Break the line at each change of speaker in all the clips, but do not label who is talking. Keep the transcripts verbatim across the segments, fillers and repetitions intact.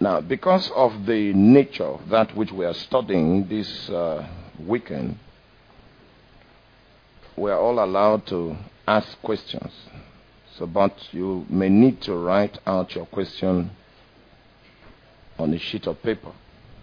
Now, because of the nature of that which we are studying this uh, weekend, we are all allowed to ask questions. So, but you may need to write out your question on a sheet of paper.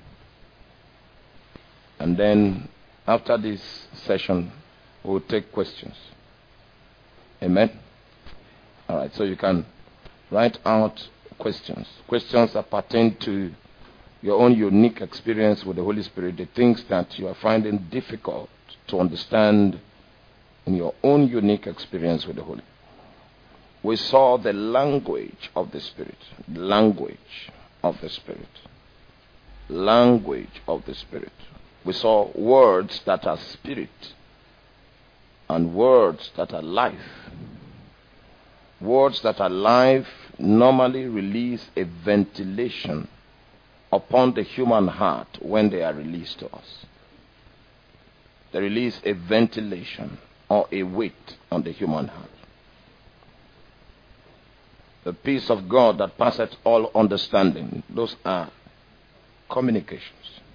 And then, after this session, we'll take questions. Amen? All right, so you can write out questions. Questions that pertain to your own unique experience with the Holy Spirit, the things that you are finding difficult to understand in your own unique experience with the Holy. We saw the language of the Spirit. Language of the Spirit. Language of the Spirit. We saw words that are spirit and words that are life. Words that are life normally release a ventilation upon the human heart when they are released to us. They release a ventilation or a weight on the human heart. The peace of God that passeth all understanding, those are communications.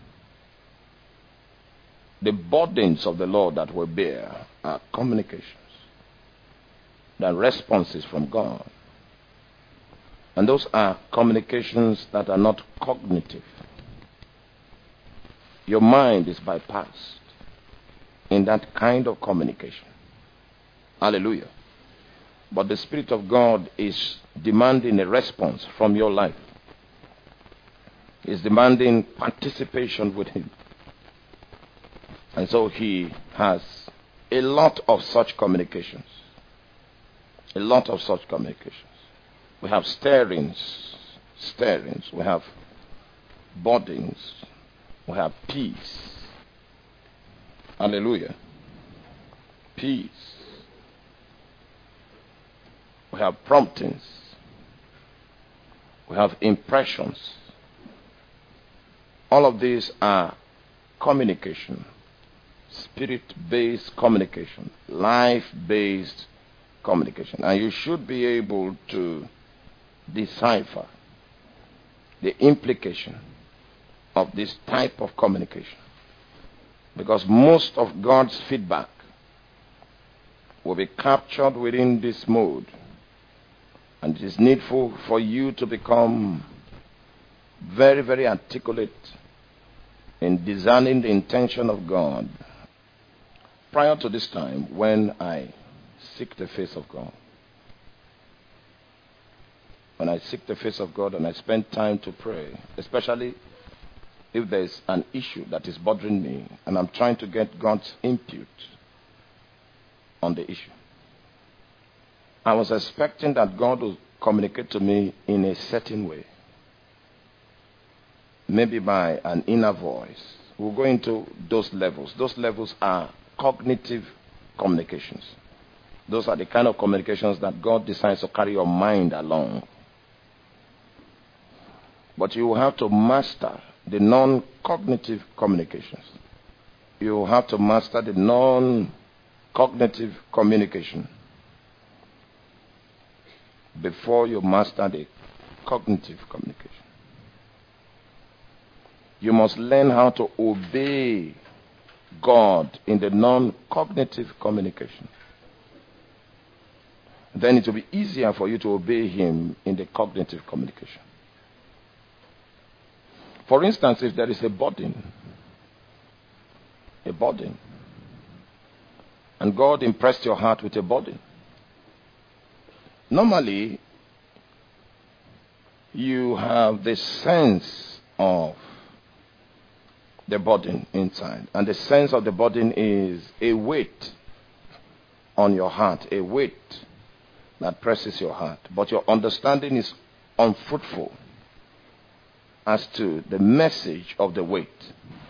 The burdens of the Lord that we bear are communications. The responses from God. And those are communications that are not cognitive. Your mind is bypassed in that kind of communication. Hallelujah. But the Spirit of God is demanding a response from your life. He's demanding participation with Him. And so He has a lot of such communications. A lot of such communications. We have stirrings, stirrings. We have burdens. We have peace. Hallelujah. Peace. We have promptings. We have impressions. All of these are communication. Spirit-based communication. Life-based communication. And you should be able to decipher the implication of this type of communication. Because most of God's feedback will be captured within this mode. And it is needful for you to become very, very articulate in discerning the intention of God. Prior to this time, when I seek the face of God, when I seek the face of God and I spend time to pray, especially if there is an issue that is bothering me and I'm trying to get God's input on the issue, I was expecting that God would communicate to me in a certain way. Maybe by an inner voice. We'll go into those levels. Those levels are cognitive communications. Those are the kind of communications that God decides to carry your mind along. But you will have to master the non-cognitive communications. You will have to master the non-cognitive communication before you master the cognitive communication. You must learn how to obey God in the non-cognitive communication. Then it will be easier for you to obey Him in the cognitive communication. For instance, if there is a burden, a burden, and God impressed your heart with a burden, normally you have the sense of the burden inside. And the sense of the burden is a weight on your heart, a weight that presses your heart. But your understanding is unfruitful as to the message of the weight.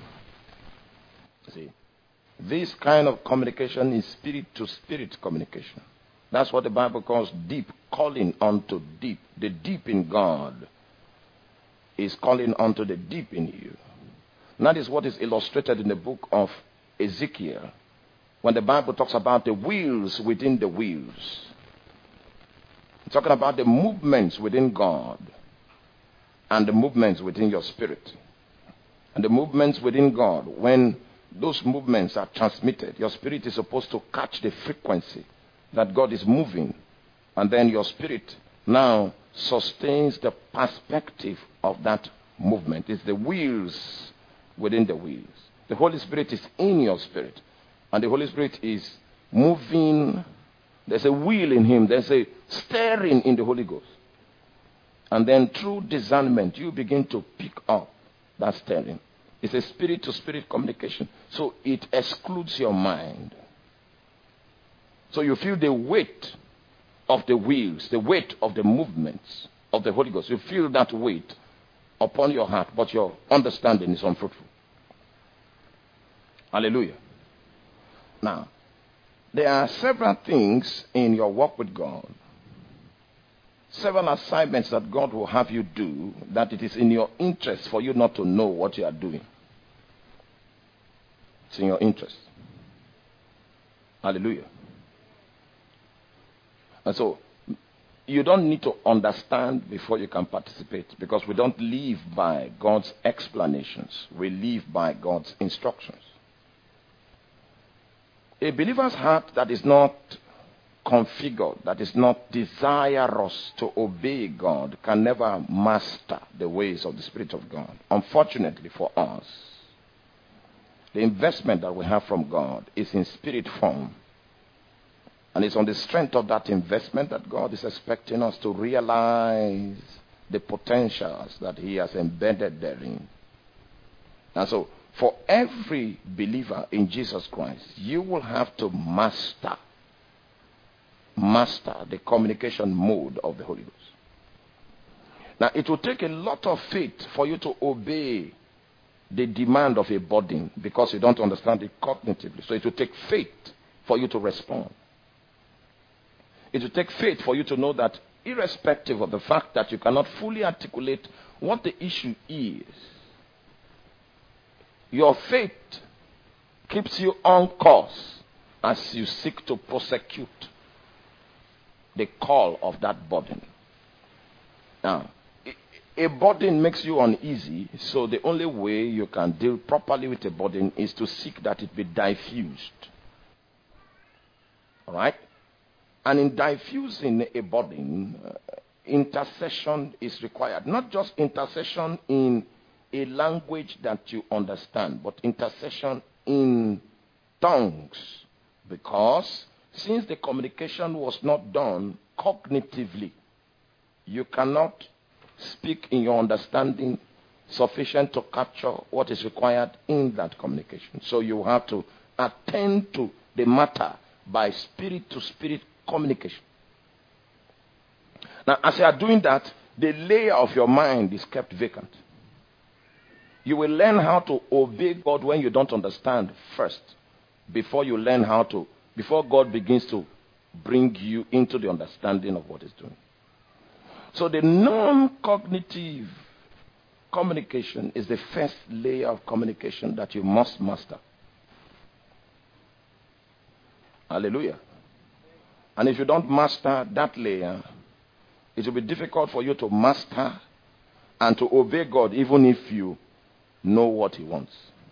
See, this kind of communication is spirit-to-spirit communication. That's what the Bible calls deep, calling unto deep. The deep in God is calling unto the deep in you. And that is what is illustrated in the book of Ezekiel, when the Bible talks about the wheels within the wheels. It's talking about the movements within God. and the movements within your spirit. And the movements within God, when those movements are transmitted, your spirit is supposed to catch the frequency that God is moving. And then your spirit now sustains the perspective of that movement. It's the wheels within the wheels. The Holy Spirit is in your spirit. And the Holy Spirit is moving. There's a wheel in him. There's a steering in the Holy Ghost. And then through discernment, you begin to pick up that steering. It's a spirit-to-spirit communication. So it excludes your mind. So you feel the weight of the wheels, the weight of the movements of the Holy Ghost. You feel that weight upon your heart, but your understanding is unfruitful. Hallelujah. Now, there are several things in your walk with God, several assignments that God will have you do, that it is in your interest for you not to know what you are doing. It's in your interest. Hallelujah. And so, you don't need to understand before you can participate, because we don't live by God's explanations. We live by God's instructions. A believer's heart that is not configured, that is not desirous to obey God, can never master the ways of the Spirit of God. Unfortunately for us, the investment that we have from God is in spirit form. And it's on the strength of that investment that God is expecting us to realize the potentials that he has embedded therein. And so, for every believer in Jesus Christ, you will have to master, master the communication mode of the Holy Ghost. Now, it will take a lot of faith for you to obey the demand of a burden, because you don't understand it cognitively. So it will take faith for you to respond. It will take faith for you to know that, irrespective of the fact that you cannot fully articulate what the issue is, your faith keeps you on course as you seek to prosecute the call of that burden. Now, a burden makes you uneasy, so the only way you can deal properly with a burden is to seek that it be diffused. All right? And in diffusing a burden, uh, intercession is required. Not just intercession in a language that you understand, but intercession in tongues. Because since the communication was not done cognitively, you cannot speak in your understanding sufficient to capture what is required in that communication. So you have to attend to the matter by spirit to spirit communication. Now, as you are doing that, the layer of your mind is kept vacant. You will learn how to obey God when you don't understand first, before you learn how to, before God begins to bring you into the understanding of what He's doing. So the non-cognitive communication is the first layer of communication that you must master. Hallelujah. And if you don't master that layer, it will be difficult for you to master and to obey God, even if you know what He wants.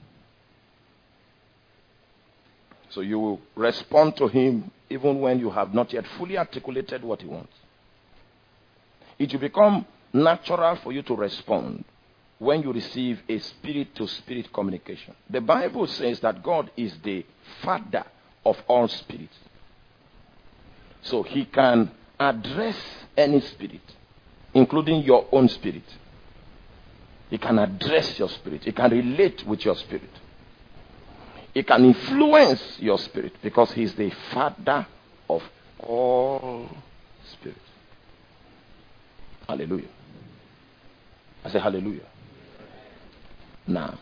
So you will respond to Him even when you have not yet fully articulated what He wants. It will become natural for you to respond when you receive a spirit-to-spirit communication. The Bible says that God is the Father of all spirits. So He can address any spirit, including your own spirit. He can address your spirit. He can relate with your spirit. He can influence your spirit, because He is the Father of all spirits. Hallelujah. I say hallelujah. Now,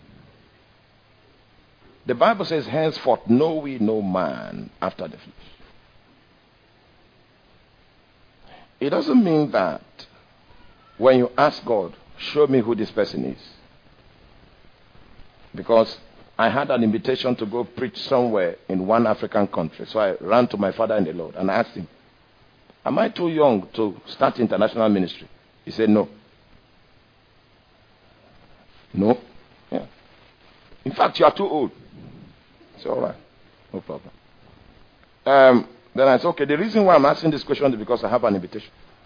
the Bible says, henceforth know we no man after the flesh. It doesn't mean that when you ask God, show me who this person is. Because I had an invitation to go preach somewhere in one African country. So I ran to my father in the Lord and I asked him, am I too young to start international ministry? He said no. No. Yeah. In fact, you are too old. It's all right. No problem. Um, then I said, okay, the reason why I'm asking this question is because I have an invitation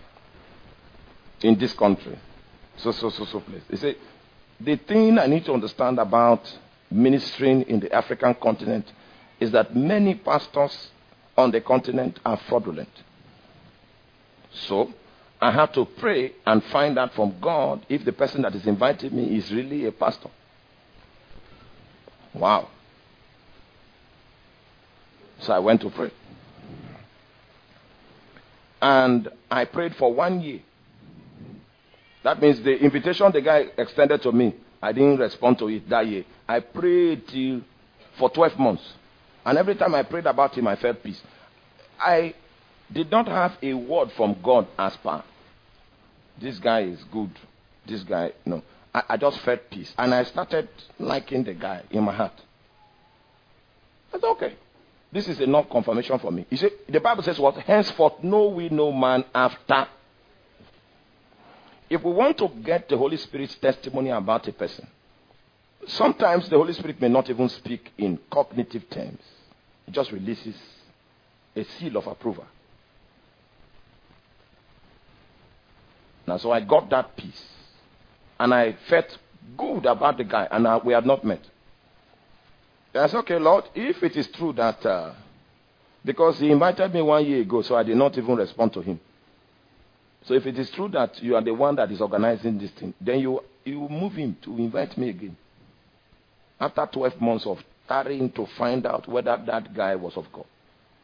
in this country. So, so, so, so place. He said, the thing I need to understand about ministering in the African continent is that many pastors on the continent are fraudulent. So, I have to pray and find out from God if the person that is inviting me is really a pastor. Wow. So I went to pray. And I prayed for one year. That means the invitation the guy extended to me, I didn't respond to it that year. I prayed till for twelve months. And every time I prayed about him, I felt peace. I did not have a word from God as per, this guy is good. This guy, no. I, I just felt peace. And I started liking the guy in my heart. I said, okay. This is enough confirmation for me. You see, the Bible says what? Henceforth know we no man after. If we want to get the Holy Spirit's testimony about a person, sometimes the Holy Spirit may not even speak in cognitive terms. It just releases a seal of approval. Now, so I got that peace. And I felt good about the guy. And I, we have not met. I said, okay, Lord, if it is true that, uh, because he invited me one year ago, so I did not even respond to him. So if it is true that you are the one that is organizing this thing, then you you move him to invite me again. After twelve months of tarrying to find out whether that guy was of God.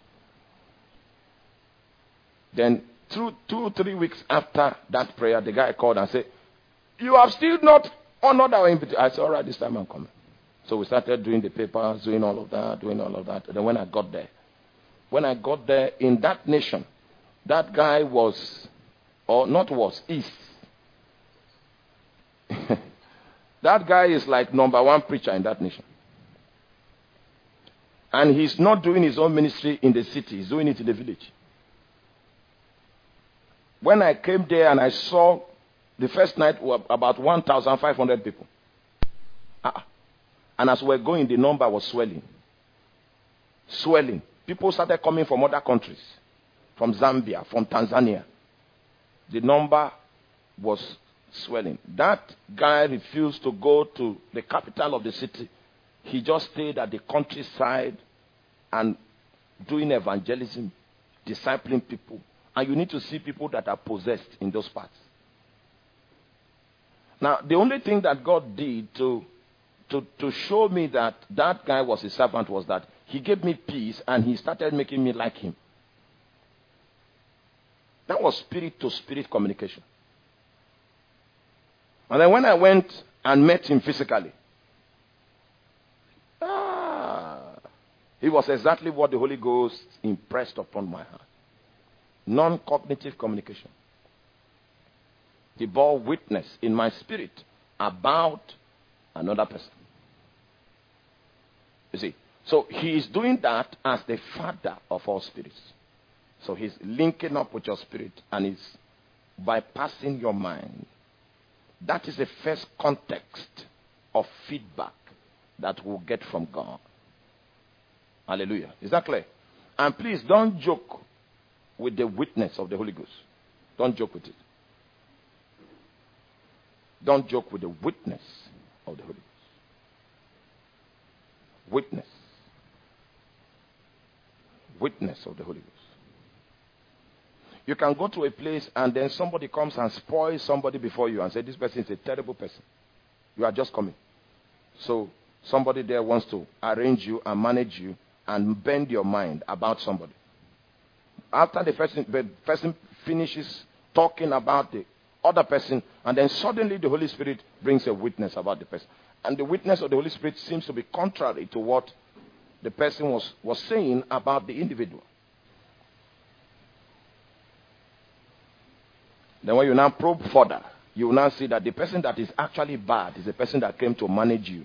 Then two, two, three weeks after that prayer, the guy called and said, you have still not honored our invitation. I said, all right, this time I'm coming. So we started doing the papers, doing all of that, doing all of that. And then when I got there, when I got there in that nation, that guy was, or not was, is. That guy is like number one preacher in that nation. And he's not doing his own ministry in the city. He's doing it in the village. When I came there and I saw the first night were about one thousand five hundred people. Uh-uh. And as we were going, the number was swelling. Swelling. People started coming from other countries. From Zambia, from Tanzania. The number was swelling. That guy refused to go to the capital of the city. He just stayed at the countryside and doing evangelism, discipling people. And you need to see people that are possessed in those parts. Now, the only thing that God did to, to, to show me that that guy was his servant was that he gave me peace and he started making me like him. That was spirit to spirit communication. And then when I went and met him physically, ah, it was exactly what the Holy Ghost impressed upon my heart. Non-cognitive communication. He bore witness in my spirit about another person. You see, so he is doing that as the father of all spirits. So he's linking up with your spirit and he's bypassing your mind. That is the first context of feedback that we'll get from God. Hallelujah. Is that clear? And please don't joke with the witness of the Holy Ghost. Don't joke with it. Don't joke with the witness of the Holy Ghost. Witness. Witness of the Holy Ghost. You can go to a place and then somebody comes and spoils somebody before you and say, this person is a terrible person. You are just coming. So somebody there wants to arrange you and manage you and bend your mind about somebody. After the person, the person finishes talking about the other person, and then suddenly the Holy Spirit brings a witness about the person. And the witness of the Holy Spirit seems to be contrary to what the person was, was saying about the individual. Then when you now probe further, you will now see that the person that is actually bad is the person that came to manage you.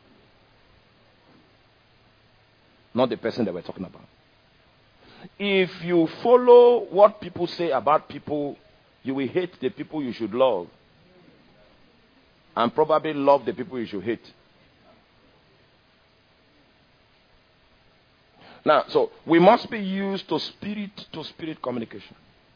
Not the person that we're talking about. If you follow what people say about people, you will hate the people you should love. and probably love the people you should hate. Now, so we must be used to spirit to spirit communication.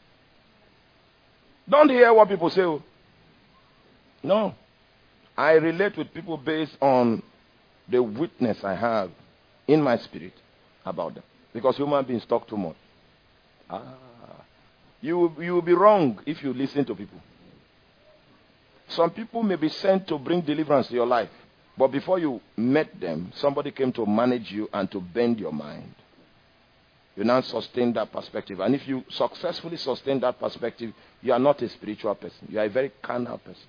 Don't hear what people say. No. I relate with people based on the witness I have in my spirit about them. Because human beings talk too much. Ah. You, you will be wrong if you listen to people. Some people may be sent to bring deliverance to your life. But before you met them, somebody came to manage you and to bend your mind. You now sustain that perspective. And if you successfully sustain that perspective, you are not a spiritual person. You are a very carnal person.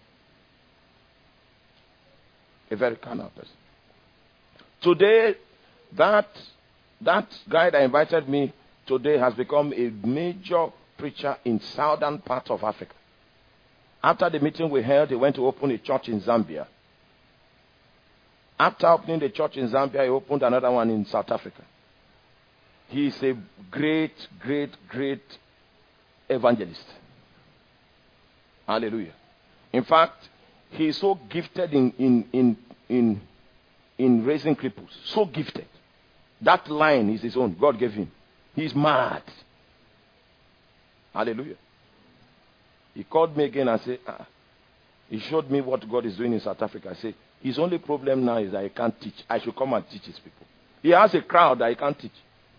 A very carnal person. Today, that, that guy that invited me today has become a major preacher in southern part of Africa. After the meeting we held, he went to open a church in Zambia. After opening the church in Zambia, he opened another one in South Africa. He is a great, great, great evangelist. Hallelujah. In fact, he is so gifted in, in, in, in, in raising cripples. So gifted. That line is his own. God gave him. He's mad. Hallelujah. He called me again and said, ah, he showed me what God is doing in South Africa. I said, his only problem now is that he can't teach. I should come and teach his people. He has a crowd that he can't teach.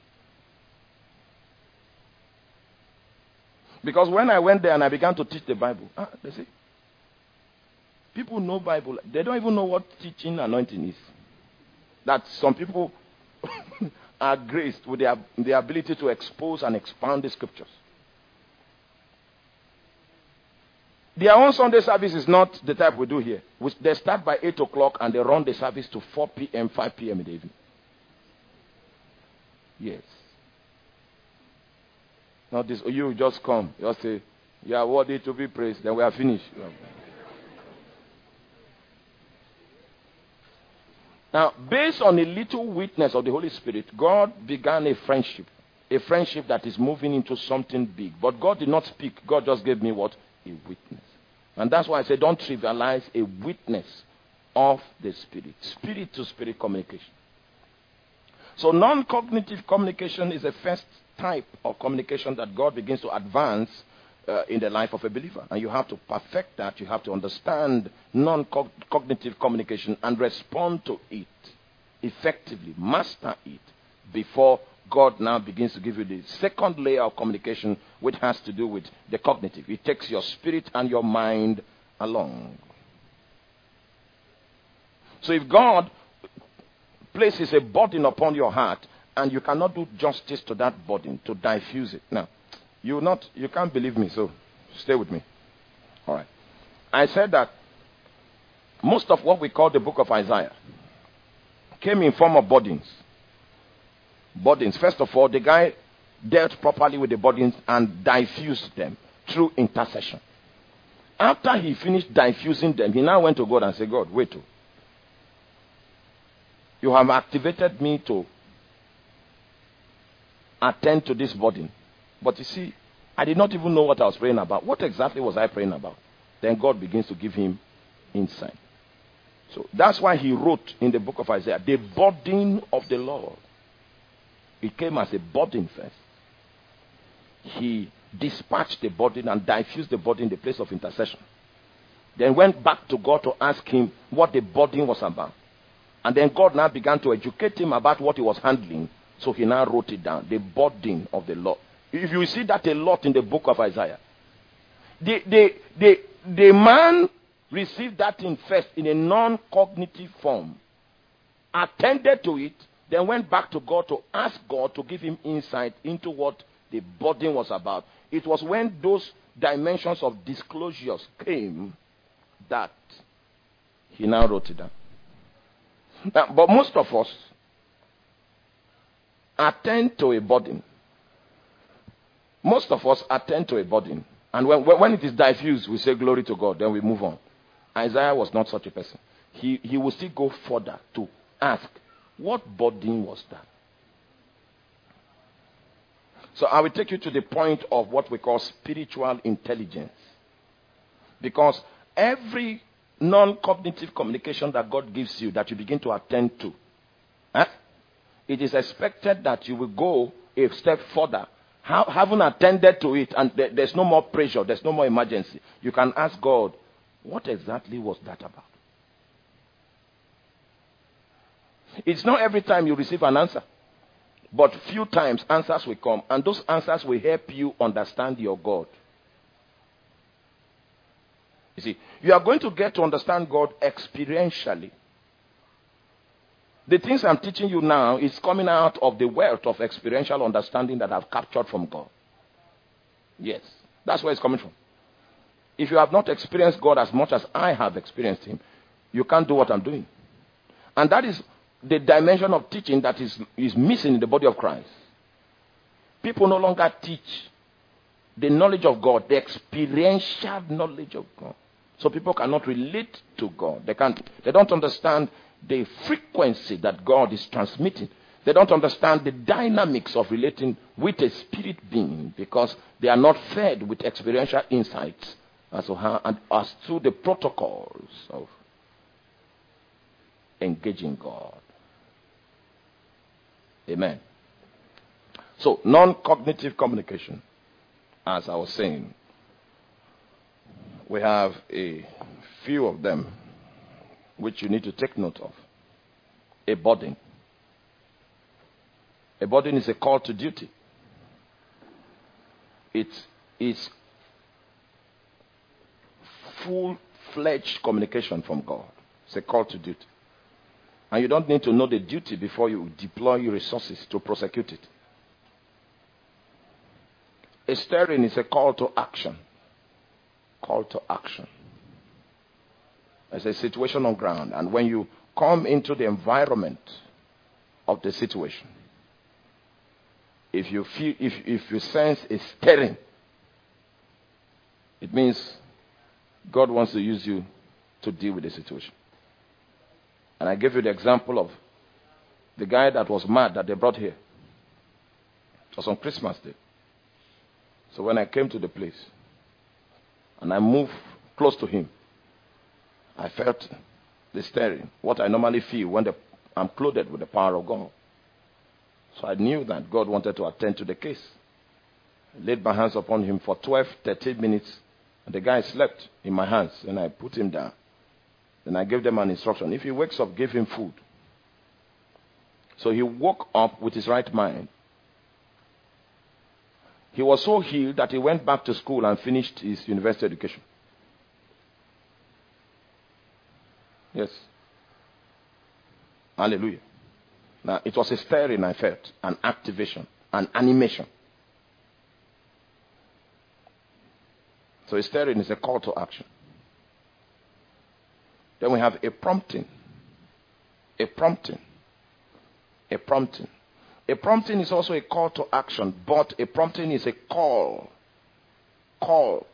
Because when I went there and I began to teach the Bible, ah, they say, people know Bible. They don't even know what teaching anointing is. That some people are graced with the, the ability to expose and expound the scriptures. Their own Sunday service is not the type we do here. We, they start by eight o'clock and they run the service to four p.m., five p.m. in the evening. Yes. Not this, you just come. Just say, you are worthy to be praised. Then we are finished. Now, based on a little witness of the Holy Spirit, God began a friendship. A friendship that is moving into something big. But God did not speak. God just gave me what? A witness. And that's why I say don't trivialize a witness of the Spirit. Spirit to spirit communication. So non-cognitive communication is the first type of communication that God begins to advance uh, in the life of a believer. And you have to perfect that. You have to understand non-cognitive communication and respond to it effectively. Master it before God now begins to give you the second layer of communication, which has to do with the cognitive. It takes your spirit and your mind along. So if God places a burden upon your heart and you cannot do justice to that burden, to diffuse it. Now, you not you can't believe me, so stay with me. All right. I said that most of what we call the book of Isaiah came in form of burdens. Burdens. First of all, the guy dealt properly with the burdens and diffused them through intercession. After he finished diffusing them, he now went to God and said, God, wait. You have activated me to attend to this burden. But you see, I did not even know what I was praying about. What exactly was I praying about? Then God begins to give him insight. So that's why he wrote in the book of Isaiah, the burden of the Lord. It came as a burden first. He dispatched the burden and diffused the burden in the place of intercession. Then went back to God to ask him what the burden was about. And then God now began to educate him about what he was handling. So he now wrote it down. The burden of the Lord. If you see that a lot in the book of Isaiah. The, the, the, the man received that thing first in a non-cognitive form. Attended to it. Then went back to God to ask God to give him insight into what the burden was about. It was when those dimensions of disclosures came that he now wrote it down. Now, but most of us attend to a burden. Most of us attend to a burden. And when, when it is diffused, we say glory to God. Then we move on. Isaiah was not such a person. He, he will still go further to ask, what burden was that? So I will take you to the point of what we call spiritual intelligence. Because every non-cognitive communication that God gives you that you begin to attend to. Huh? It is expected that you will go a step further. How, having attended to it, and th- there's no more pressure, there's no more emergency. You can ask God, what exactly was that about? It's not every time you receive an answer, but few times answers will come, and those answers will help you understand your God. You see, you are going to get to understand God experientially. The things I'm teaching you now is coming out of the wealth of experiential understanding that I've captured from God. Yes, that's where it's coming from. If you have not experienced God as much as I have experienced Him, you can't do what I'm doing. And that is the dimension of teaching that is, is missing in the body of Christ. People no longer teach the knowledge of God, the experiential knowledge of God. So people cannot relate to God. They can't. They don't understand the frequency that God is transmitting. They don't understand the dynamics of relating with a spirit being because they are not fed with experiential insights as to how and as to the protocols of engaging God. Amen. So, non-cognitive communication, as I was saying, we have a few of them which you need to take note of. A burden. A burden is a call to duty. It is full-fledged communication from God. It's a call to duty. And you don't need to know the duty before you deploy your resources to prosecute it. A stirring is a call to action. Call to action. There's a situation on ground, and when you come into the environment of the situation, if you feel, if if you sense a stirring, it means God wants to use you to deal with the situation. And I gave you the example of the guy that was mad that they brought here. It was on Christmas Day. So when I came to the place and I moved close to him, I felt the stirring, what I normally feel when the, I'm clothed with the power of God. So I knew that God wanted to attend to the case. I laid my hands upon him for twelve, thirteen minutes, and the guy slept in my hands, and I put him down. Then I gave them an instruction. If he wakes up, give him food. So he woke up with his right mind. He was so healed that he went back to school and finished his university education. Yes. Hallelujah. Now, it was a stirring I felt, an activation, an animation. So a stirring is a call to action. Then we have a prompting. A prompting. A prompting. A prompting is also a call to action, but a prompting is a call. Call.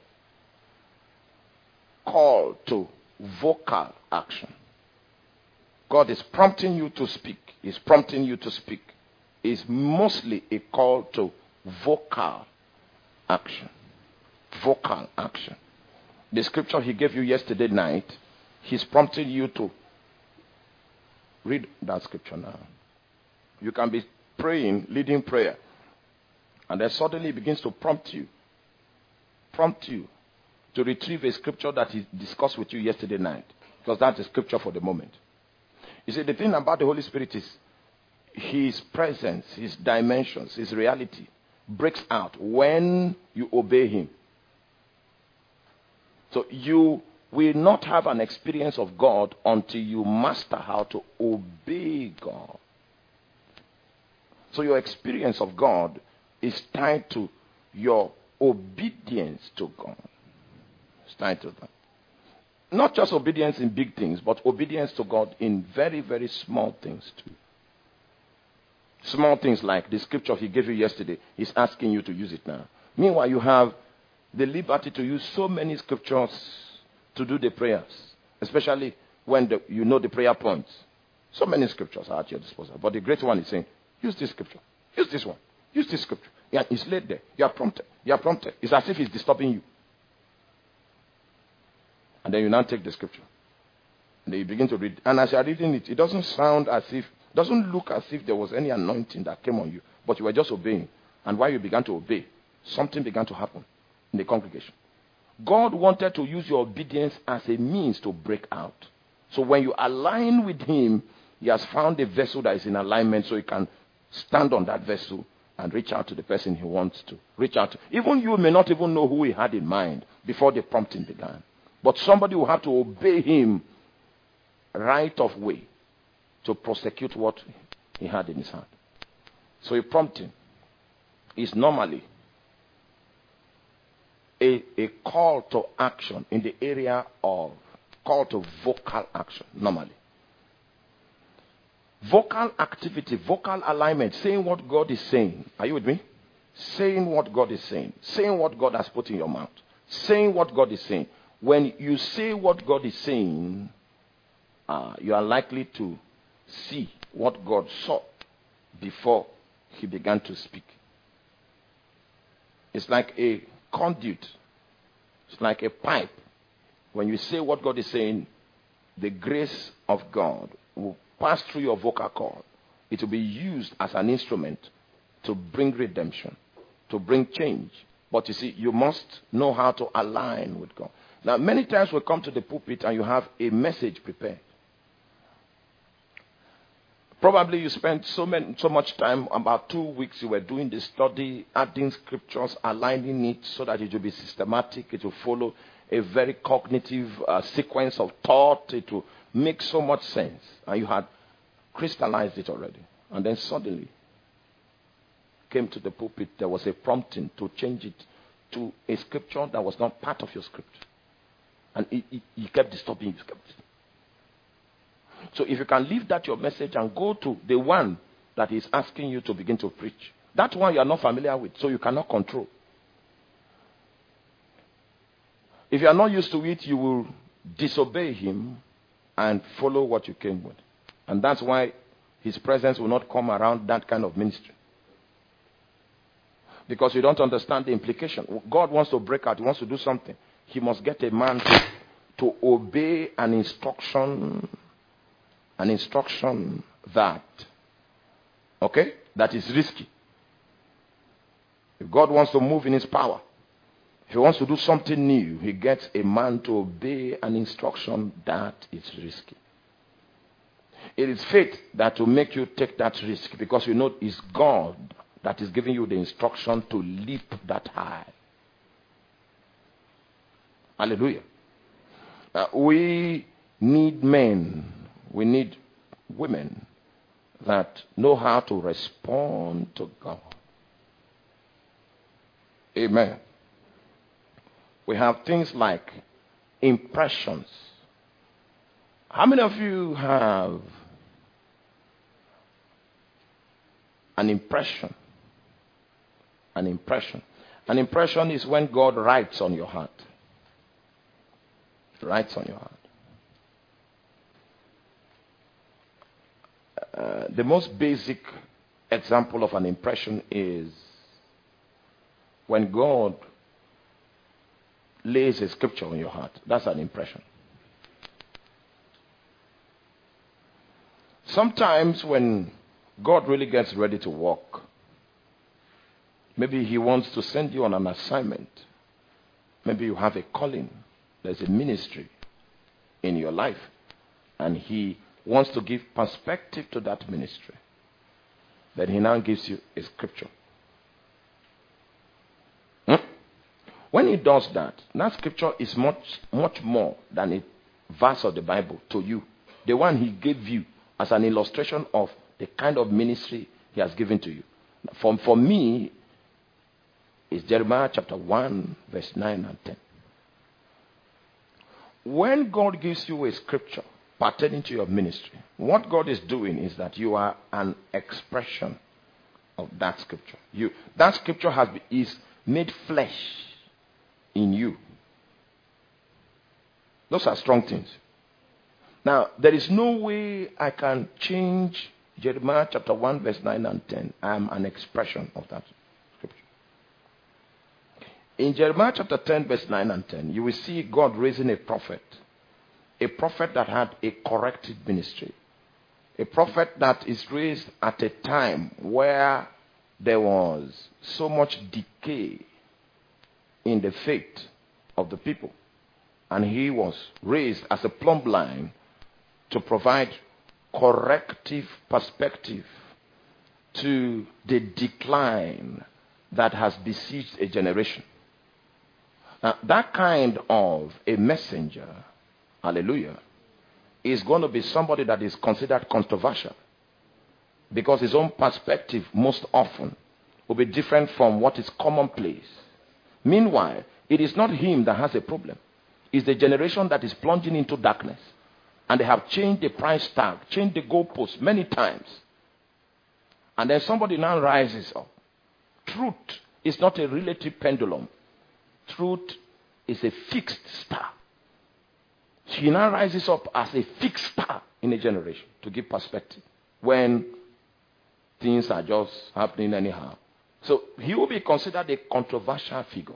Call to vocal action. God is prompting you to speak. He's prompting you to speak. It's mostly a call to vocal action. Vocal action. The scripture he gave you yesterday night, he's prompting you to read that scripture now. You can be praying, leading prayer, and then suddenly he begins to prompt you. Prompt you to retrieve a scripture that he discussed with you yesterday night. Because that's the scripture for the moment. You see, the thing about the Holy Spirit is his presence, his dimensions, his reality breaks out when you obey him. So you will not have an experience of God until you master how to obey God. So your experience of God is tied to your obedience to God. It's tied to that. Not just obedience in big things, but obedience to God in very, very small things too. Small things like the scripture he gave you yesterday, he's asking you to use it now. Meanwhile, you have the liberty to use so many scriptures to do the prayers, especially when the, you know the prayer points. So many scriptures are at your disposal. But the great one is saying, use this scripture. Use this one. Use this scripture. Yeah, it's laid there. You are prompted. You are prompted. It's as if it's disturbing you. And then you now take the scripture. And you begin to read. And as you are reading it, it doesn't sound as if, doesn't look as if there was any anointing that came on you. But you were just obeying. And while you began to obey, something began to happen in the congregation. God wanted to use your obedience as a means to break out. So when you align with him, he has found a vessel that is in alignment, so he can stand on that vessel and reach out to the person he wants to reach out to. Even you may not even know who he had in mind before the prompting began. But somebody will have to obey him right of way to prosecute what he had in his heart. So a prompting is normally a, a call to action in the area of call to vocal action, normally. Vocal activity, vocal alignment, saying what God is saying. Are you with me? Saying what God is saying. Saying what God has put in your mouth. Saying what God is saying. When you say what God is saying, uh, you are likely to see what God saw before he began to speak. It's like a conduit. It's like a pipe. When you say what God is saying, the grace of God will pass through your vocal cord. It will be used as an instrument to bring redemption, to bring change. But you see, you must know how to align with God. Now, many times we come to the pulpit and you have a message prepared. Probably you spent so many, so much time, about two weeks you were doing the study, adding scriptures, aligning it so that it will be systematic, it will follow a very cognitive uh, sequence of thought, it will make so much sense. And you had crystallized it already. And then suddenly came to the pulpit, there was a prompting to change it to a scripture that was not part of your script. And it, it, he kept disturbing you. Kept... So if you can leave that your message and go to the one that is asking you to begin to preach, that one you are not familiar with, so you cannot control. If you are not used to it, you will disobey him and follow what you came with. And that's why his presence will not come around that kind of ministry. Because you don't understand the implication. God wants to break out. He wants to do something. He must get a man to, to obey an instruction, an instruction that, okay, that is risky. If God wants to move in his power, if he wants to do something new, he gets a man to obey an instruction that is risky. It is faith that will make you take that risk, because you know it's God that is giving you the instruction to leap that high. Hallelujah. Uh, we need men, we need women that know how to respond to God. Amen. We have things like impressions. How many of you have an impression? An impression. An impression is when God writes on your heart. Writes on your heart. Uh, the most basic example of an impression is when God lays a scripture on your heart. That's an impression. Sometimes when God really gets ready to work, maybe he wants to send you on an assignment. Maybe you have a calling. There's a ministry in your life. And he wants to give perspective to that ministry. Then he now gives you a scripture. Hmm? When he does that, that scripture is much, much more than a verse of the Bible to you. The one he gave you as an illustration of the kind of ministry he has given to you. For, for me, it's Jeremiah chapter one, verse nine and ten. When God gives you a scripture pertaining to your ministry, what God is doing is that you are an expression of that scripture. You, that scripture has been, is made flesh in you. Those are strong things. Now, there is no way I can change Jeremiah chapter one, verse nine and ten. I am an expression of that scripture. In Jeremiah chapter ten, verse nine and ten, you will see God raising a prophet a prophet that had a corrective ministry. A prophet that is raised at a time where there was so much decay in the faith of the people. And he was raised as a plumb line to provide corrective perspective to the decline that has besieged a generation. Now, that kind of a messenger, hallelujah, is going to be somebody that is considered controversial, because his own perspective most often will be different from what is commonplace. Meanwhile, it is not him that has a problem. It's the generation that is plunging into darkness. And they have changed the price tag, changed the goalposts many times. And then somebody now rises up. Truth is not a relative pendulum. Truth is a fixed star. She now rises up as a fixed star in a generation to give perspective when things are just happening anyhow. So he will be considered a controversial figure.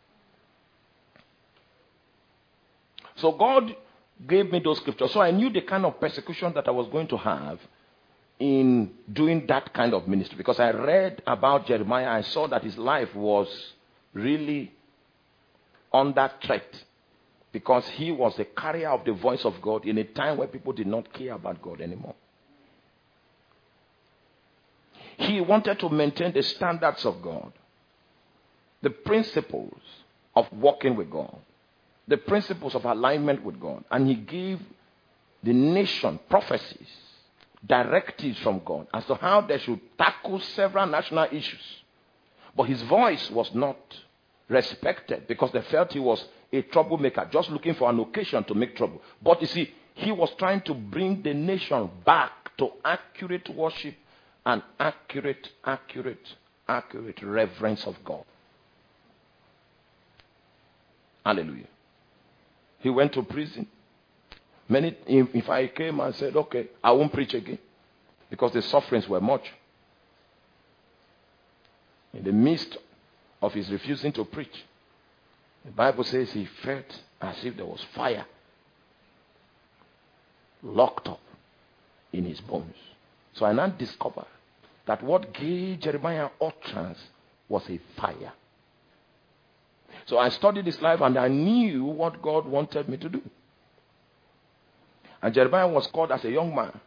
So God gave me those scriptures. So I knew the kind of persecution that I was going to have in doing that kind of ministry. Because I read about Jeremiah, I saw that his life was really under threat. Because he was the carrier of the voice of God in a time where people did not care about God anymore. He wanted to maintain the standards of God, the principles of walking with God, the principles of alignment with God. And he gave the nation prophecies, directives from God as to how they should tackle several national issues. But his voice was not respected because they felt he was a troublemaker, just looking for an occasion to make trouble. But you see, he was trying to bring the nation back to accurate worship and accurate, accurate, accurate reverence of God. Hallelujah. He went to prison. Many, if, if I came and said, okay, I won't preach again, because the sufferings were much. In the midst of his refusing to preach, the Bible says he felt as if there was fire locked up in his bones. So I now discovered that what gave Jeremiah utterance was a fire. So I studied his life and I knew what God wanted me to do. And Jeremiah was called as a young man.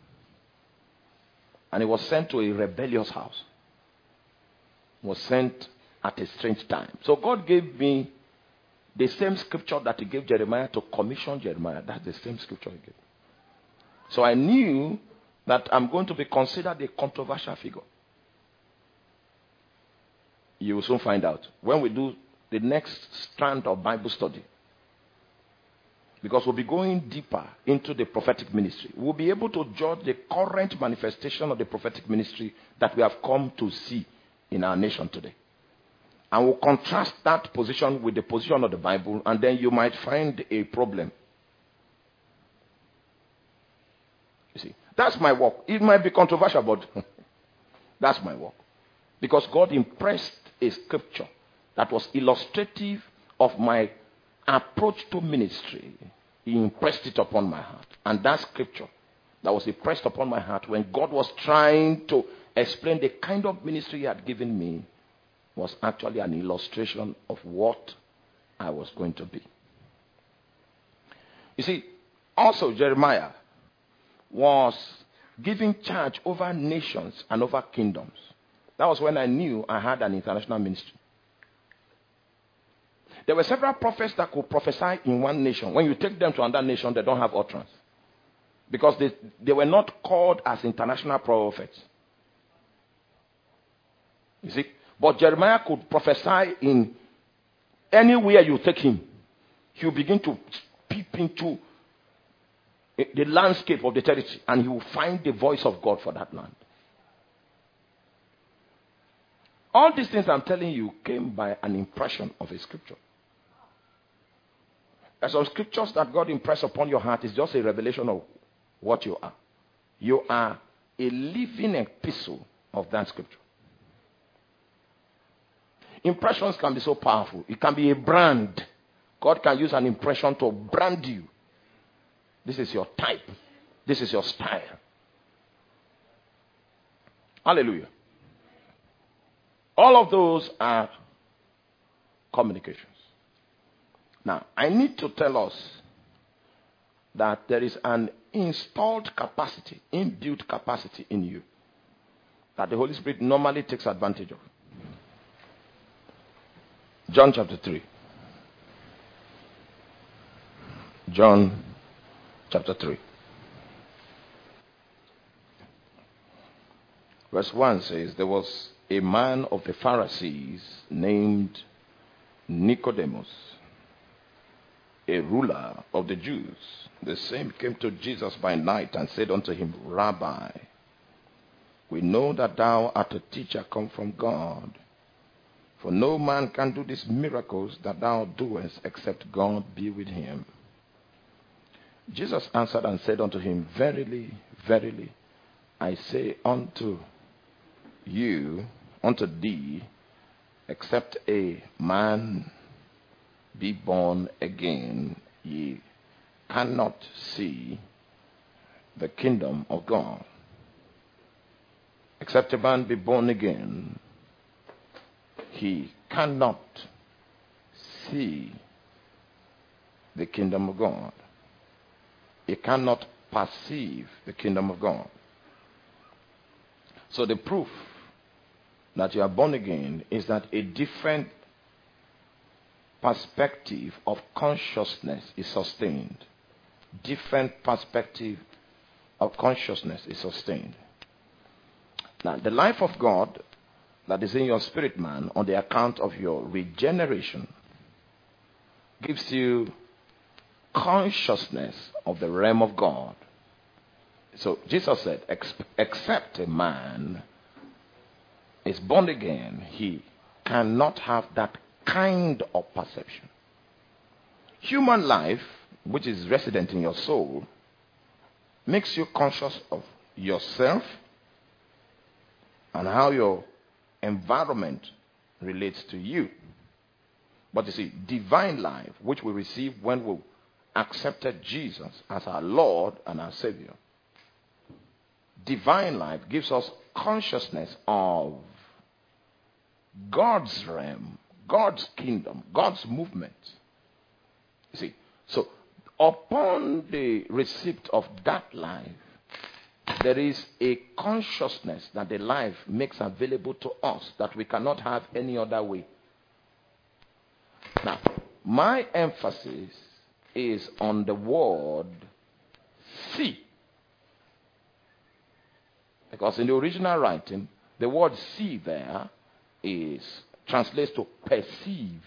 And he was sent to a rebellious house. He was sent at a strange time. So God gave me the same scripture that he gave Jeremiah to commission Jeremiah. That's the same scripture he gave. So I knew that I'm going to be considered a controversial figure. You will soon find out when we do the next strand of Bible study. Because we'll be going deeper into the prophetic ministry. We'll be able to judge the current manifestation of the prophetic ministry that we have come to see in our nation today. And we'll contrast that position with the position of the Bible, and then you might find a problem. You see, that's my work. It might be controversial, but that's my work. Because God impressed a scripture that was illustrative of my approach to ministry. He impressed it upon my heart. And that scripture that was impressed upon my heart when God was trying to explain the kind of ministry he had given me was actually an illustration of what I was going to be. You see, also Jeremiah was given charge over nations and over kingdoms. That was when I knew I had an international ministry. There were several prophets that could prophesy in one nation. When you take them to another nation, they don't have utterance. Because they, they were not called as international prophets. You see? But Jeremiah could prophesy in anywhere you take him. He will begin to peep into the landscape of the territory, and he will find the voice of God for that land. All these things I'm telling you came by an impression of a scripture. There's some scriptures that God impressed upon your heart is just a revelation of what you are. You are a living epistle of that scripture. Impressions can be so powerful. It can be a brand. God can use an impression to brand you. This is your type. This is your style. Hallelujah. All of those are communications. Now, I need to tell us that there is an installed capacity, inbuilt capacity in you that the Holy Spirit normally takes advantage of. John chapter three. John chapter three. Verse one says, there was a man of the Pharisees named Nicodemus, a ruler of the Jews. The same came to Jesus by night and said unto him, Rabbi, we know that thou art a teacher come from God. For no man can do these miracles that thou doest except God be with him. Jesus answered and said unto him, Verily, verily, I say unto you, unto thee, except a man be born again, ye cannot see the kingdom of God. Except a man be born again, he cannot see the kingdom of God. He cannot perceive the kingdom of God. So the proof that you are born again is that a different perspective of consciousness is sustained. Different perspective of consciousness is sustained. Now, the life of God that is in your spirit man on the account of your regeneration gives you consciousness of the realm of God. So Jesus said, except a man is born again, he cannot have that kind of perception. Human life, which is resident in your soul, makes you conscious of yourself and how your environment relates to you. But you see, divine life, which we receive when we accepted Jesus as our Lord and our Savior, divine life gives us consciousness of God's realm, God's kingdom, God's movement. You see, so upon the receipt of that life, there is a consciousness that the life makes available to us that we cannot have any other way. Now, my emphasis is on the word see. Because in the original writing, the word see there is translates to perceive.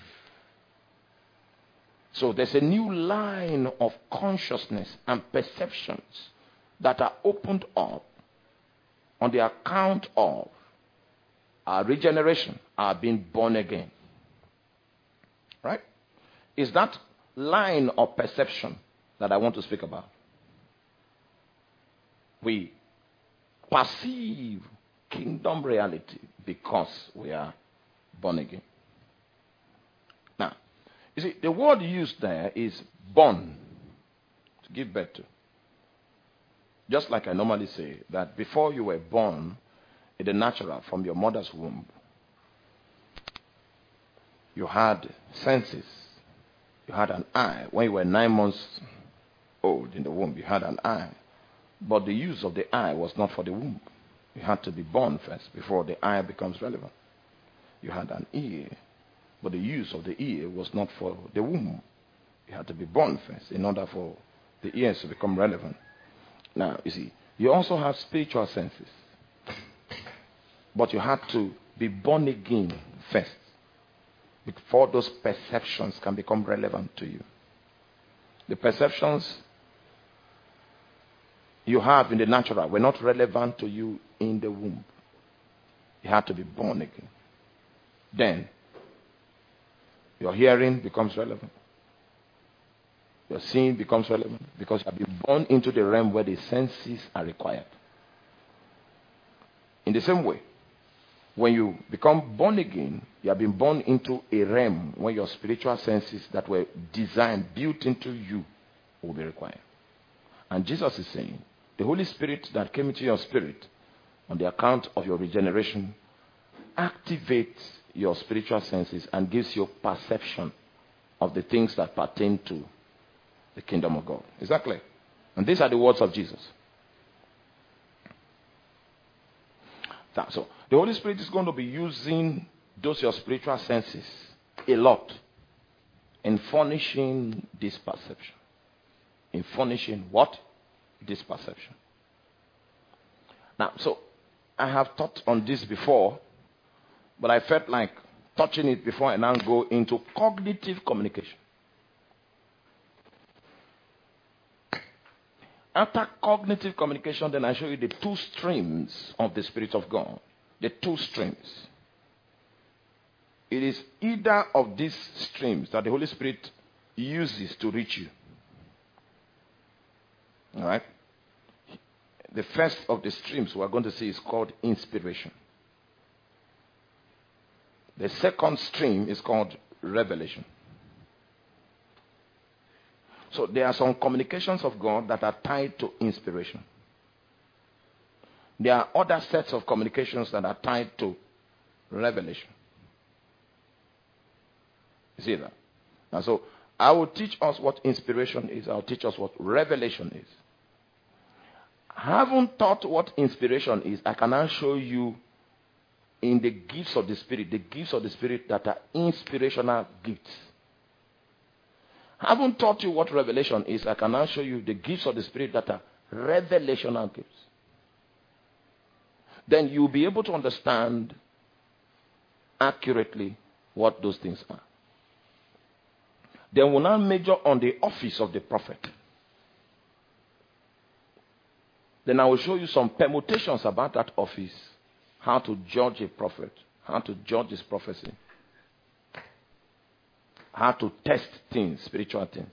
So there's a new line of consciousness and perceptions that are opened up on the account of our regeneration, our being born again. Right? Is that line of perception that I want to speak about. We perceive kingdom reality because we are born again. Now, you see, the word used there is born, to give birth to. Just like I normally say, that before you were born in the natural from your mother's womb, you had senses. You had an eye. When you were nine months old in the womb, you had an eye. But the use of the eye was not for the womb. You had to be born first before the eye becomes relevant. You had an ear. But the use of the ear was not for the womb. You had to be born first in order for the ears to become relevant. Now, you see, you also have spiritual senses. But you had to be born again first before those perceptions can become relevant to you. The perceptions you have in the natural were not relevant to you in the womb. You had to be born again. Then, your hearing becomes relevant. Your seeing becomes relevant because you have been born into the realm where the senses are required. In the same way, when you become born again, you have been born into a realm where your spiritual senses that were designed, built into you, will be required. And Jesus is saying, the Holy Spirit that came into your spirit on the account of your regeneration activates your spiritual senses and gives you perception of the things that pertain to the kingdom of God. Is that clear? And these are the words of Jesus. So, the Holy Spirit is going to be using those your spiritual senses a lot in furnishing this perception. In furnishing what? This perception. Now, so, I have taught on this before, but I felt like touching it before I now go into cognitive communication. After cognitive communication, then I show you the two streams of the Spirit of God. The two streams. It is either of these streams that the Holy Spirit uses to reach you. All right? The first of the streams we are going to see is called inspiration. The second stream is called revelation. So there are some communications of God that are tied to inspiration. There are other sets of communications that are tied to revelation. You see that? And so I will teach us what inspiration is. I will teach us what revelation is. Having taught what inspiration is, I can now show you in the gifts of the Spirit, the gifts of the Spirit that are inspirational gifts. Having taught you what revelation is, I can now show you the gifts of the Spirit that are revelational gifts. Then you'll be able to understand accurately what those things are. Then we'll now major on the office of the prophet. Then I will show you some permutations about that office, how to judge a prophet, how to judge his prophecy, how to test things, spiritual things.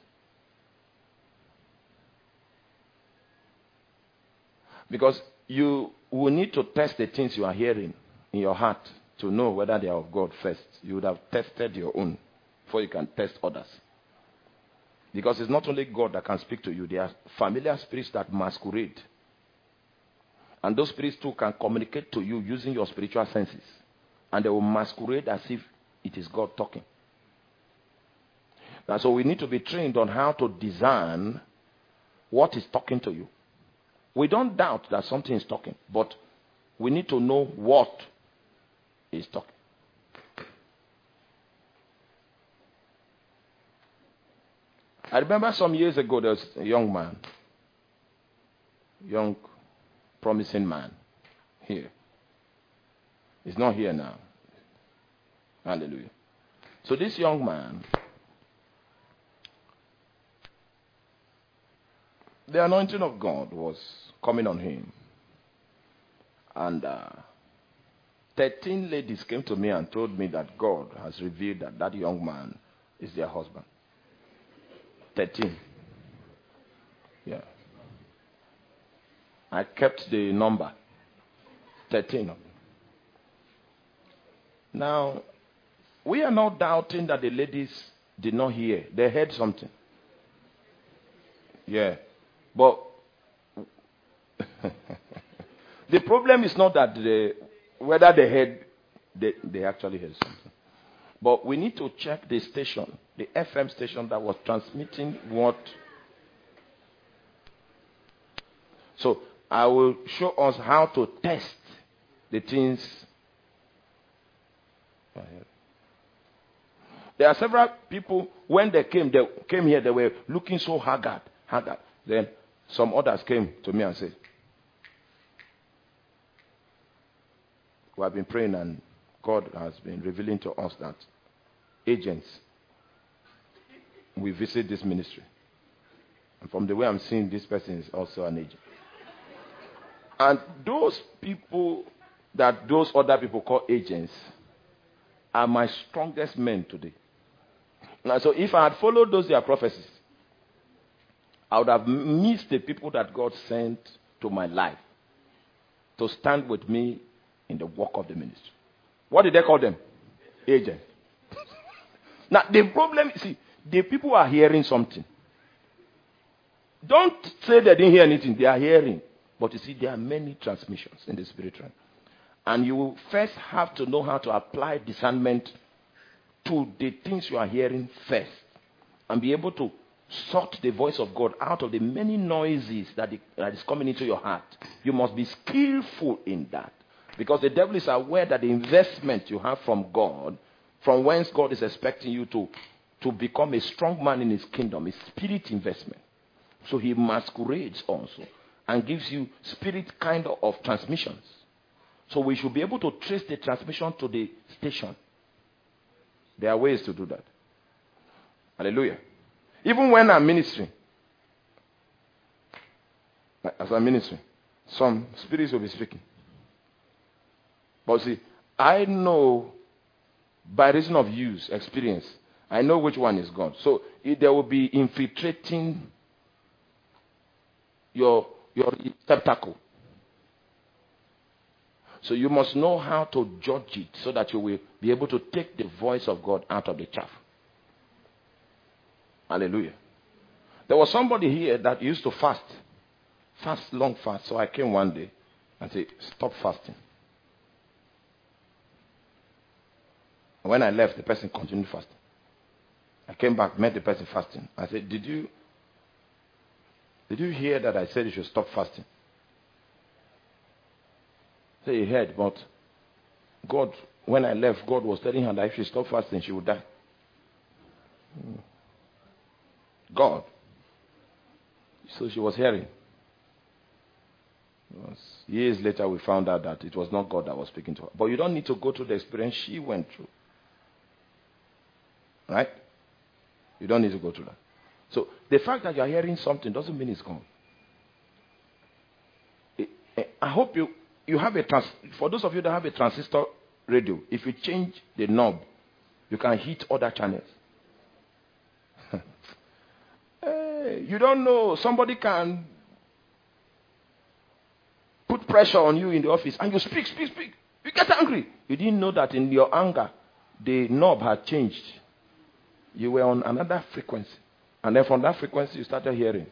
Because you will need to test the things you are hearing in your heart to know whether they are of God first. You would have tested your own before you can test others. Because it's not only God that can speak to you. There are familiar spirits that masquerade. And those spirits too can communicate to you using your spiritual senses. And they will masquerade as if it is God talking. And so we need to be trained on how to discern what is talking to you. We don't doubt that something is talking, but we need to know what is talking. I remember some years ago there was a young man, young, promising man here. He's not here now. Hallelujah. So this young man, the anointing of God was coming on him. And uh, thirteen ladies came to me and told me that God has revealed that that young man is their husband. thirteen. Yeah. I kept the number. thirteen of them. Now, we are not doubting that the ladies did not hear. They heard something. Yeah. But the problem is not that they, whether they heard, they, they actually heard something. But we need to check the station, the F M station that was transmitting what. So I will show us how to test the things. There are several people, when they came, they came here, they were looking so haggard, haggard. Then some others came to me and said, we have been praying and God has been revealing to us that agents will visit this ministry. And from the way I'm seeing, this person is also an agent. And those people that those other people call agents are my strongest men today. Now, so if I had followed those their prophecies, I would have missed the people that God sent to my life to stand with me in the work of the ministry. What did they call them? Agents. Now, the problem, see, the people are hearing something. Don't say they didn't hear anything. They are hearing. But you see, there are many transmissions in the spirit realm. And you will first have to know how to apply discernment to the things you are hearing first. And be able to sort the voice of God out of the many noises that, it, that is coming into your heart. You must be skillful in that. Because the devil is aware that the investment you have from God, from whence God is expecting you to, to become a strong man in his kingdom, is spirit investment. So he masquerades also and gives you spirit kind of, of transmissions. So we should be able to trace the transmission to the station. There are ways to do that. Hallelujah. Even when I'm ministering, as I'm ministering, some spirits will be speaking. But see, I know by reason of use, experience, I know which one is God. So if there will be infiltrating your, your receptacle. So you must know how to judge it so that you will be able to take the voice of God out of the chaff. Hallelujah. There was somebody here that used to fast. Fast, long fast. So I came one day and said, stop fasting. And when I left, the person continued fasting. I came back, met the person fasting. I said, did you, did you hear that I said you should stop fasting? So he heard, but God, when I left, God was telling her that if she stopped fasting, she would die. God. So she was hearing. Years later, we found out that it was not God that was speaking to her. But you don't need to go through the experience she went through. Right? You don't need to go through that. So the fact that you are hearing something doesn't mean it's gone. I hope you, you have a trans. For those of you that have a transistor radio, if you change the knob, you can hit other channels. Hey, you don't know. Somebody can put pressure on you in the office and you speak, speak, speak. You get angry. You didn't know that in your anger, the knob had changed. You were on another frequency. And then from that frequency, you started hearing.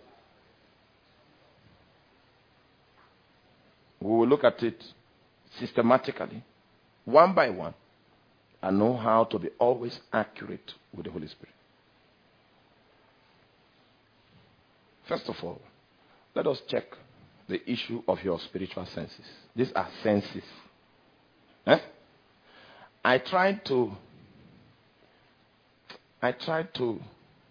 We will look at it systematically, one by one, and know how to be always accurate with the Holy Spirit. First of all, let us check the issue of your spiritual senses. These are senses. Eh? I tried to I tried to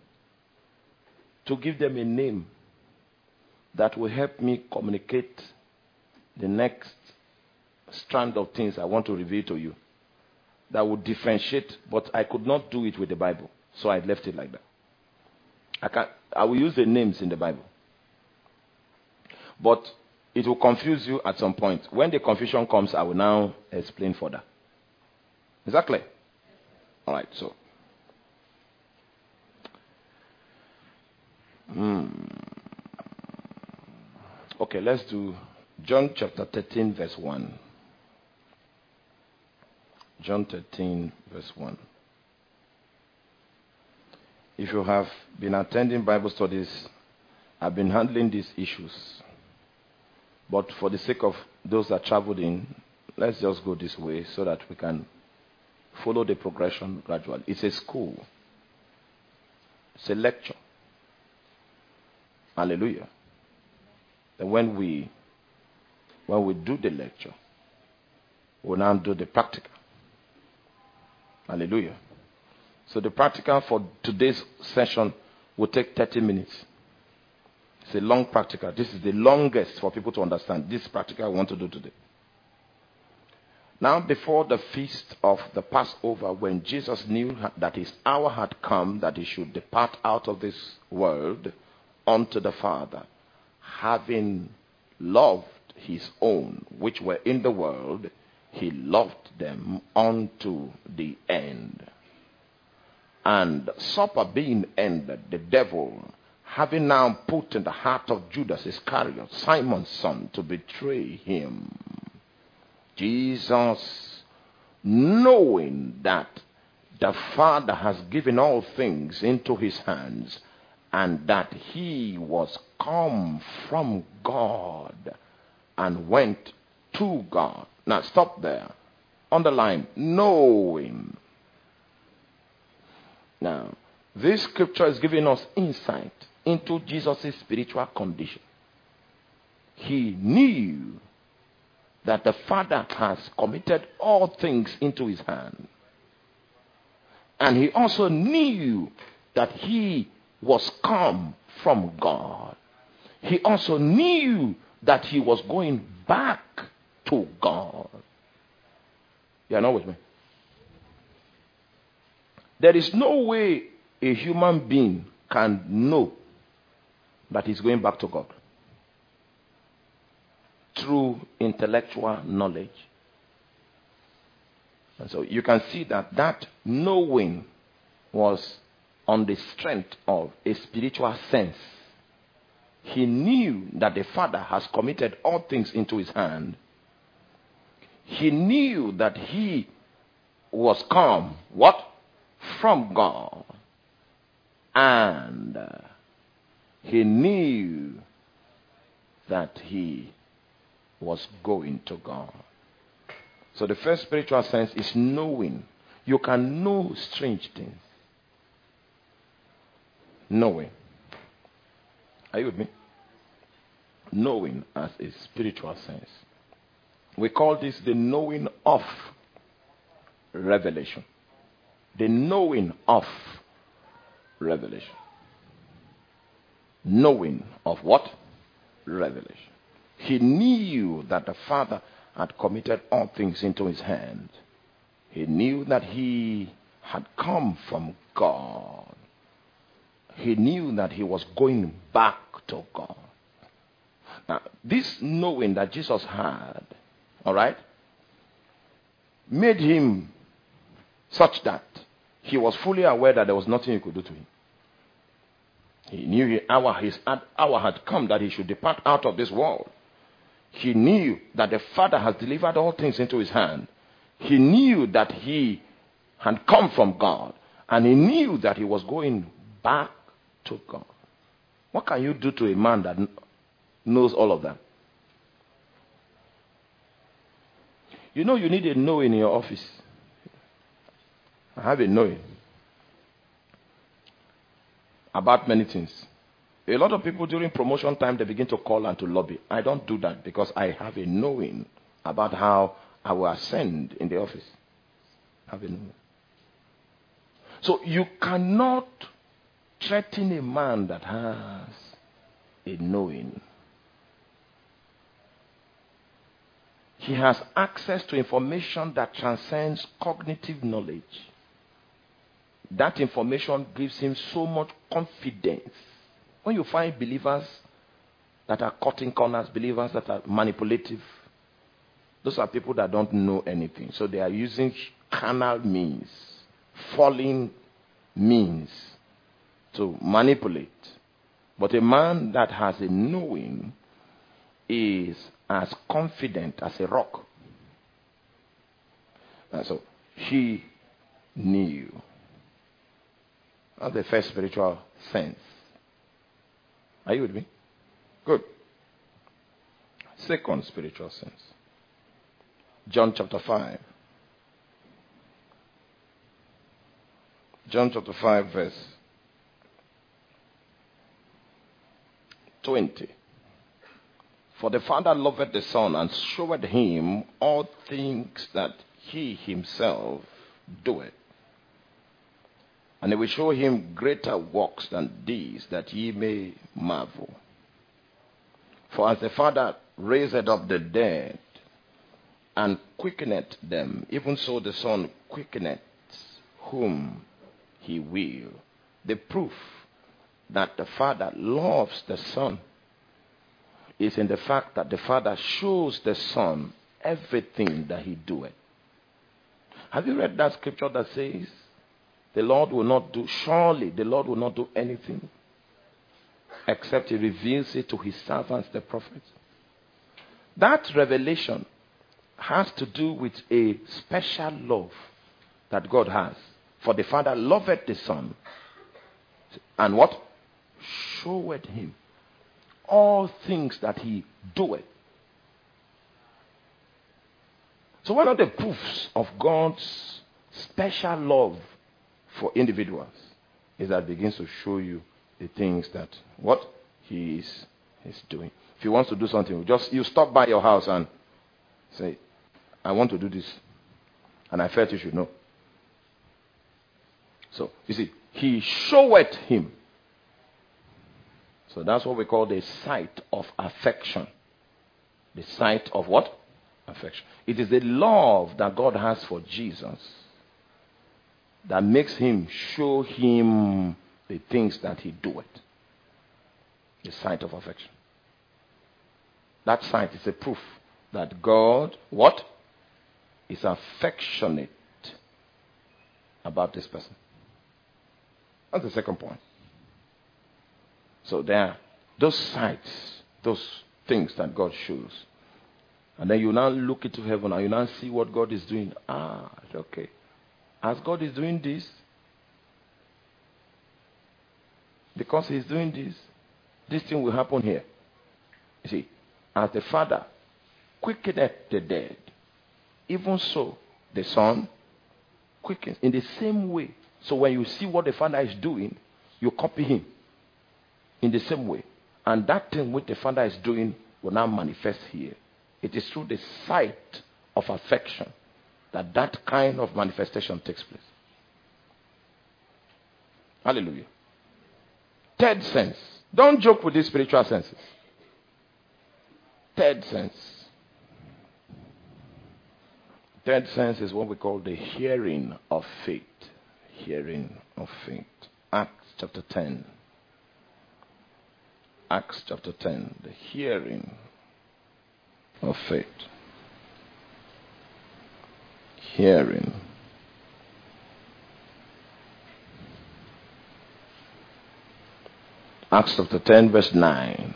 to give them a name that will help me communicate the next strand of things I want to reveal to you that would differentiate, but I could not do it with the Bible, so I left it like that. I can I will use the names in the Bible, but it will confuse you at some point. When the confusion comes, I will now explain further. Is that clear? All right. So, hmm. okay, let's do John chapter thirteen, verse one. John thirteen, verse one. If you have been attending Bible studies, I've been handling these issues. But for the sake of those that traveled in, let's just go this way so that we can follow the progression gradually. It's a school. It's a lecture. Hallelujah. And when we when we do the lecture, we'll now do the practical. Hallelujah. So the practical for today's session will take thirty minutes. It's a long practical. This is the longest for people to understand. This practical I want to do today. Now, before the feast of the Passover, when Jesus knew that his hour had come, that he should depart out of this world unto the Father, having loved his own which were in the world, he loved them unto the end. And supper being ended, the devil, having now put in the heart of Judas Iscariot, Simon's son, to betray him, Jesus, knowing that the Father has given all things into his hands, and that he was come from God and went to God. Now stop there. Underline, knowing. Now, this scripture is giving us insight into Jesus' spiritual condition. He knew that the Father has committed all things into his hand. And he also knew that he was come from God. He also knew that he was going back to God. You are not with me? There is no way a human being can know that he's going back to God through intellectual knowledge. And so you can see that that knowing was on the strength of a spiritual sense. He knew that the Father has committed all things into his hand. He knew that he was come, what? From God. And uh, he knew that he was going to God. So the first spiritual sense is knowing. You can know strange things. Knowing. Are you with me? Knowing as a spiritual sense. We call this the knowing of revelation. The knowing of revelation. Knowing of what? Revelation. He knew that the Father had committed all things into his hand. He knew that he had come from God. He knew that he was going back to God. Now, this knowing that Jesus had, all right, made him such that he was fully aware that there was nothing he could do to him. He knew his hour, his hour had come that he should depart out of this world. He knew that the Father has delivered all things into his hand. He knew that he had come from God. And he knew that he was going back to God. What can you do to a man that knows all of that? You know you need a knowing in your office. I have a knowing about many things. A lot of people during promotion time, they begin to call and to lobby. I don't do that because I have a knowing about how I will ascend in the office. I have a knowing. So you cannot threaten a man that has a knowing. He has access to information that transcends cognitive knowledge. That information gives him so much confidence. When you find believers that are cutting corners, believers that are manipulative, those are people that don't know anything. So they are using carnal means, falling means to manipulate. But a man that has a knowing is as confident as a rock. And so he knew. That's the first spiritual sense. Are you with me? Good. Second spiritual sense. John chapter five. John chapter five verse twenty. For the Father loveth the Son and showed him all things that he himself doeth. And he will show him greater works than these, that ye may marvel. For as the Father raised up the dead and quickeneth them, even so the Son quickeneth whom he will. The proof that the Father loves the Son is in the fact that the Father shows the Son everything that he doeth. Have you read that scripture that says, the Lord will not do, surely the Lord will not do anything except he reveals it to his servants, the prophets? That revelation has to do with a special love that God has. For the Father loveth the Son and what? Showed him all things that he doeth. So one of the proofs of God's special love for individuals is that it begins to show you the things that what he is, is doing. If he wants to do something, just you stop by your house and say, I want to do this. And I felt you should know. So, you see, he showeth him. So that's what we call the sight of affection. The sight of what? Affection. It is the love that God has for Jesus that makes him show him the things that he doeth. The sight of affection. That sight is a proof that God, what? Is affectionate about this person. That's the second point. So there are those sights, those things that God shows. And then you now look into heaven and you now see what God is doing. Ah, okay. As God is doing this, because he's doing this, this thing will happen here. You see, as the Father quickeneth the dead, even so the Son quickens in the same way. So when you see what the Father is doing, you copy him in the same way. And that thing which the Father is doing will now manifest here. It is through the sight of affection that that kind of manifestation takes place. Hallelujah. Third sense. Don't joke with these spiritual senses. Third sense. Third sense is what we call the hearing of faith. Hearing of faith. Acts chapter ten. Acts chapter ten. The hearing of faith. Hearing. Acts chapter ten, verse nine.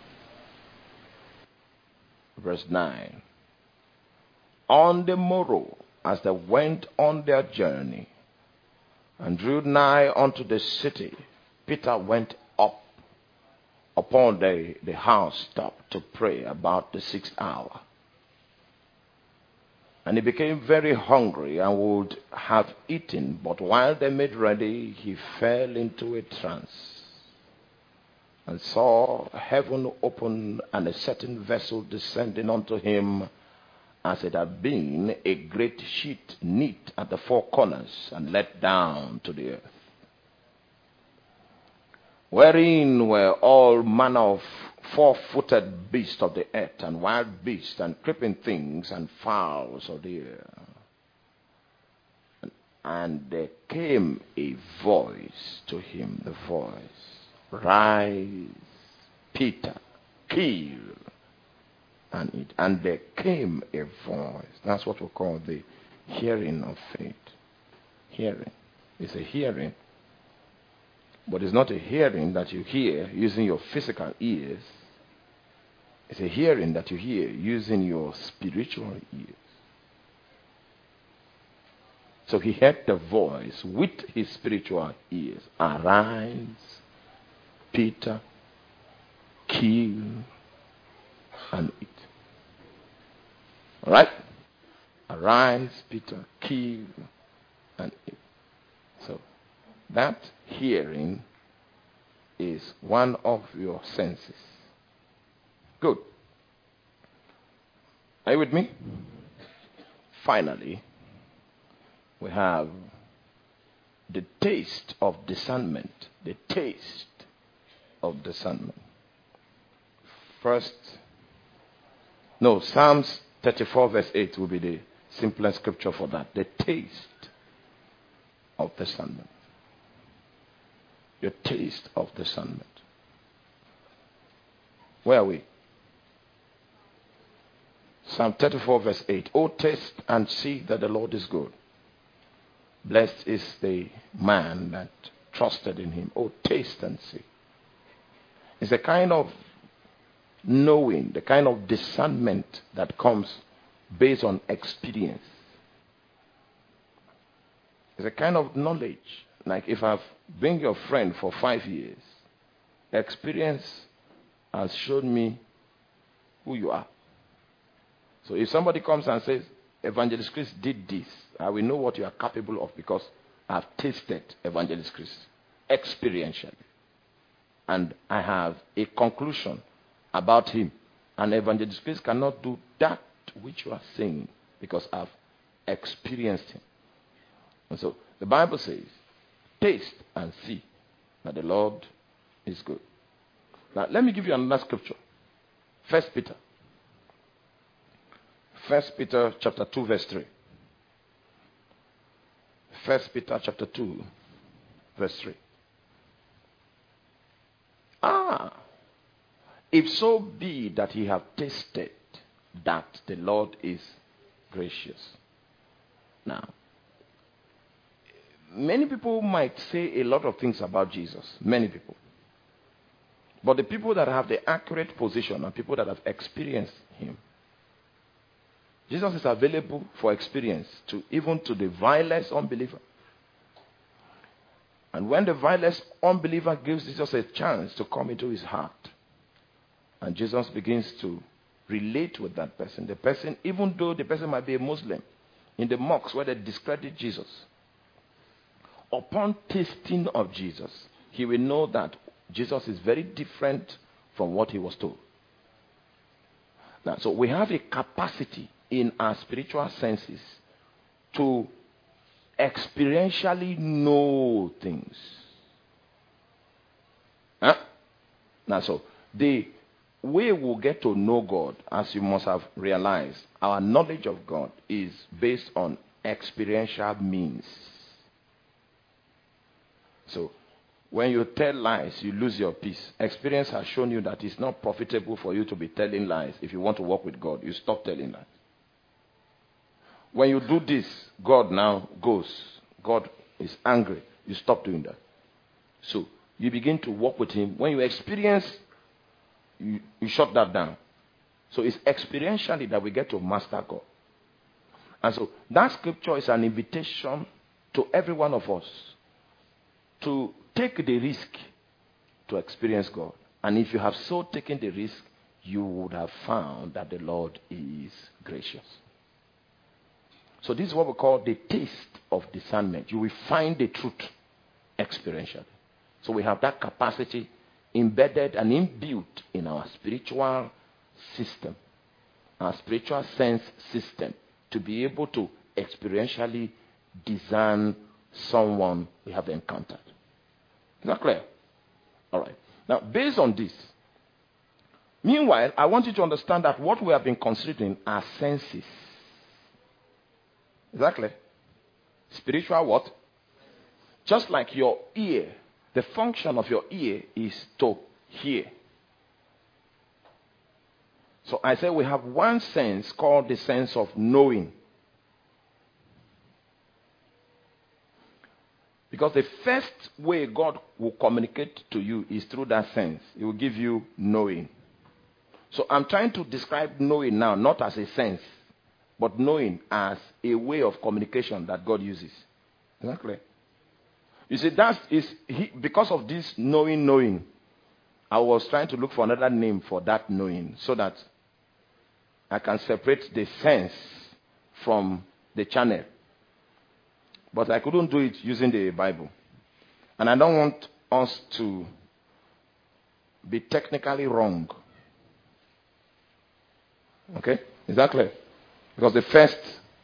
Verse nine. On the morrow, as they went on their journey and drew nigh unto the city, Peter went up upon the, the housetop to pray about the sixth hour. And he became very hungry and would have eaten, but while they made ready, he fell into a trance and saw heaven open and a certain vessel descending unto him, as it had been a great sheet knit at the four corners and let down to the earth, wherein were all manner of four-footed beasts of the earth, and wild beasts, and creeping things, and fowls of the air. And, and there came a voice to him, the voice, Rise, Peter, kill, and eat. And there came a voice. That's what we call the hearing of faith. Hearing. It's a hearing. But it's not a hearing that you hear using your physical ears. It's a hearing that you hear using your spiritual ears. So he heard the voice with his spiritual ears. Arise, Peter, kill, and eat. All right? Arise, Peter, kill, and eat. So that hearing is one of your senses. Good. Are you with me? Finally, we have the taste of discernment. The taste of discernment. First, no, Psalms thirty-four verse eight will be the simplest scripture for that. The taste of discernment. Your taste of discernment. Where are we? Psalm thirty-four verse eight. Oh, taste and see that the Lord is good. Blessed is the man that trusted in him. Oh, taste and see. It's a kind of knowing, the kind of discernment that comes based on experience. It's a kind of knowledge. Like if I've been your friend for five years, experience has shown me who you are. So if somebody comes and says, Evangelist Chris did this, I will know what you are capable of because I've tasted Evangelist Chris experientially. And I have a conclusion about him. And Evangelist Chris cannot do that which you are saying because I've experienced him. And so the Bible says, taste and see that the Lord is good. Now let me give you another scripture. First Peter. First Peter chapter two verse three. First Peter chapter two verse three. Ah, if so be that ye have tasted that the Lord is gracious. Now, many people might say a lot of things about Jesus. Many people. But the people that have the accurate position are people that have experienced him. Jesus is available for experience to even to the vilest unbeliever. And when the vilest unbeliever gives Jesus a chance to come into his heart, and Jesus begins to relate with that person, the person, even though the person might be a Muslim, in the mosques where they discredit Jesus, upon tasting of Jesus, he will know that Jesus is very different from what he was told. Now, so we have a capacity in our spiritual senses to experientially know things. Huh? Now, so the way we'll get to know God, as you must have realized, our knowledge of God is based on experiential means. So, when you tell lies, you lose your peace. Experience has shown you that it's not profitable for you to be telling lies. If you want to walk with God, you stop telling lies. When you do this, God now goes. God is angry. You stop doing that. So, you begin to walk with him. When you experience, you, you shut that down. So, it's experientially that we get to master God. And so, that scripture is an invitation to every one of us to take the risk to experience God. And if you have so taken the risk, you would have found that the Lord is gracious. So this is what we call the taste of discernment. You will find the truth experientially. So we have that capacity embedded and inbuilt in our spiritual system, our spiritual sense system, to be able to experientially discern someone we have encountered. Is that clear? All right. Now, based on this, meanwhile, I want you to understand that what we have been considering are senses. Is that clear? Spiritual what? Just like your ear. The function of your ear is to hear. So I say we have one sense called the sense of knowing. Because the first way God will communicate to you is through that sense. He will give you knowing. So I'm trying to describe knowing now, not as a sense, but knowing as a way of communication that God uses. Is that clear? You see, that is he, because of this knowing, knowing, I was trying to look for another name for that knowing so that I can separate the sense from the channel. But I couldn't do it using the Bible. And I don't want us to be technically wrong. Okay? Is that clear? Because the first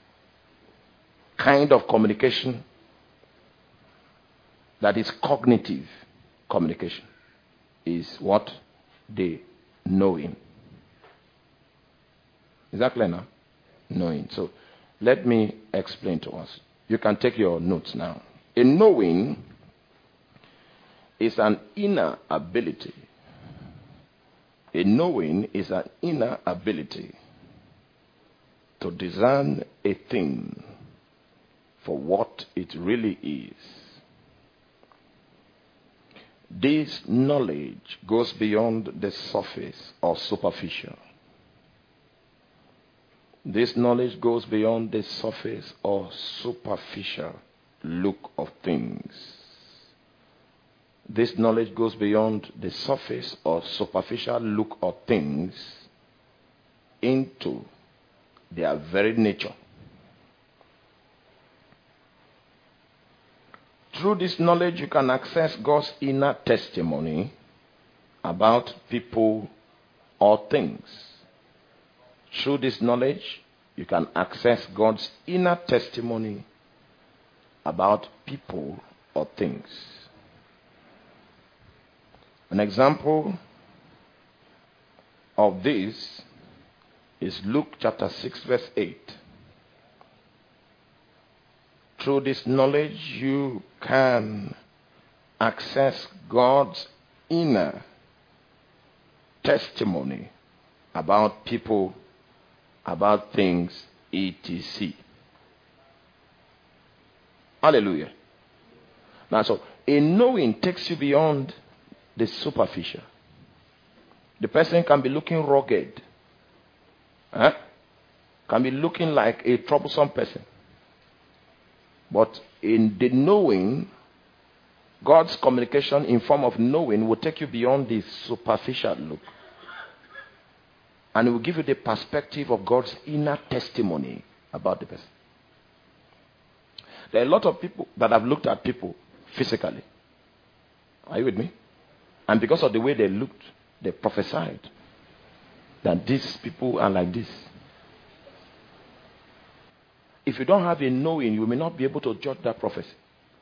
kind of communication that is cognitive communication is what? The knowing. Is that clear now? Knowing. So let me explain to us. You can take your notes now. A knowing is an inner ability. A knowing is an inner ability to discern a thing for what it really is. This knowledge goes beyond the surface or superficial. This knowledge goes beyond the surface or superficial look of things. this knowledge goes beyond the surface or superficial look of things into their very nature. Through this knowledge, you can access God's inner testimony about people or things. Through this knowledge, you can access God's inner testimony about people or things. An example of this is Luke chapter six, verse eight. Through this knowledge, you can access God's inner testimony about people, about things, et cetera. Hallelujah. Now, so a knowing takes you beyond the superficial. The person can be looking rugged, huh? Can be looking like a troublesome person. But in the knowing, God's communication in form of knowing will take you beyond the superficial look. And it will give you the perspective of God's inner testimony about the person. There are a lot of people that have looked at people physically. Are you with me? And because of the way they looked, they prophesied that these people are like this. If you don't have a knowing, you may not be able to judge that prophecy.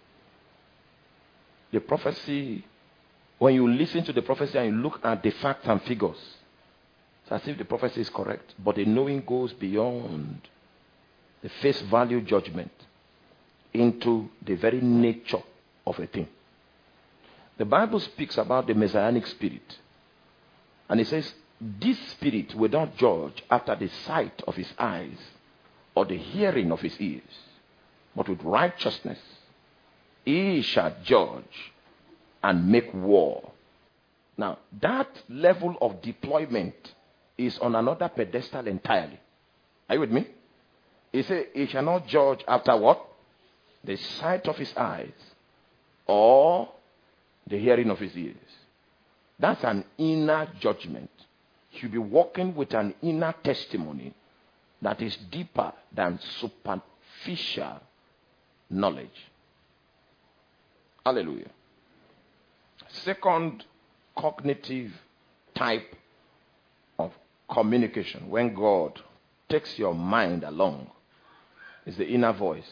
The prophecy, when you listen to the prophecy and you look at the facts and figures, it's as if the prophecy is correct. But the knowing goes beyond the face value judgment into the very nature of a thing. The Bible speaks about the messianic spirit. And it says, this spirit will not judge after the sight of his eyes or the hearing of his ears, but with righteousness he shall judge and make war. Now, that level of deployment is on another pedestal entirely. Are you with me? He said, he shall not judge after what? The sight of his eyes or the hearing of his ears. That's an inner judgment. You'll be walking with an inner testimony that is deeper than superficial knowledge. Hallelujah. Second cognitive type of communication, when God takes your mind along, is the inner voice.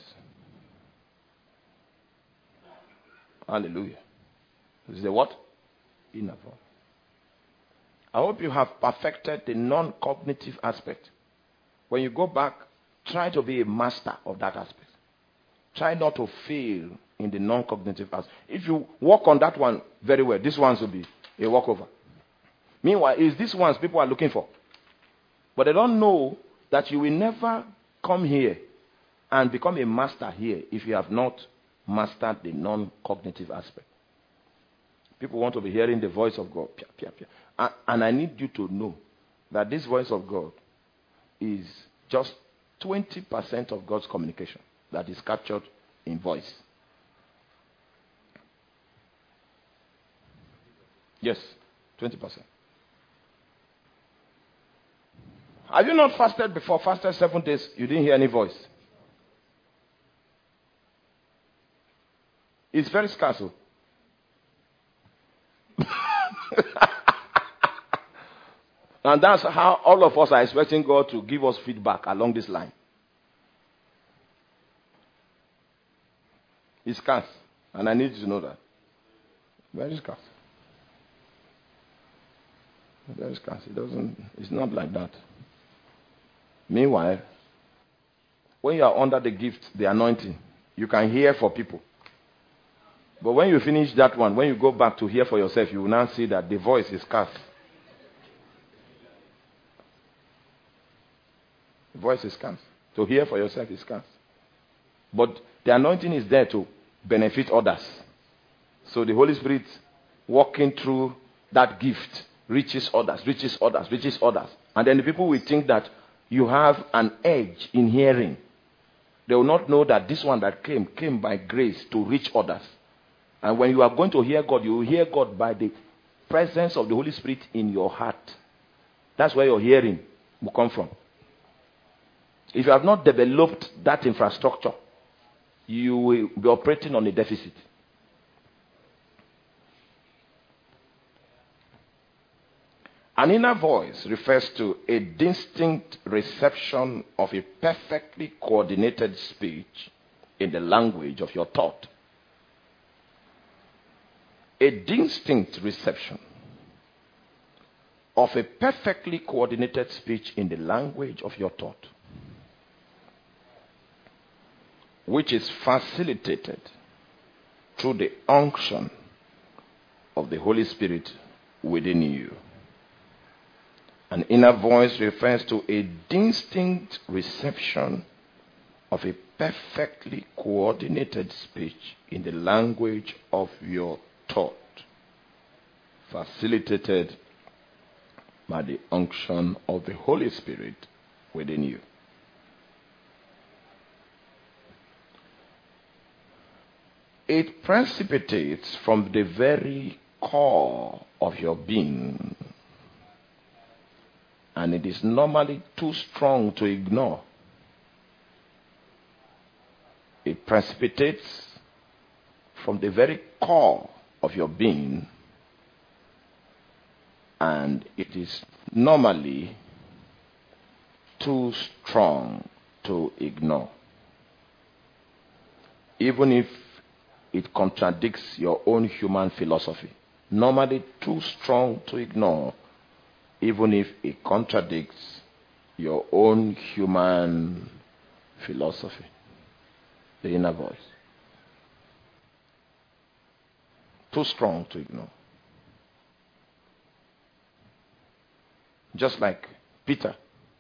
Hallelujah. Is the what? Inner voice. I hope you have perfected the non-cognitive aspect. When you go back, try to be a master of that aspect. Try not to fail in the non-cognitive aspect. If you work on that one very well, this one will be a walkover. Meanwhile, it's these ones people are looking for. But they don't know that you will never come here and become a master here if you have not mastered the non-cognitive aspect. People want to be hearing the voice of God. Pia, pia, pia. And I need you to know that this voice of God is just twenty percent of God's communication that is captured in voice. Yes, twenty percent. Have you not fasted before? Fasted seven days, you didn't hear any voice. It's very scarce. And that's how all of us are expecting God to give us feedback along this line. It's scarce. And I need you to know that. Very scarce. Very scarce. It doesn't, it's not like that. Meanwhile, when you are under the gift, the anointing, you can hear for people. But when you finish that one, when you go back to hear for yourself, you will now see that the voice is scarce. The voice is scarce. To hear for yourself is scarce. But the anointing is there to benefit others. So the Holy Spirit walking through that gift reaches others, reaches others, reaches others. And then the people will think that you have an edge in hearing. They will not know that this one that came, came by grace to reach others. And when you are going to hear God, you will hear God by the presence of the Holy Spirit in your heart. That's where your hearing will come from. If you have not developed that infrastructure, you will be operating on a deficit. An inner voice refers to a distinct reception of a perfectly coordinated speech in the language of your thought. A distinct reception of a perfectly coordinated speech in the language of your thought, which is facilitated through the unction of the Holy Spirit within you. An inner voice refers to a distinct reception of a perfectly coordinated speech in the language of your thought, facilitated by the unction of the Holy Spirit within you. It precipitates from the very core of your being, and it is normally too strong to ignore. It precipitates from the very core of your being, and it is normally too strong to ignore. Even if it contradicts your own human philosophy. Normally too strong to ignore, even if it contradicts your own human philosophy. The inner voice. Too strong to ignore. Just like Peter.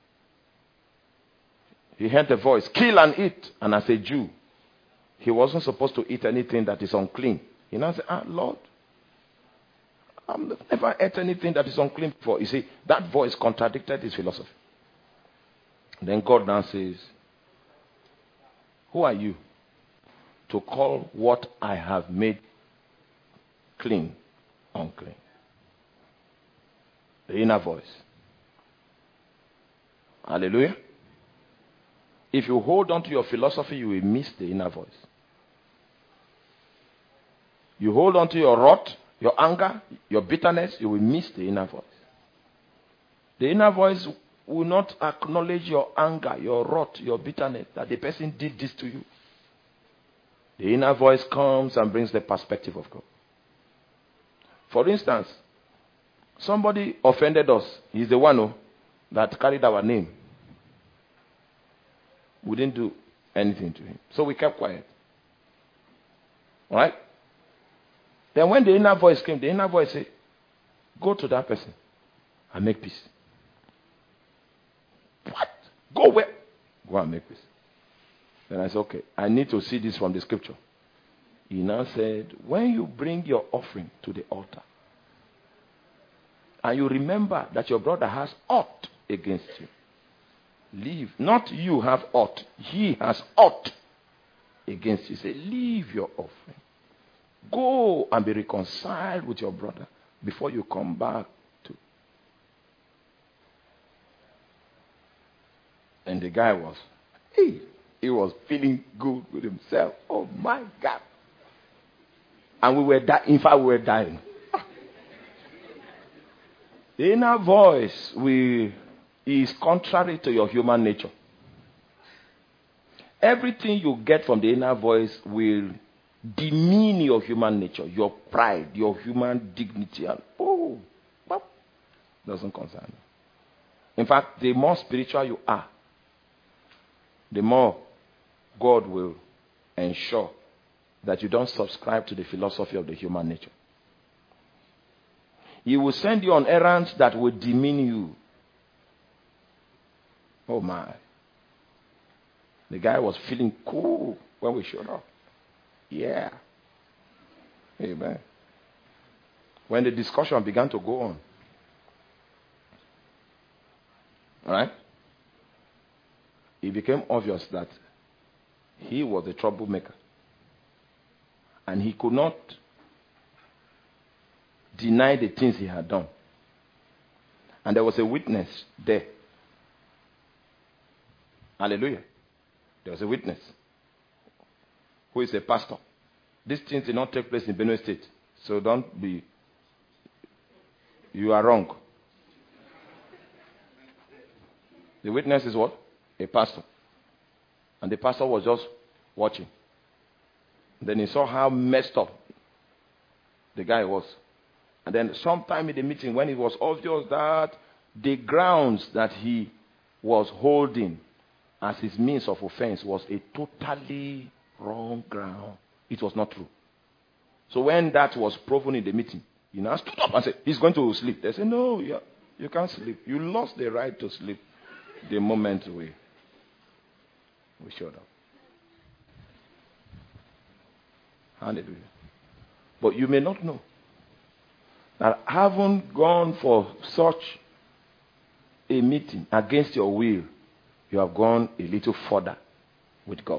He heard the voice, kill and eat. And as a Jew, he wasn't supposed to eat anything that is unclean. He now said, ah, Lord, I've never ate anything that is unclean before. You see, that voice contradicted his philosophy. Then God now says, who are you to call what I have made clean unclean? The inner voice. Hallelujah. If you hold on to your philosophy, you will miss the inner voice. You hold on to your wrath, your anger, your bitterness, you will miss the inner voice. The inner voice will not acknowledge your anger, your wrath, your bitterness, that the person did this to you. The inner voice comes and brings the perspective of God. For instance, somebody offended us. He's the one who, that carried our name. We didn't do anything to him. So we kept quiet. All right? Then when the inner voice came, the inner voice said, go to that person and make peace. What? Go where? Go and make peace. Then I said, okay, I need to see this from the scripture. He now said, when you bring your offering to the altar, and you remember that your brother has aught against you, leave. Not you have aught. He has aught against you. Say, leave your offering. Go and be reconciled with your brother before you come back to. And the guy was, hey, he was feeling good with himself. Oh my God. And we were dying. In fact, we were dying. The inner voice we, is contrary to your human nature. Everything you get from the inner voice will demean your human nature, your pride, your human dignity. And oh, doesn't concern you. In fact, the more spiritual you are, the more God will ensure that you don't subscribe to the philosophy of the human nature. He will send you on errands that will demean you. Oh my. The guy was feeling cool when we showed up. Yeah. Amen. When the discussion began to go on. Right? It became obvious that he was a troublemaker. And he could not deny the things he had done. And there was a witness there. Hallelujah. There was a witness who is a pastor. These things did not take place in Benue State. So don't be, you are wrong. The witness is what? A pastor. And the pastor was just watching. Then he saw how messed up the guy was. And then sometime in the meeting, when it was obvious that the grounds that he was holding as his means of offense was a totally wrong ground. It was not true. So when that was proven in the meeting, he now stood up and said, he's going to sleep. They said, no, you, you can't sleep. You lost the right to sleep the moment we, we showed up. Hallelujah. But you may not know that having gone for such a meeting against your will, you have gone a little further with God.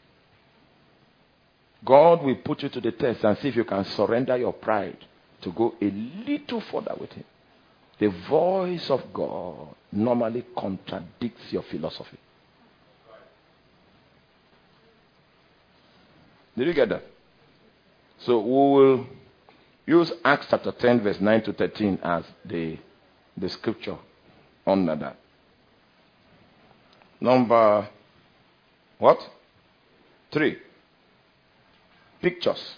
God will put you to the test and see if you can surrender your pride to go a little further with him. The voice of God normally contradicts your philosophy. Did you get that? So we will use Acts chapter ten, verse nine to thirteen as the, the scripture under that. Number what? Three. Pictures.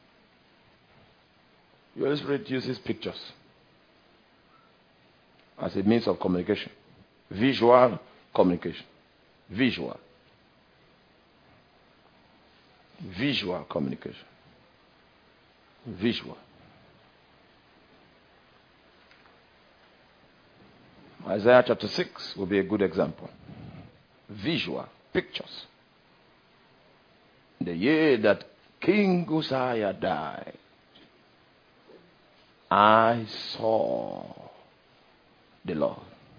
The Holy Spirit uses pictures as a means of communication. Visual communication. Visual. Visual communication. Visual. Isaiah chapter six will be a good example. Visual. Pictures. The year that King Uzziah died, I saw the Lord.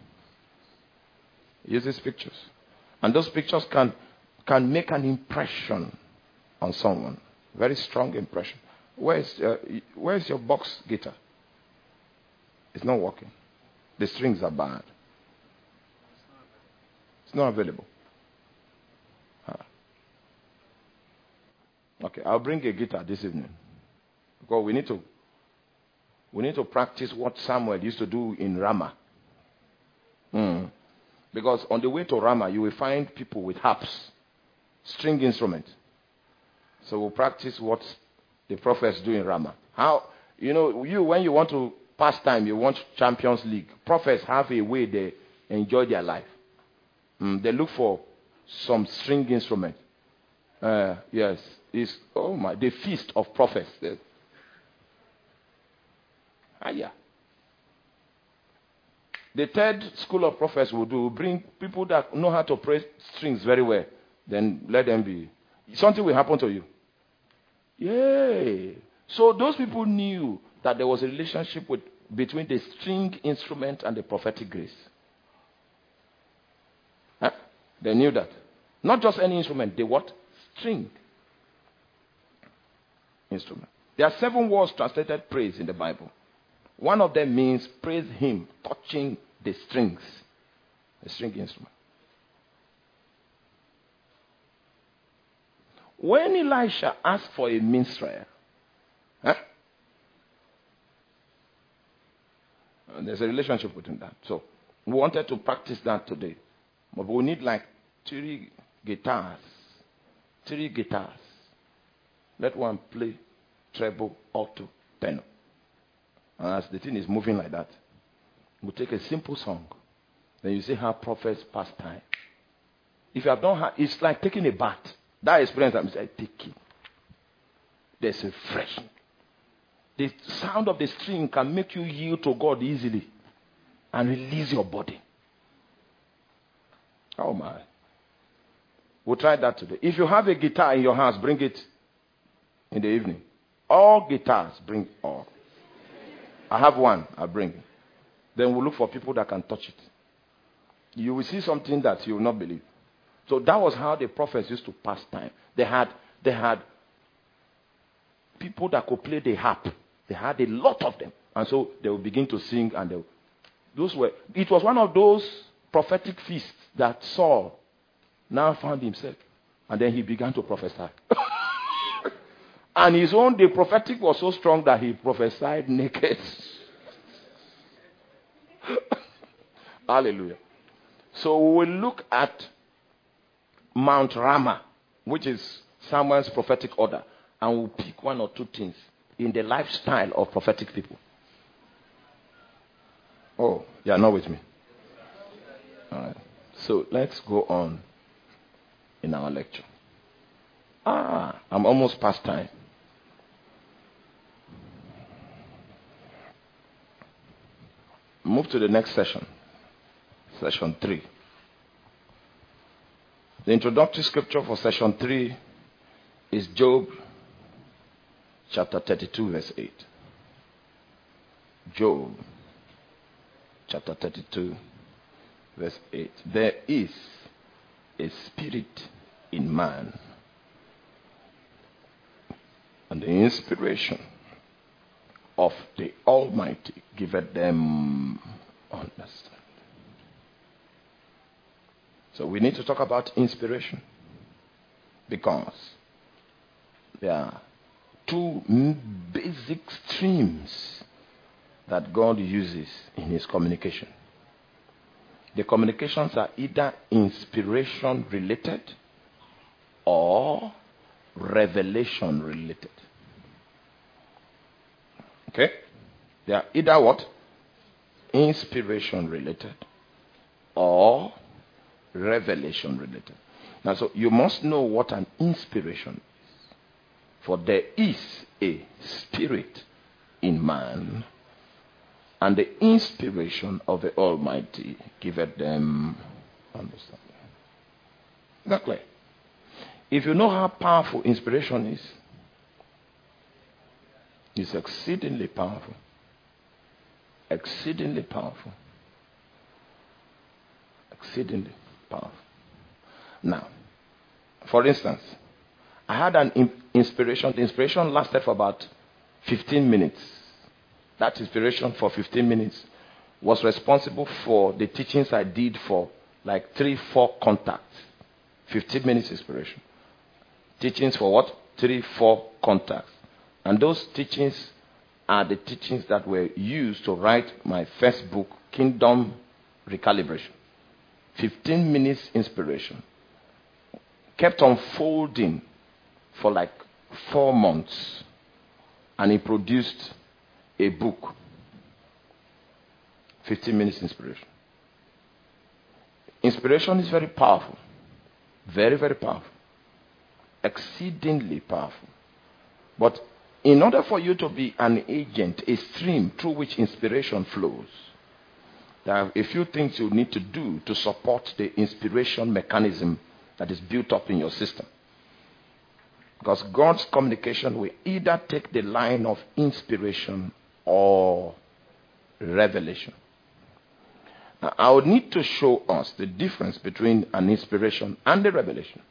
He uses pictures. And those pictures can, can make an impression on someone. Very strong impression. Where's, uh, where's your box guitar? It's not working. The strings are bad. It's not available. Huh. Okay, I'll bring a guitar this evening. Because we need to we need to practice what Samuel used to do in Ramah. Mm. Because on the way to Ramah, you will find people with harps, string instruments. So we'll practice what the prophets do in Ramah. How, you know, you when you want to pass time, you want Champions League. Prophets have a way they enjoy their life. Mm, they look for some string instrument. Uh, yes, it's oh my, the feast of prophets. Ah, yeah. The third school of prophets will do bring people that know how to play strings very well. Then let them be. Something will happen to you. Yay! So those people knew that there was a relationship with between the string instrument and the prophetic grace. Huh? They knew that. Not just any instrument, the what? String instrument. There are seven words translated praise in the Bible. One of them means praise him, touching the strings, the string instrument. When Elisha asked for a minstrel, huh? There's a relationship between that. So we wanted to practice that today. But we need like three guitars. Three guitars. Let one play treble, alto, tenor. And as the thing is moving like that, we'll take a simple song. Then you see how prophets pass time. If you have done ha- it's like taking a bath. That experience I'm saying, take it. There's a fresh. The sound of the string can make you yield to God easily and release your body. Oh my. We'll try that today. If you have a guitar in your house, bring it in the evening. All guitars, bring all. I have one, I'll bring it. Then we'll look for people that can touch it. You will see something that you will not believe. So that was how the prophets used to pass time. They had, they had people that could play the harp. They had a lot of them. And so they will begin to sing, and they, those were, it was one of those prophetic feasts that Saul now found himself. And then he began to prophesy. And his own, the prophetic was so strong that he prophesied naked. Hallelujah. So we will look at Mount Ramah, which is Samuel's prophetic order, and we'll pick one or two things in the lifestyle of prophetic people. Oh, you are not with me. All right. So let's go on in our lecture. Ah, I'm almost past time. Move to the next session. Session three. The introductory scripture for session three is Job chapter thirty-two, verse eight. Job chapter thirty-two, verse eight. There is a spirit in man, and the inspiration of the Almighty giveth them understanding. So we need to talk about inspiration, because there are two basic streams that God uses in his communication. The communications are either inspiration related or revelation related. Okay? They are either what? Inspiration related or revelation related. Now, so you must know what an inspiration is. For there is a spirit in man, and the inspiration of the Almighty giveth them understanding. Is that clear? If you know how powerful inspiration is, it's exceedingly powerful. Exceedingly powerful. Exceedingly powerful. Now, for instance, I had an inspiration. The inspiration lasted for about fifteen minutes. That inspiration for fifteen minutes was responsible for the teachings I did for like three, four contacts. fifteen minutes inspiration. Teachings for what? Three, four contacts. And those teachings are the teachings that were used to write my first book, Kingdom Recalibration. fifteen minutes inspiration. Kept unfolding for like four months. And he produced a book. fifteen minutes inspiration. Inspiration is very powerful. Very, very powerful. Exceedingly powerful. But in order for you to be an agent, a stream through which inspiration flows, there are a few things you need to do to support the inspiration mechanism that is built up in your system. Because God's communication will either take the line of inspiration or revelation. Now, I would need to show us the difference between an inspiration and a revelation.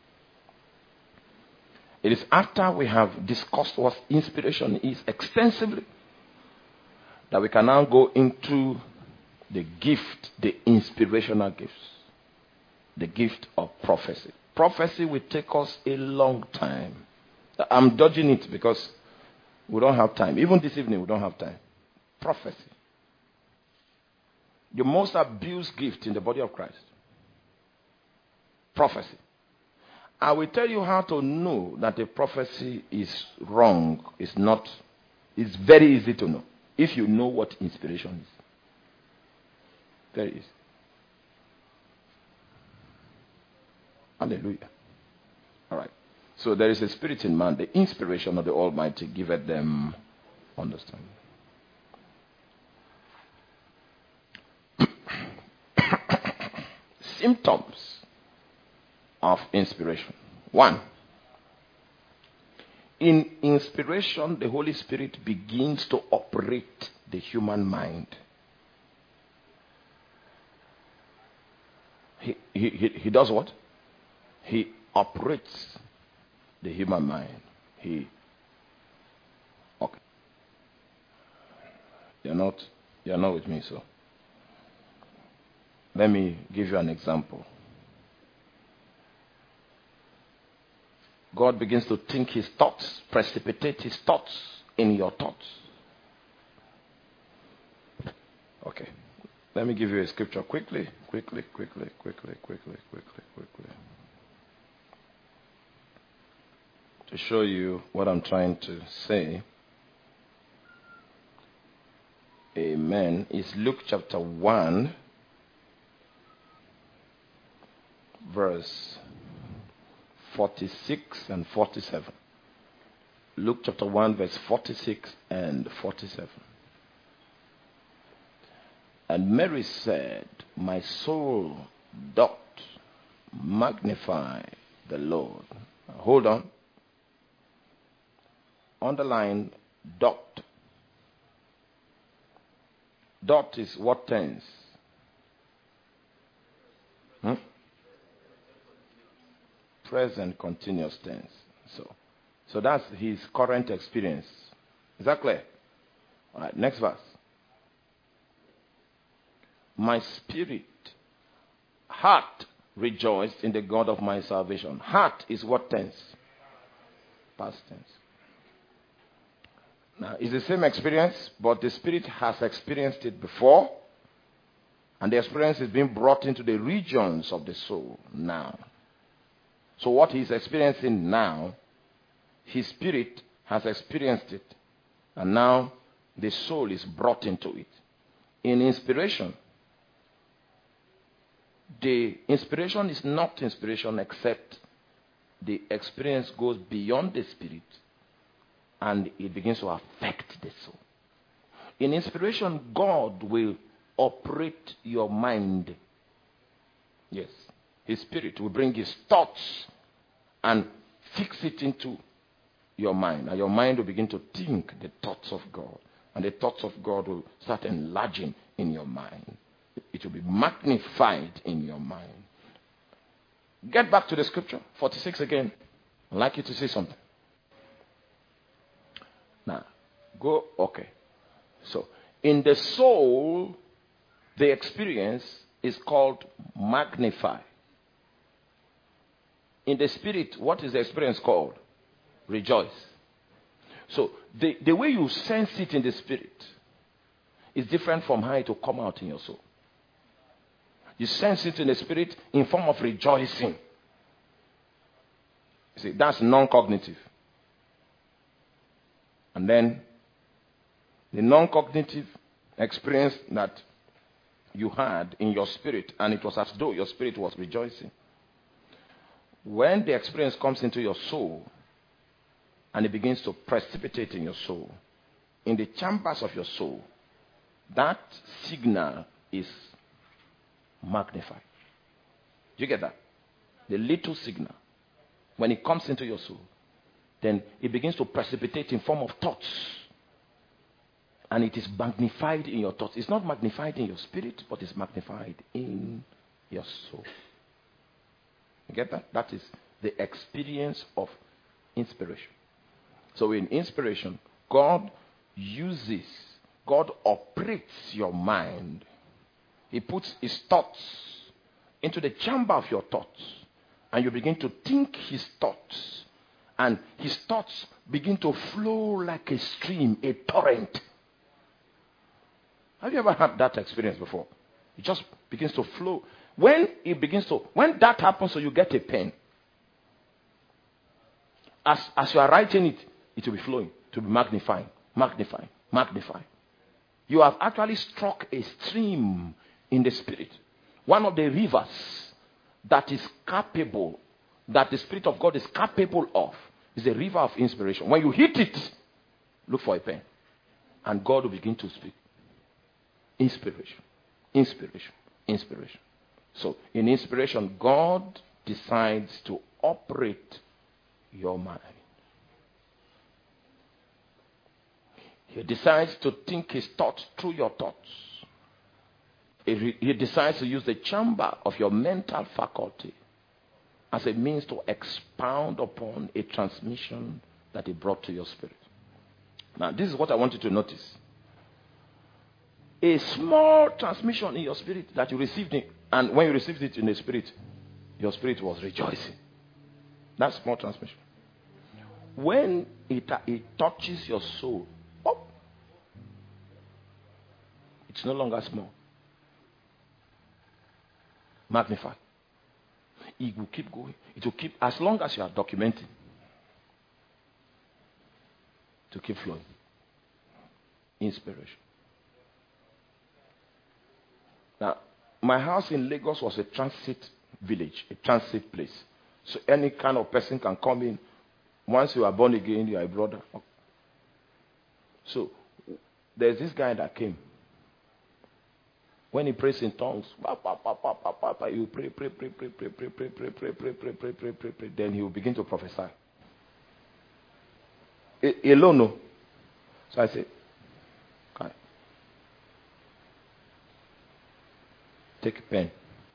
It is after we have discussed what inspiration is extensively that we can now go into the gift, the inspirational gifts, the gift of prophecy. Prophecy will take us a long time. I'm dodging it because we don't have time. Even this evening, we don't have time. Prophecy. The most abused gift in the body of Christ. Prophecy. I will tell you how to know that a prophecy is wrong. It's not. It's very easy to know. If you know what inspiration is. Very easy. Hallelujah. All right. So there is a spirit in man. The inspiration of the Almighty giveth them understanding. Symptoms of inspiration. One, in inspiration, the Holy Spirit begins to operate the human mind. He, he, he, he does what? He operates the human mind. He, okay. You're not, you're not with me, so. Let me give you an example. God begins to think his thoughts, precipitate his thoughts in your thoughts. Okay. Let me give you a scripture quickly, quickly, quickly, quickly, quickly, quickly, quickly. To show you what I'm trying to say. Amen. It's Luke chapter one, verse forty-six and forty-seven. Luke chapter one, verse forty-six and forty-seven. And Mary said, my soul doth magnify the Lord. Now, hold on. Underline doth. Doth is what tense? Hmm? Present continuous tense. So, so that's his current experience. Is that clear? All right, next verse. My spirit, heart rejoiced in the God of my salvation. Heart is what tense? Past tense. Now, it's the same experience, but the spirit has experienced it before, and the experience is being brought into the regions of the soul now. So what he's experiencing now, his spirit has experienced it, and now the soul is brought into it. In inspiration, the inspiration is not inspiration except the experience goes beyond the spirit and it begins to affect the soul. In inspiration, God will operate your mind. Yes. His spirit will bring his thoughts and fix it into your mind. And your mind will begin to think the thoughts of God. And the thoughts of God will start enlarging in your mind. It will be magnified in your mind. Get back to the scripture, forty-six again. I'd like you to say something. Now, go, okay. So, in the soul, the experience is called magnify. In the spirit, what is the experience called? Rejoice. So, the, the way you sense it in the spirit is different from how it will come out in your soul. You sense it in the spirit in form of rejoicing. You see, that's non-cognitive. And then, the non-cognitive experience that you had in your spirit, and it was as though your spirit was rejoicing. When the experience comes into your soul, and it begins to precipitate in your soul, in the chambers of your soul, that signal is magnified. Do you get that? The little signal, when it comes into your soul, then it begins to precipitate in form of thoughts. And it is magnified in your thoughts. It's not magnified in your spirit, but it's magnified in your soul. You get that? That is the experience of inspiration. So in inspiration, God uses, God operates your mind. He puts his thoughts into the chamber of your thoughts. And you begin to think his thoughts. And his thoughts begin to flow like a stream, a torrent. Have you ever had that experience before? It just begins to flow. When it begins to, when that happens, so you get a pen. As, as you are writing it, it will be flowing, to be magnifying, magnifying, magnifying. You have actually struck a stream in the spirit. One of the rivers that is capable, that the Spirit of God is capable of, is a river of inspiration. When you hit it, look for a pen. And God will begin to speak. Inspiration. Inspiration. Inspiration. So, in inspiration, God decides to operate your mind. He decides to think his thoughts through your thoughts. He decides to use the chamber of your mental faculty as a means to expound upon a transmission that he brought to your spirit. Now, this is what I want you to notice. A small transmission in your spirit that you received it, and when you received it in the spirit, your spirit was rejoicing. That's small transmission. When it, it touches your soul, pop, it's no longer small. Magnify. It will keep going. It will keep, as long as you are documenting, to keep flowing. Inspiration. Now, my house in Lagos was a transit village, a transit place. So any kind of person can come in. Once you are born again, you are a brother. So there's this guy that came. When he prays in tongues, you pray, pray, pray, pray, pray, pray, pray, pray, pray, pray, pray, pray, pray, pray, pray. Then he will begin to prophesy. Alone, no. So I say, okay. Take a pen.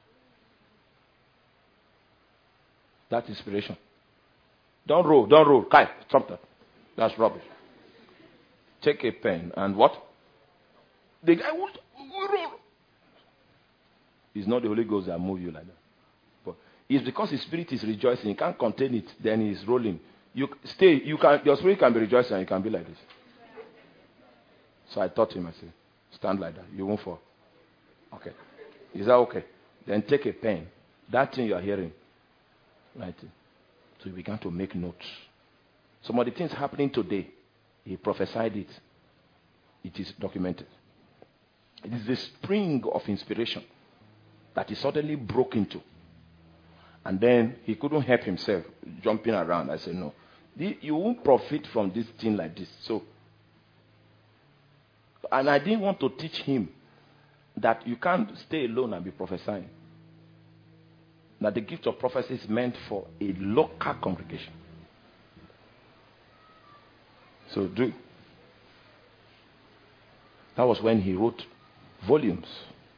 That inspiration. Don't roll, don't roll. Kai, stop that. That's rubbish. Take a pen and what? The guy will roll. It's not the Holy Ghost that moves you like that. But it's because his spirit is rejoicing. He can't contain it. Then he's rolling. You stay. You can. Your spirit can be rejoicing and you can be like this. So I taught him. I said, stand like that. You won't fall. Okay. Is that okay? Then take a pen. That thing you are hearing. Right. So he began to make notes. Some of the things happening today, he prophesied it. It is documented. It is the spring of inspiration that he suddenly broke into. And then he couldn't help himself jumping around. I said, no. You won't profit from this thing like this. So, and I didn't want to teach him that you can't stay alone and be prophesying. That the gift of prophecy is meant for a local congregation. So do. That was when he wrote volumes.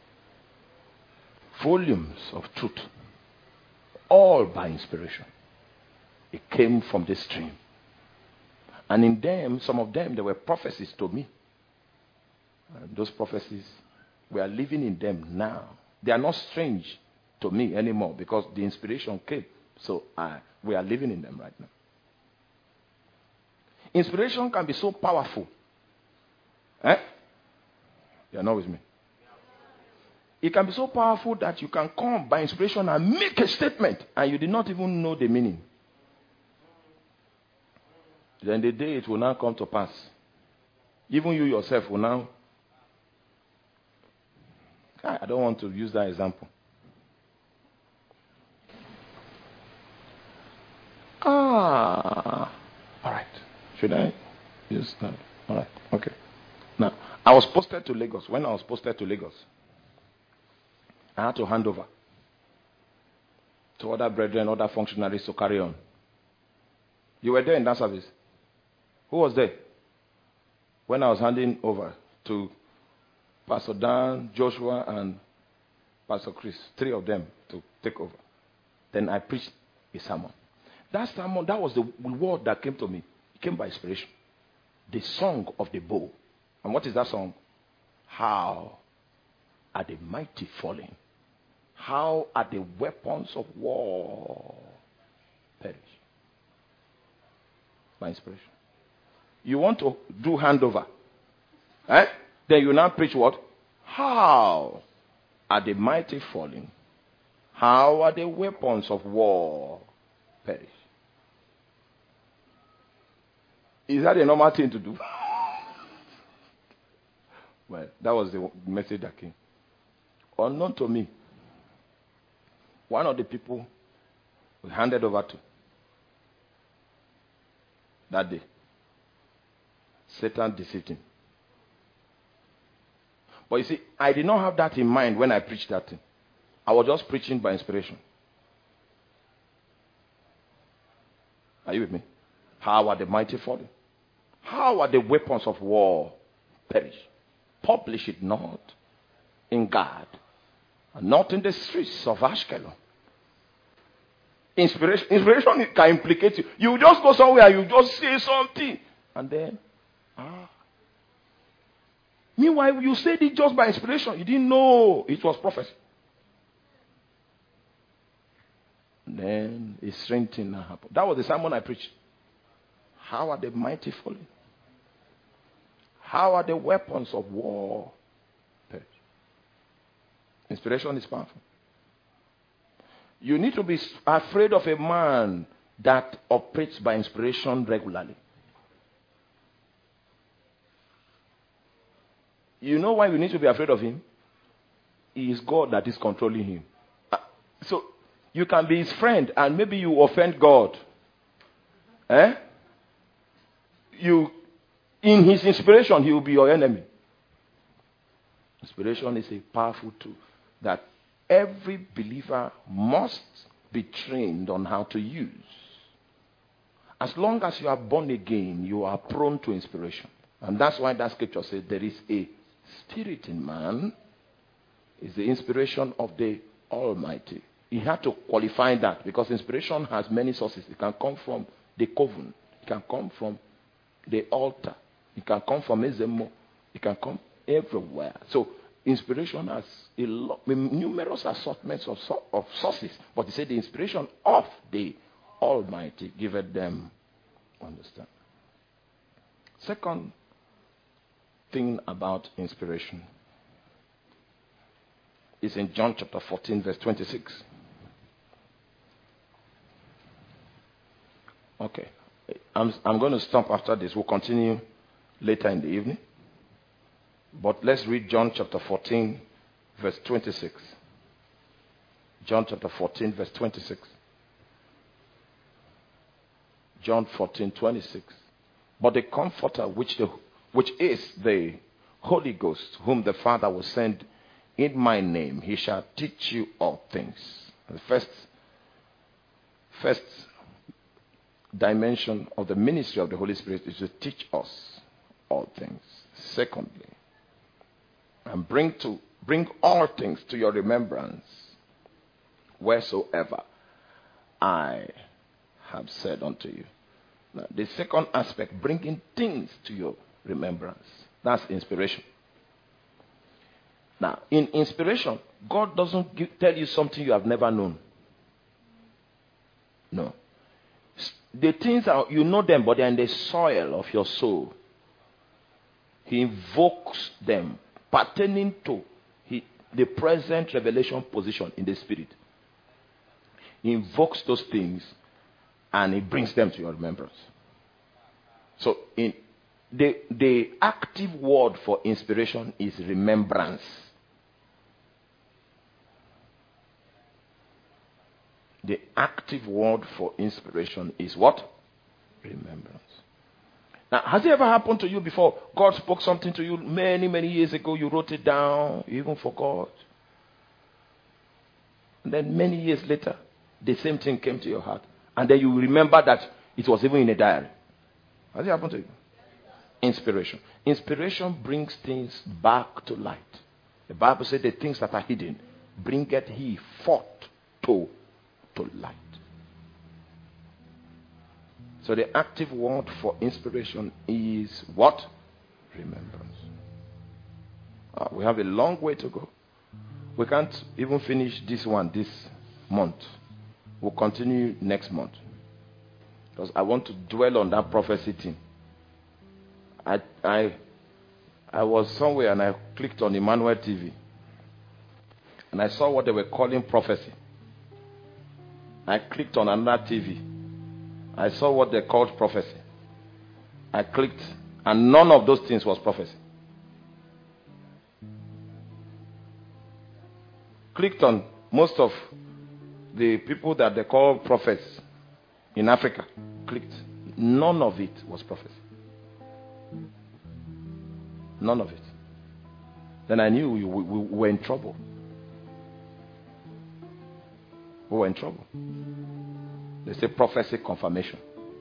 Volumes of truth. All by inspiration. It came from this stream. And in them, some of them, there were prophecies to me. And those prophecies, we are living in them now. They are not strange to me anymore because the inspiration came. So I, we are living in them right now. Inspiration can be so powerful. Eh? You are not with me. It can be so powerful that you can come by inspiration and make a statement and you did not even know the meaning. Then the day it will now come to pass. Even you yourself will now. I don't want to use that example. Ah, all right. Should I use that? All right. Okay. Now, I was posted to Lagos. When I was posted to Lagos, I had to hand over to other brethren, other functionaries to carry on. You were there in that service. Who was there? When I was handing over to Pastor Dan, Joshua, and Pastor Chris, three of them to take over. Then I preached a sermon. That sermon, that was the word that came to me. It came by inspiration. The song of the bow. And what is that song? How are the mighty falling? How are the weapons of war perish? By inspiration. You want to do handover. Eh? Then you now preach what? How are the mighty falling? How are the weapons of war perish? Is that a normal thing to do? Well, that was the message that came. Unknown to me, one of the people we handed over to that day, Satan deceived him. But you see, I did not have that in mind when I preached that thing. I was just preaching by inspiration. Are you with me? How are the mighty falling? How are the weapons of war perish? Publish it not in God, and not in the streets of Ashkelon. Inspiration, inspiration can implicate you. You just go somewhere, you just say something, and then, ah. Meanwhile, you said it just by inspiration. You didn't know it was prophecy. Then a strange thing happened. That was the sermon I preached. How are the mighty falling? How are the weapons of war perished? Inspiration is powerful. You need to be afraid of a man that operates by inspiration regularly. You know why we need to be afraid of him? It is God that is controlling him. Uh, so you can be his friend and maybe you offend God. Eh? You, in his inspiration, he will be your enemy. Inspiration is a powerful tool that every believer must be trained on how to use. As long as you are born again, you are prone to inspiration. And that's why that scripture says there is a spirit in man. It's the inspiration of the Almighty. He had to qualify that because inspiration has many sources. It can come from the coven. It can come from the altar. It can come from Ezemo. It can come everywhere. So inspiration has a lot, numerous assortments of, of sources. But he said the inspiration of the Almighty giveth them understand. Second thing about inspiration is in John chapter fourteen, verse twenty-six. Okay. I'm, I'm going to stop after this. We'll continue later in the evening. But let's read John chapter fourteen, verse twenty-six. John chapter fourteen, verse twenty-six. John fourteen, twenty-six. But the Comforter, which, the, which is the Holy Ghost, whom the Father will send in my name, he shall teach you all things. The first, first dimension of the ministry of the Holy Spirit is to teach us all things. Secondly, and bring to bring all things to your remembrance wheresoever I have said unto you. Now, the second aspect, bringing things to your remembrance, that's inspiration. Now, in inspiration, God doesn't give, tell you something you have never known. No. The things are, you know them, but they're in the soil of your soul. He invokes them pertaining to he, the present revelation position in the spirit. He invokes those things and he brings them to your remembrance. So in the, the active word for inspiration is remembrance. The active word for inspiration is what? Remembrance. Now, has it ever happened to you before? God spoke something to you many, many years ago. You wrote it down. You even forgot. And then many years later, the same thing came to your heart. And then you remember that it was even in a diary. Has it happened to you? Inspiration. Inspiration brings things back to light. The Bible said the things that are hidden bringeth he forth to, to light. So the active word for inspiration is what? Remembrance. Uh, we have a long way to go. We can't even finish this one this month. We'll continue next month. Because I want to dwell on that prophecy thing. I, I, I was somewhere and I clicked on Emmanuel T V. And I saw what they were calling prophecy. I clicked on another T V. I saw what they called prophecy. I clicked, and none of those things was prophecy. Clicked on most of the people that they call prophets in Africa. Clicked. None of it was prophecy. None of it. Then I knew we, we, we were in trouble. We were in trouble. They say prophecy confirmation.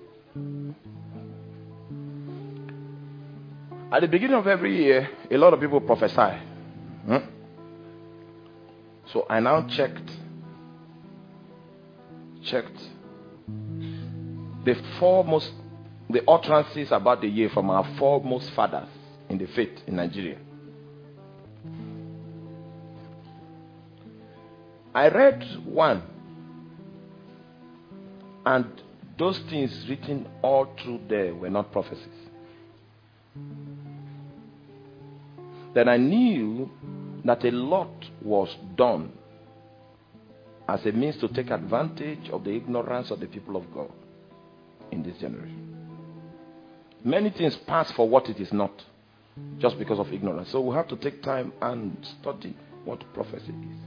At the beginning of every year, a lot of people prophesy. Hmm? So I now checked, checked the foremost, the utterances about the year from our foremost fathers in the faith in Nigeria. I read one, and those things written all through there were not prophecies. Then I knew that a lot was done as a means to take advantage of the ignorance of the people of God in this generation. Many things pass for what it is not, just because of ignorance. So we have to take time and study what prophecy is.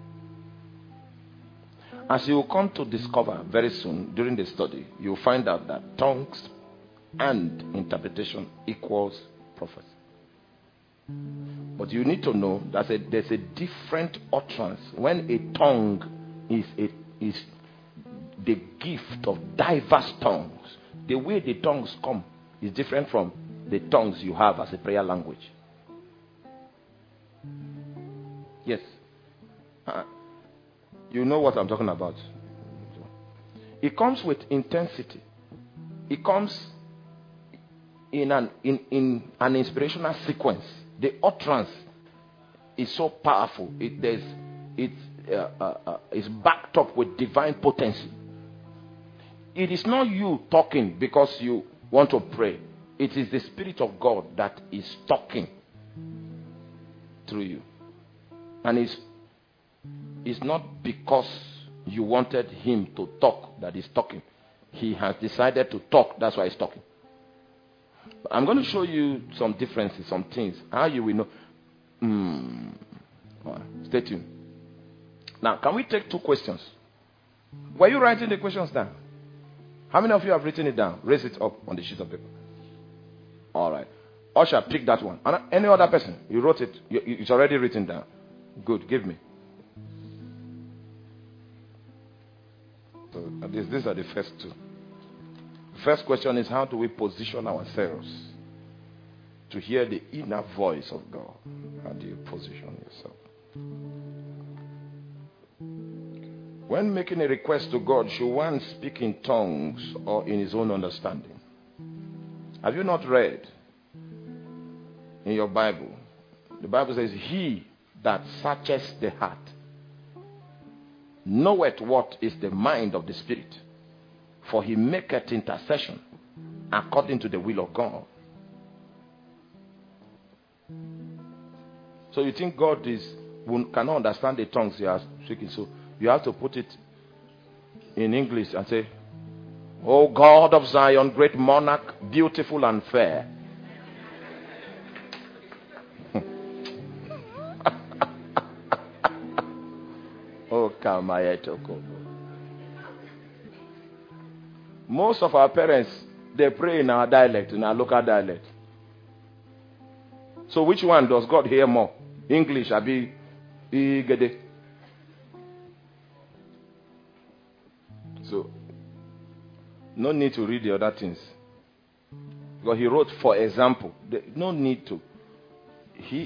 As you will come to discover very soon during the study, you will find out that tongues and interpretation equals prophecy. But you need to know that there's a different utterance. When a tongue is, a, is the gift of diverse tongues, the way the tongues come is different from the tongues you have as a prayer language. Yes. Uh, you know what I'm talking about. It comes with intensity. It comes in an, in, in an inspirational sequence. The utterance is so powerful. It, there's, it's, uh, uh, uh, it's backed up with divine potency. It is not you talking because you want to pray. It is the Spirit of God that is talking through you. And it's, it's not because you wanted him to talk that he's talking. He has decided to talk. That's why he's talking. But I'm going to show you some differences, some things. How you will know. Mm. Right. Stay tuned. Now, can we take two questions? Were you writing the questions down? How many of you have written it down? Raise it up on the sheet of paper. All right. Usher, pick that one. And any other person, you wrote it. It's already written down. Good. Give me. So these, these are the first two. The first question is, how do we position ourselves to hear the inner voice of God? How do you position yourself? When making a request to God, should one speak in tongues or in his own understanding? Have you not read in your Bible? The Bible says, he that searches the heart knoweth what is the mind of the Spirit, for he maketh intercession according to the will of God. So you think God is cannot understand the tongues you are speaking, so you have to put it in English and say, O God of Zion, great monarch, beautiful and fair. Oh, Kamayetoko. Most of our parents, they pray in our dialect, in our local dialect. So which one does God hear more? English, Abi, Igede. So, no need to read the other things. Because he wrote, for example. No need to. He,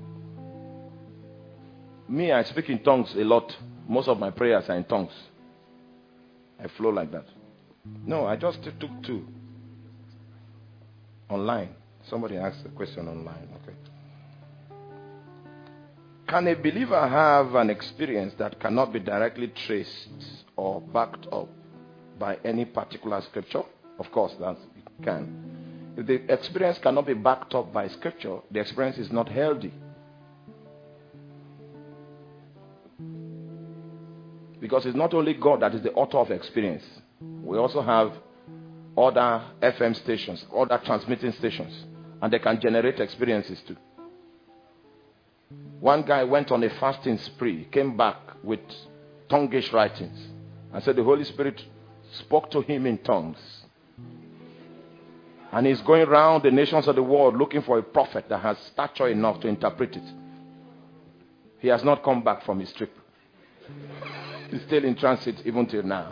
me, I speak in tongues a lot. Most of my prayers are in tongues. I flow like that. No, I just took two. Online. Somebody asked a question online. Okay. Can a believer have an experience that cannot be directly traced or backed up by any particular scripture? Of course, that it can. If the experience cannot be backed up by scripture, the experience is not healthy. Because it's not only God that is the author of experience. We also have other F M stations, other transmitting stations, and they can generate experiences too. One guy went on a fasting spree, came back with tonguish writings, and said the Holy Spirit spoke to him in tongues. And he's going around the nations of the world looking for a prophet that has stature enough to interpret it. He has not come back from his trip. He's still in transit even till now.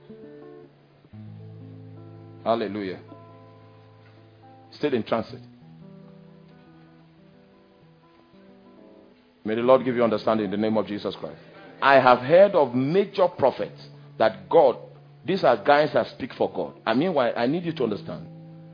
Hallelujah. Still in transit. May the Lord give you understanding in the name of Jesus Christ. I have heard of major prophets that God, these are guys that speak for God. I mean, why I need you to understand.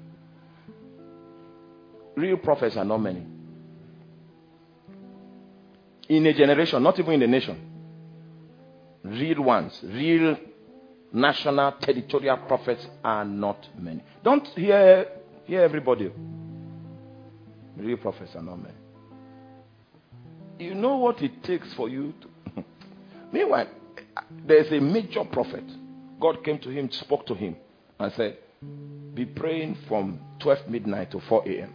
Real prophets are not many. In a generation, not even in a nation. Real ones, real national territorial prophets are not many. Don't hear, hear everybody. Real prophets are not many. You know what it takes for you to... Meanwhile, there's a major prophet. God came to him, spoke to him, and said, be praying from twelve midnight to four a.m.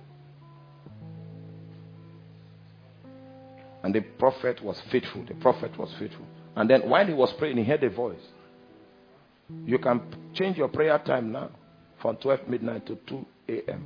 And the prophet was faithful. The prophet was faithful. And then while he was praying, he heard a voice. You can change your prayer time now from twelve midnight to two a.m.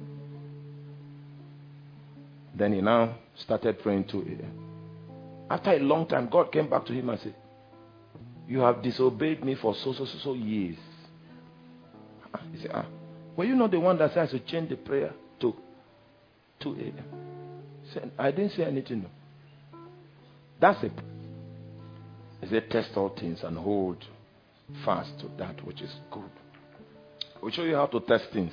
Then he now started praying two a.m. After a long time, God came back to him and said, you have disobeyed me for so, so, so, so years. He said, ah, were you not the one that said to change the prayer to two a.m.? He said, I didn't say anything. No. That's it. He said, test all things and hold fast to that which is good. We'll show you how to test things.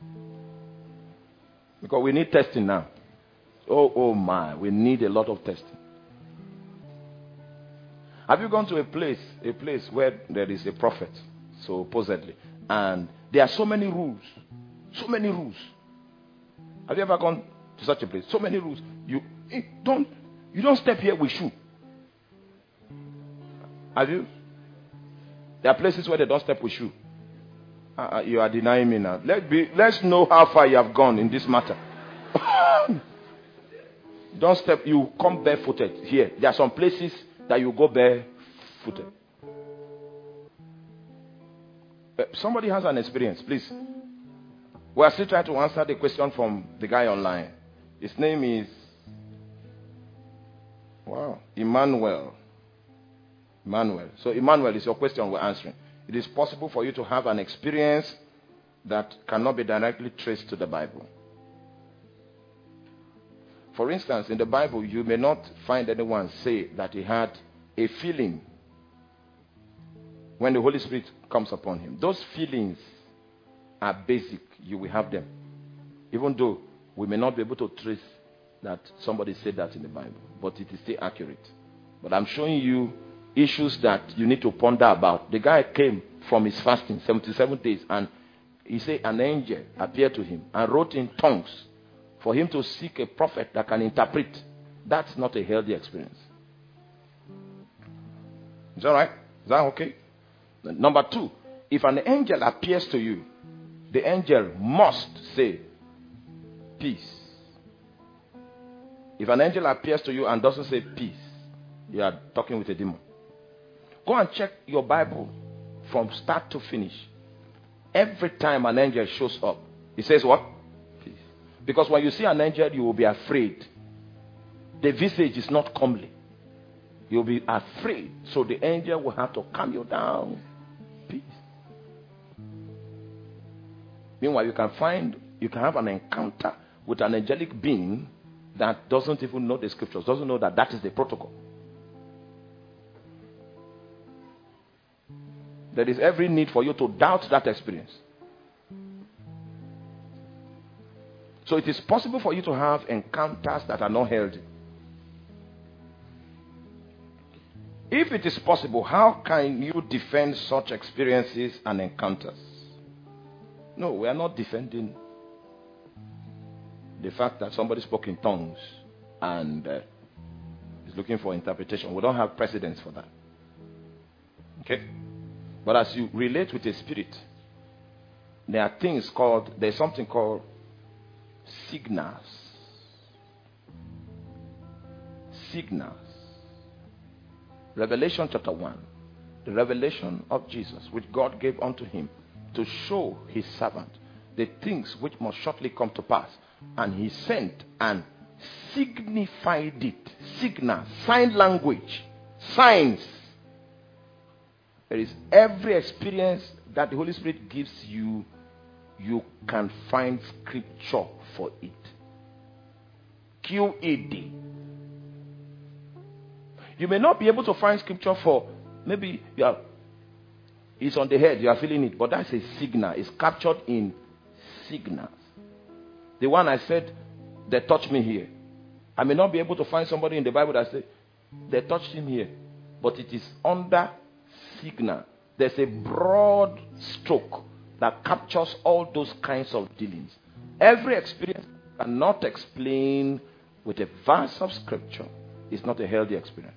Because we need testing now. Oh, oh my, we need a lot of testing. Have you gone to a place, a place where there is a prophet, supposedly, and there are so many rules, so many rules? Have you ever gone to such a place? So many rules. You eh, don't, you don't step here with shoe. Have you? There are places where they don't step with shoe. Uh, you are denying me now. Let's be, let's know how far you have gone in this matter. Don't step. You come barefooted here. There are some places that you go barefooted. Uh, somebody has an experience, please. We are still trying to answer the question from the guy online. His name is wow, Emmanuel. Emmanuel. So Emmanuel is your question we're answering. It is possible for you to have an experience that cannot be directly traced to the Bible. For instance, in the Bible, you may not find anyone say that he had a feeling when the Holy Spirit comes upon him. Those feelings are basic. You will have them. Even though we may not be able to trace that somebody said that in the Bible, but it is still accurate. But I'm showing you issues that you need to ponder about. The guy came from his fasting, seventy-seven days, and he said an angel appeared to him and wrote in tongues for him to seek a prophet that can interpret. That's not a healthy experience. Is that right? Is that okay? Number two, if an angel appears to you, the angel must say, peace. If an angel appears to you and doesn't say peace, you are talking with a demon. Go and check your Bible from start to finish. Every time an angel shows up, he says what? Peace. Because when you see an angel, you will be afraid. The visage is not comely. You'll be afraid. So the angel will have to calm you down. Peace. Meanwhile, you can find, you can have an encounter with an angelic being that doesn't even know the scriptures, doesn't know that that is the protocol. There is every need for you to doubt that experience. So it is possible for you to have encounters that are not healthy. If it is possible, how can you defend such experiences and encounters? No, we are not defending the fact that somebody spoke in tongues and uh, is looking for interpretation. We don't have precedence for that. Okay? But as you relate with a spirit, there are things called, there's something called signals. Signals. Revelation chapter one. The revelation of Jesus, which God gave unto him to show his servant the things which must shortly come to pass. And he sent and signified it. Signal, sign language, signs. There is every experience that the Holy Spirit gives you, you can find scripture for it. Q E D. You may not be able to find scripture for, maybe you are, it's on the head, you are feeling it, but that's a signal. It's captured in signals. The one I said, they touched me here. I may not be able to find somebody in the Bible that said, they touched him here, but it is under signal. There's a broad stroke that captures all those kinds of dealings. Every experience cannot explain with a verse of scripture is not a healthy experience.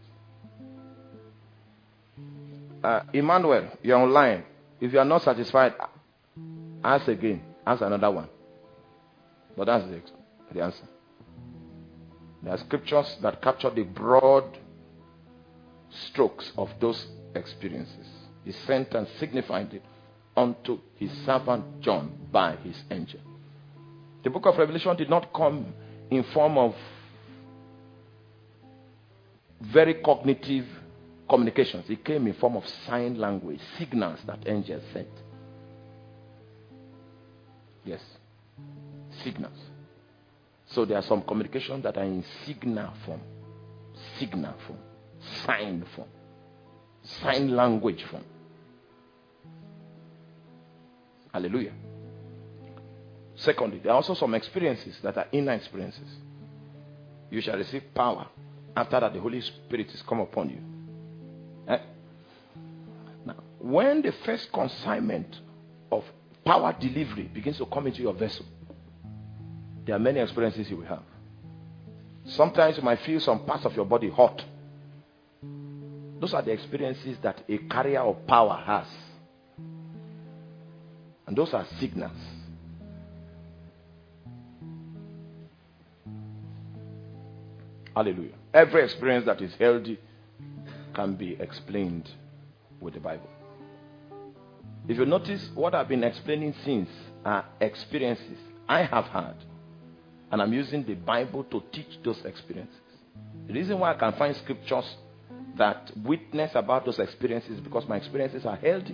Uh, Emmanuel, you're online. If you are not satisfied, ask again. Ask another one. But that's the, the answer. There are scriptures that capture the broad strokes of those experiences. He sent and signified it unto his servant John by his angel. The book of Revelation did not come in form of very cognitive communications. It came in form of sign language, signals that angels sent. Yes, signals. So there are some communications that are in signal form, signal form, sign form, sign language form. Hallelujah. Secondly, there are also some experiences that are inner experiences. You shall receive power after that the Holy Spirit is come upon you. Eh? Now, when the first consignment of power delivery begins to come into your vessel, there are many experiences you will have. Sometimes you might feel some parts of your body hot. Those are the experiences that a carrier of power has. And those are signals. Hallelujah. Every experience that is healthy can be explained with the Bible. If you notice, what I've been explaining since are experiences I have had. And I'm using the Bible to teach those experiences. The reason why I can find scriptures that witness about those experiences is because my experiences are healthy.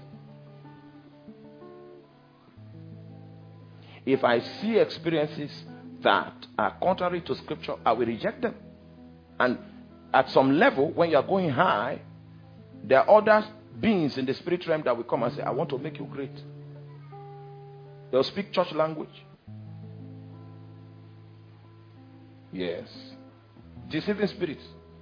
If I see experiences that are contrary to scripture, I will reject them. And at some level, when you are going high, there are other beings in the spirit realm that will come and say, I want to make you great. They'll speak church language. Yes. Deceiving spirits.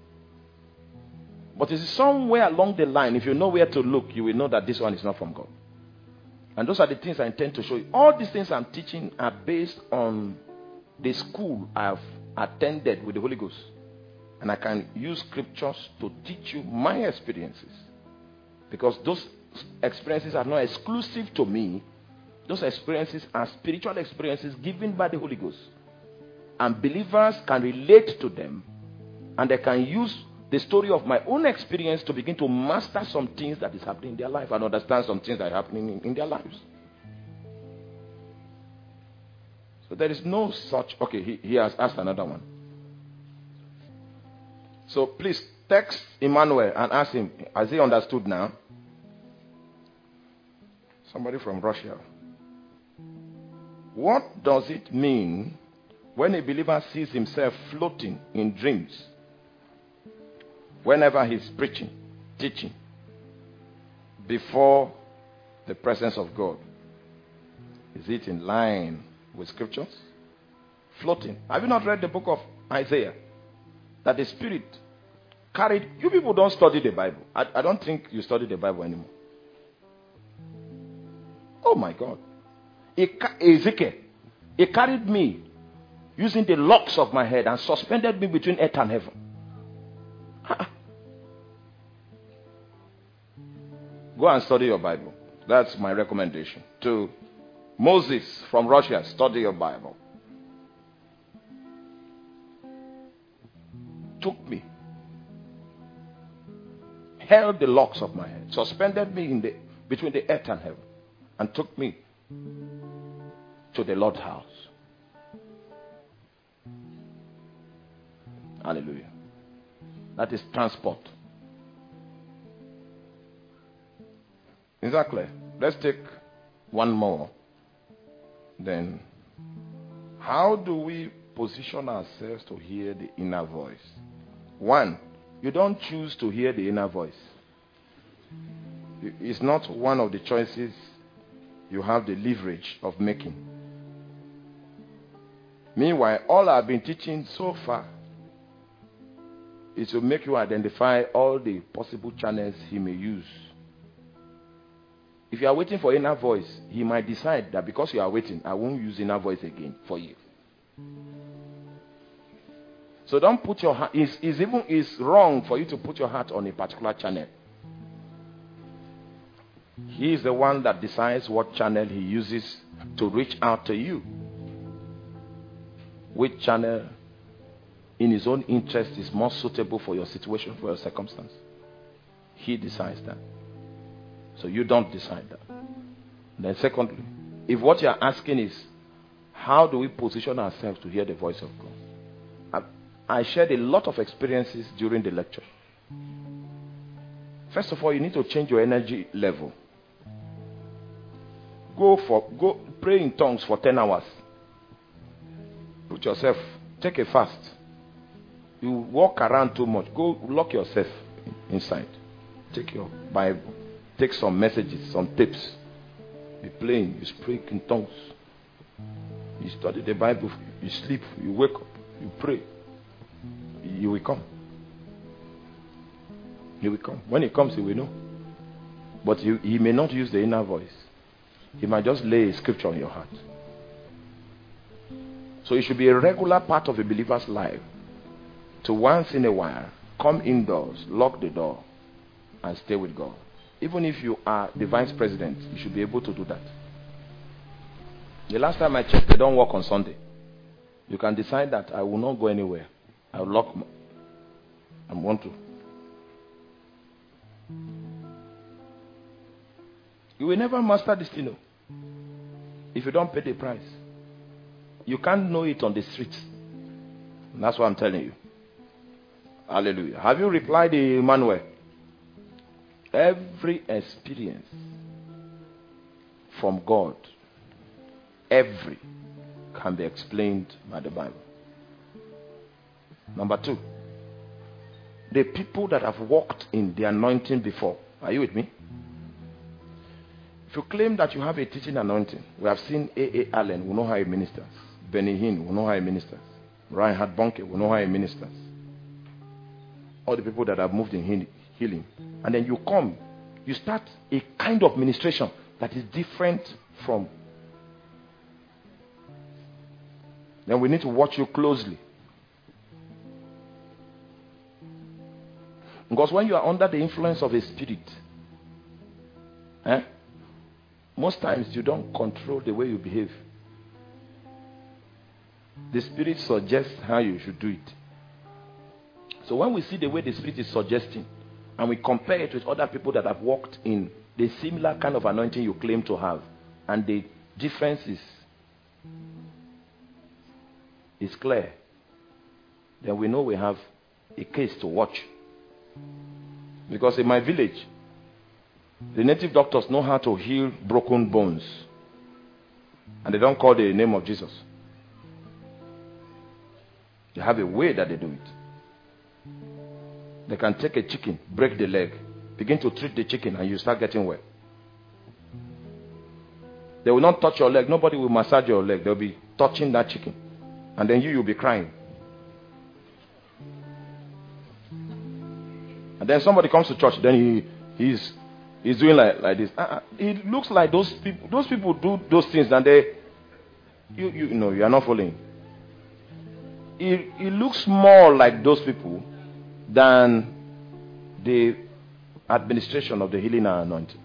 But it's somewhere along the line, if you know where to look, you will know that this one is not from God. And those are the things I intend to show you. All these things I'm teaching are based on the school I've attended with the Holy Ghost. And I can use scriptures to teach you my experiences. Because those experiences are not exclusive to me. Those experiences are spiritual experiences given by the Holy Ghost. And believers can relate to them. And they can use the story of my own experience to begin to master some things that is happening in their life and understand some things that are happening in, in their lives. So there is no such... Okay, he, he has asked another one. So please text Emmanuel and ask him, has he understood now? Somebody from Russia. What does it mean when a believer sees himself floating in dreams whenever he's preaching, teaching, before the presence of God? Is it in line with scriptures? Floating. Have you not read the book of Isaiah? That the Spirit carried... You people don't study the Bible. I, I don't think you study the Bible anymore. Oh my God. Ezekiel, he carried me using the locks of my head and suspended me between earth and heaven. Go and study your Bible. That's my recommendation. To Moses from Russia, study your Bible. Took me, held the locks of my head, suspended me in the between the earth and heaven, and took me to the Lord's house. Hallelujah. That is transport. Exactly. Let's take one more. Then, how do we position ourselves to hear the inner voice? One, you don't choose to hear the inner voice. It's not one of the choices you have the leverage of making. Meanwhile, all I've been teaching so far is to make you identify all the possible channels he may use If you are waiting for inner voice, he might decide that because you are waiting, I won't use inner voice again for you. So don't put your heart, it's, it's even it's wrong for you to put your heart on a particular channel. He is the one that decides what channel he uses to reach out to you. Which channel in his own interest is more suitable for your situation, for your circumstance. He decides that. So you don't decide that. Then secondly, if what you are asking is, how do we position ourselves to hear the voice of God? I, I shared a lot of experiences during the lecture. First of all, you need to change your energy level. Go for go pray in tongues for ten hours. Put yourself, take a fast. You walk around too much. Go lock yourself inside. Take your Bible. Take some messages, some tips. Be praying. You speak in tongues. You study the Bible. You sleep. You wake up. You pray. You will come. He will come. When he comes, he will know. But he, he may not use the inner voice. He might just lay a scripture on your heart. So it should be a regular part of a believer's life to once in a while come indoors, lock the door, and stay with God. Even if you are the vice president, you should be able to do that. The last time I checked, they don't work on Sunday. You can decide that I will not go anywhere. I will lock my, I want to. You will never master this thing if you don't pay the price. You can't know it on the streets. And that's what I'm telling you. Hallelujah. Have you replied to Emmanuel? Every experience from God, every, can be explained by the Bible. Number two, the people that have walked in the anointing before. Are you with me? If you claim that you have a teaching anointing, we have seen A A Allen, we know how he ministers. Benny Hinn, we know how he ministers. Reinhard Bonnke, we know how he ministers. All the people that have moved in healing. And then you come, you start a kind of ministration that is different from. Then we need to watch you closely. Because when you are under the influence of a spirit, eh, most times you don't control the way you behave. The spirit suggests how you should do it. So when we see the way the spirit is suggesting, and we compare it with other people that have walked in the similar kind of anointing you claim to have, and the difference is, is clear, then we know we have a case to watch. Because in my village, the native doctors know how to heal broken bones. And they don't call the name of Jesus. They have a way that they do it. They can take a chicken, break the leg, begin to treat the chicken, and you start getting well. They will not touch your leg. Nobody will massage your leg. They'll be touching that chicken. And then you, you'll be crying. And then somebody comes to church, then he he's he's doing like, like this. Uh, it looks like those people those people do those things, and they you you know you are not following. It it looks more like those people than the administration of the healing and anointing.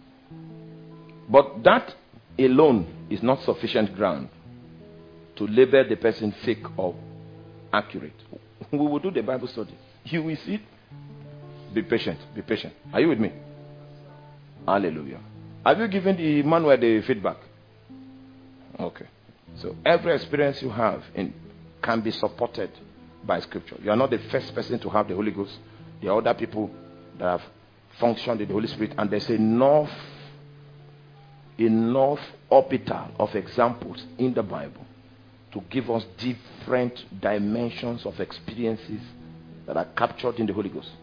But that alone is not sufficient ground to label the person fake or accurate. We will do the Bible study. You will see. Be patient. Be patient. Are you with me? Hallelujah. Have you given the Emmanuel the feedback? Okay. So every experience you have in can be supported by Scripture. You are not the first person to have the Holy Ghost. There are other people that have functioned in the Holy Spirit, and there's enough, enough orbital of examples in the Bible to give us different dimensions of experiences that are captured in the Holy Ghost.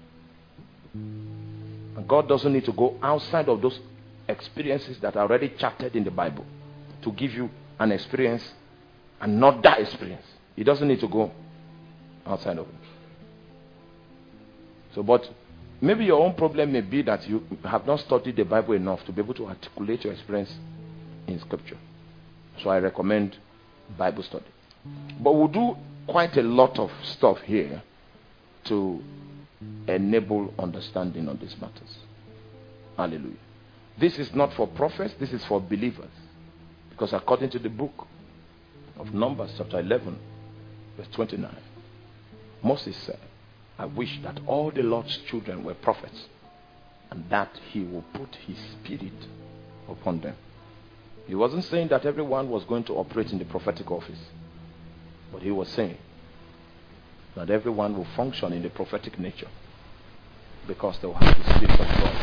And God doesn't need to go outside of those experiences that are already charted in the Bible to give you an experience and not that experience. He doesn't need to go outside of it. So, but Maybe your own problem may be that you have not studied the Bible enough to be able to articulate your experience in Scripture. So I recommend Bible study. But we'll do quite a lot of stuff here to enable understanding on these matters. Hallelujah. This is not for prophets, this is for believers. Because according to the book of Numbers, chapter eleven, verse twenty-nine, Moses said, I wish that all the Lord's children were prophets, and that he will put his spirit upon them. He wasn't saying that everyone was going to operate in the prophetic office, but he was saying that everyone will function in the prophetic nature because they will have the Spirit of God.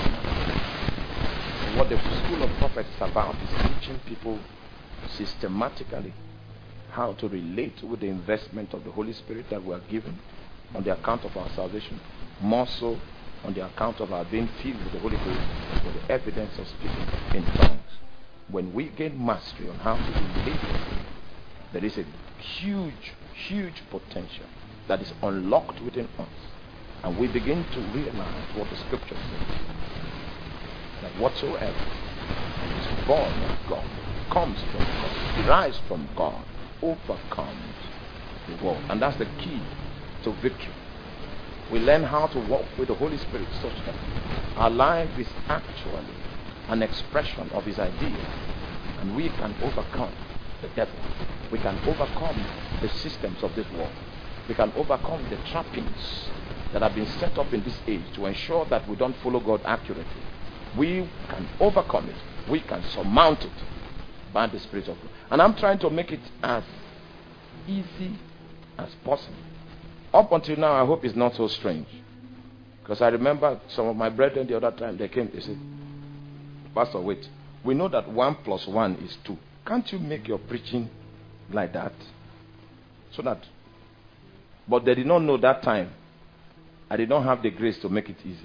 And what the school of prophets is about is teaching people systematically how to relate with the investment of the Holy Spirit that we are given on the account of our salvation, more so on the account of our being filled with the Holy Ghost with the evidence of speaking in tongues. When we gain mastery on how to relate with Him, there is a huge, huge potential that is unlocked within us. And we begin to realize what the Scripture says. That whatsoever is born of God, comes from God, derives from God, overcomes the world. And that's the key to victory. We learn how to walk with the Holy Spirit such that our life is actually an expression of His ideas, and we can overcome the devil. We can overcome the systems of this world. We can overcome the trappings that have been set up in this age to ensure that we don't follow God accurately. We can overcome it. We can surmount it by the Spirit of God. And I'm trying to make it as easy as possible. Up until now, I hope it's not so strange. Because I remember some of my brethren the other time, they came, they said, Pastor, wait, we know that one plus one is two. Can't you make your preaching like that? So that, but they did not know that time I did not have the grace to make it easy.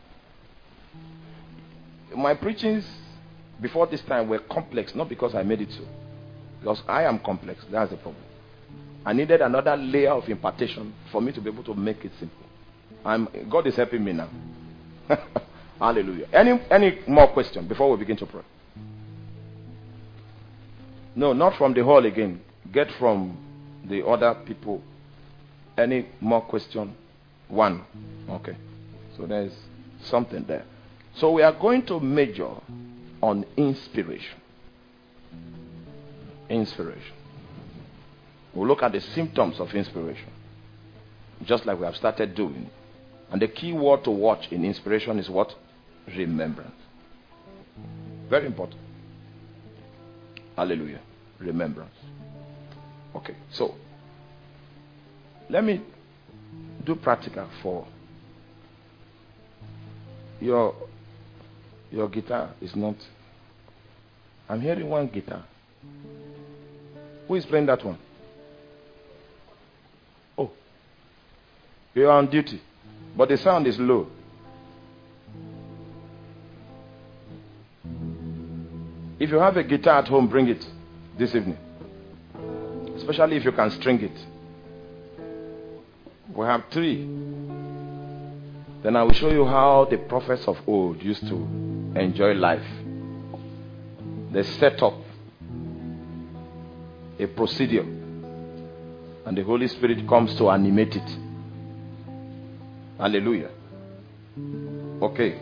My preachings before this time were complex, not because I made it so. Because I am complex, that's the problem. I needed another layer of impartation for me to be able to make it simple. I'm, God is helping me now. Hallelujah. Any, any more questions before we begin to pray? No, not from the hall again. Get from the other people. Any more question? One. Okay. So there's something there. So we are going to major on inspiration. Inspiration. We'll look at the symptoms of inspiration, just like we have started doing. And the key word to watch in inspiration is what? Remembrance. Very important. Hallelujah. Remembrance. Okay, so let me do practical for your your guitar is not. I'm hearing one guitar. Who is playing that one? Oh, you are on duty, but the sound is low. If you have a guitar at home, bring it this evening. Especially if you can string it. We have three. Then I will show you how the prophets of old used to enjoy life. They set up a procedure, and the Holy Spirit comes to animate it. Hallelujah. Okay.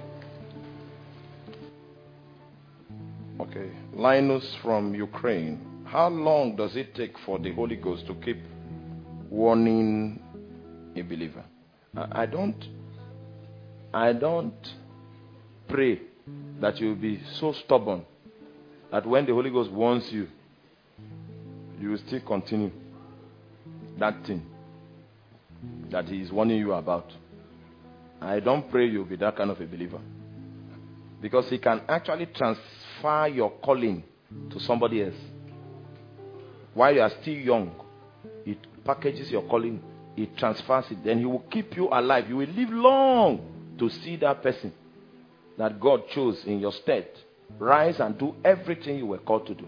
Okay. Linus from Ukraine. How long does it take for the Holy Ghost to keep warning a believer? I, I don't I don't pray that you'll be so stubborn that when the Holy Ghost warns you, you will still continue that thing that He is warning you about. I don't pray you'll be that kind of a believer, because He can actually transfer your calling to somebody else. While you are still young, it packages your calling, it transfers it, then He will keep you alive. You will live long to see that person that God chose in your stead rise and do everything you were called to do.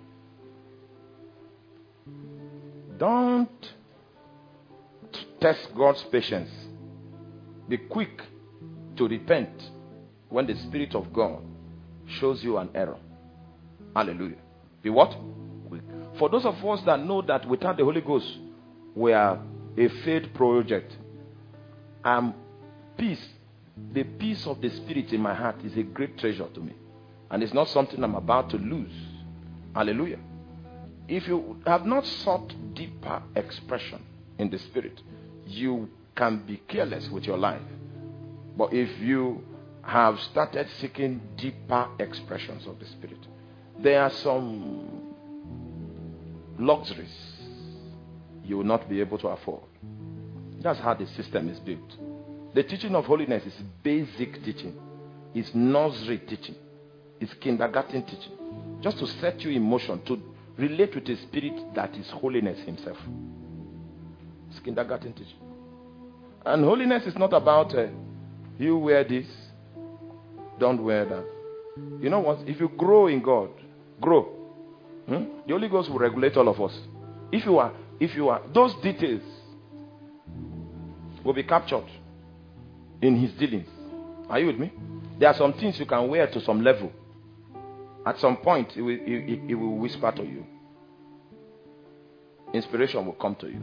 Don't test God's patience. Be quick to repent when the Spirit of God shows you an error. Hallelujah. Be what? Weak. For those of us that know that without the Holy Ghost, we are a failed project. Um, peace, the peace of the Spirit in my heart is a great treasure to me. And it's not something I'm about to lose. Hallelujah. If you have not sought deeper expression in the Spirit, you can be careless with your life. But if you have started seeking deeper expressions of the Spirit, there are some luxuries you will not be able to afford. That's how the system is built. The teaching of holiness is basic teaching. It's nursery teaching. It's kindergarten teaching. Just to set you in motion, to relate with a spirit that is holiness himself. It's kindergarten teaching. And holiness is not about uh, you wear this, don't wear that. You know what? If you grow in God, grow. Hmm? The Holy Ghost will regulate all of us. If you are, if you are, those details will be captured in his dealings. Are you with me? There are some things you can wear to some level. At some point, it will, it, it will whisper to you. Inspiration will come to you.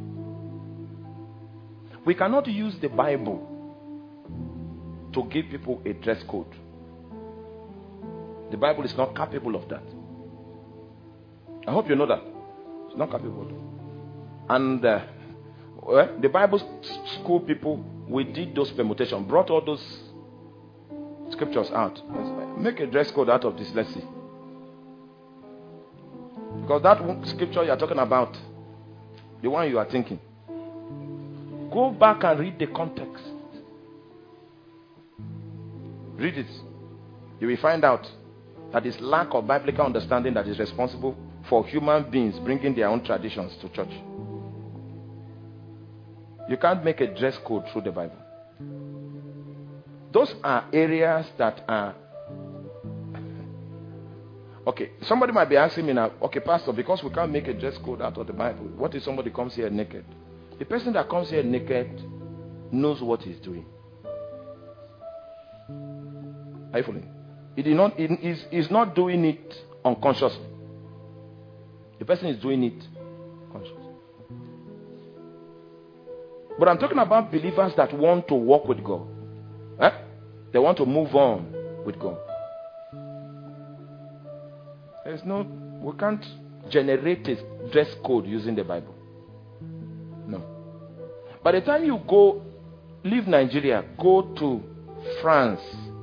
We cannot use the Bible to give people a dress code. The Bible is not capable of that. I hope you know that. It's not capable. And uh, well, the Bible school people, we did those permutations, brought all those scriptures out. Make a dress code out of this, let's see. Because that scripture you are talking about, the one you are thinking, go back and read the context. Read it. You will find out that it's lack of biblical understanding that is responsible for human beings bringing their own traditions to church. You can't make a dress code through the Bible. Those are areas that are... Okay, somebody might be asking me now, okay, Pastor, because we can't make a dress code out of the Bible, what if somebody comes here naked? The person that comes here naked knows what he's doing. Are you following? He did not, he is, he's not doing it unconsciously. The person is doing it consciously. But I'm talking about believers that want to walk with God. Eh? They want to move on with God. There's no, we can't generate a dress code using the Bible. No. By the time you go, leave Nigeria, go to France.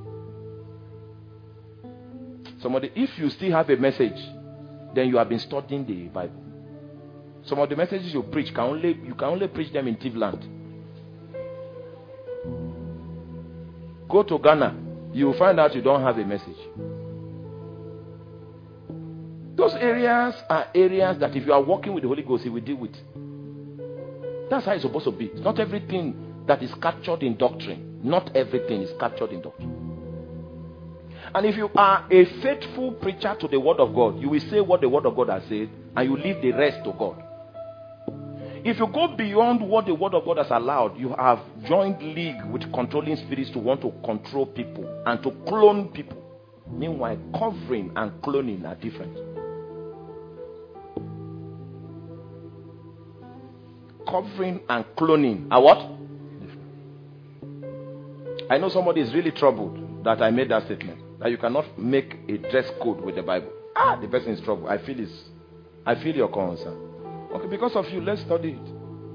Somebody, if you still have a message, then you have been studying the Bible. Some of the messages you preach can only you can only preach them in Tivland. Go to Ghana, you will find out you don't have a message. Those areas are areas that if you are working with the Holy Ghost, he will deal with. That's how it's supposed to be. It's not everything that is captured in doctrine. Not everything is captured in doctrine. And if you are a faithful preacher to the word of God, you will say what the word of God has said, and you leave the rest to God. If you go beyond what the word of God has allowed, you have joined league with controlling spirits to want to control people and to clone people. Meanwhile, covering and cloning are different. Covering and cloning are what? Different. I know somebody is really troubled that I made that statement. That you cannot make a dress code with the Bible. Ah, the person is troubled. I feel his, I feel your concern. Okay, because of you, let's study it.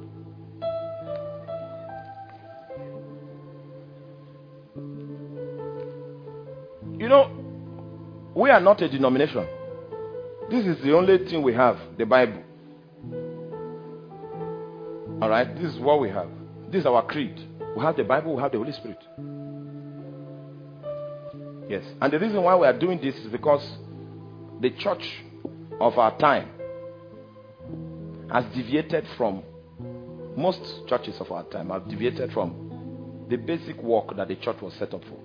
You know, we are not a denomination. This is the only thing we have, the Bible. Alright, this is what we have. This is our creed. We have the Bible, we have the Holy Spirit. Yes, and the reason why we are doing this is because the church of our time has deviated from, most churches of our time have deviated from the basic work that the church was set up for.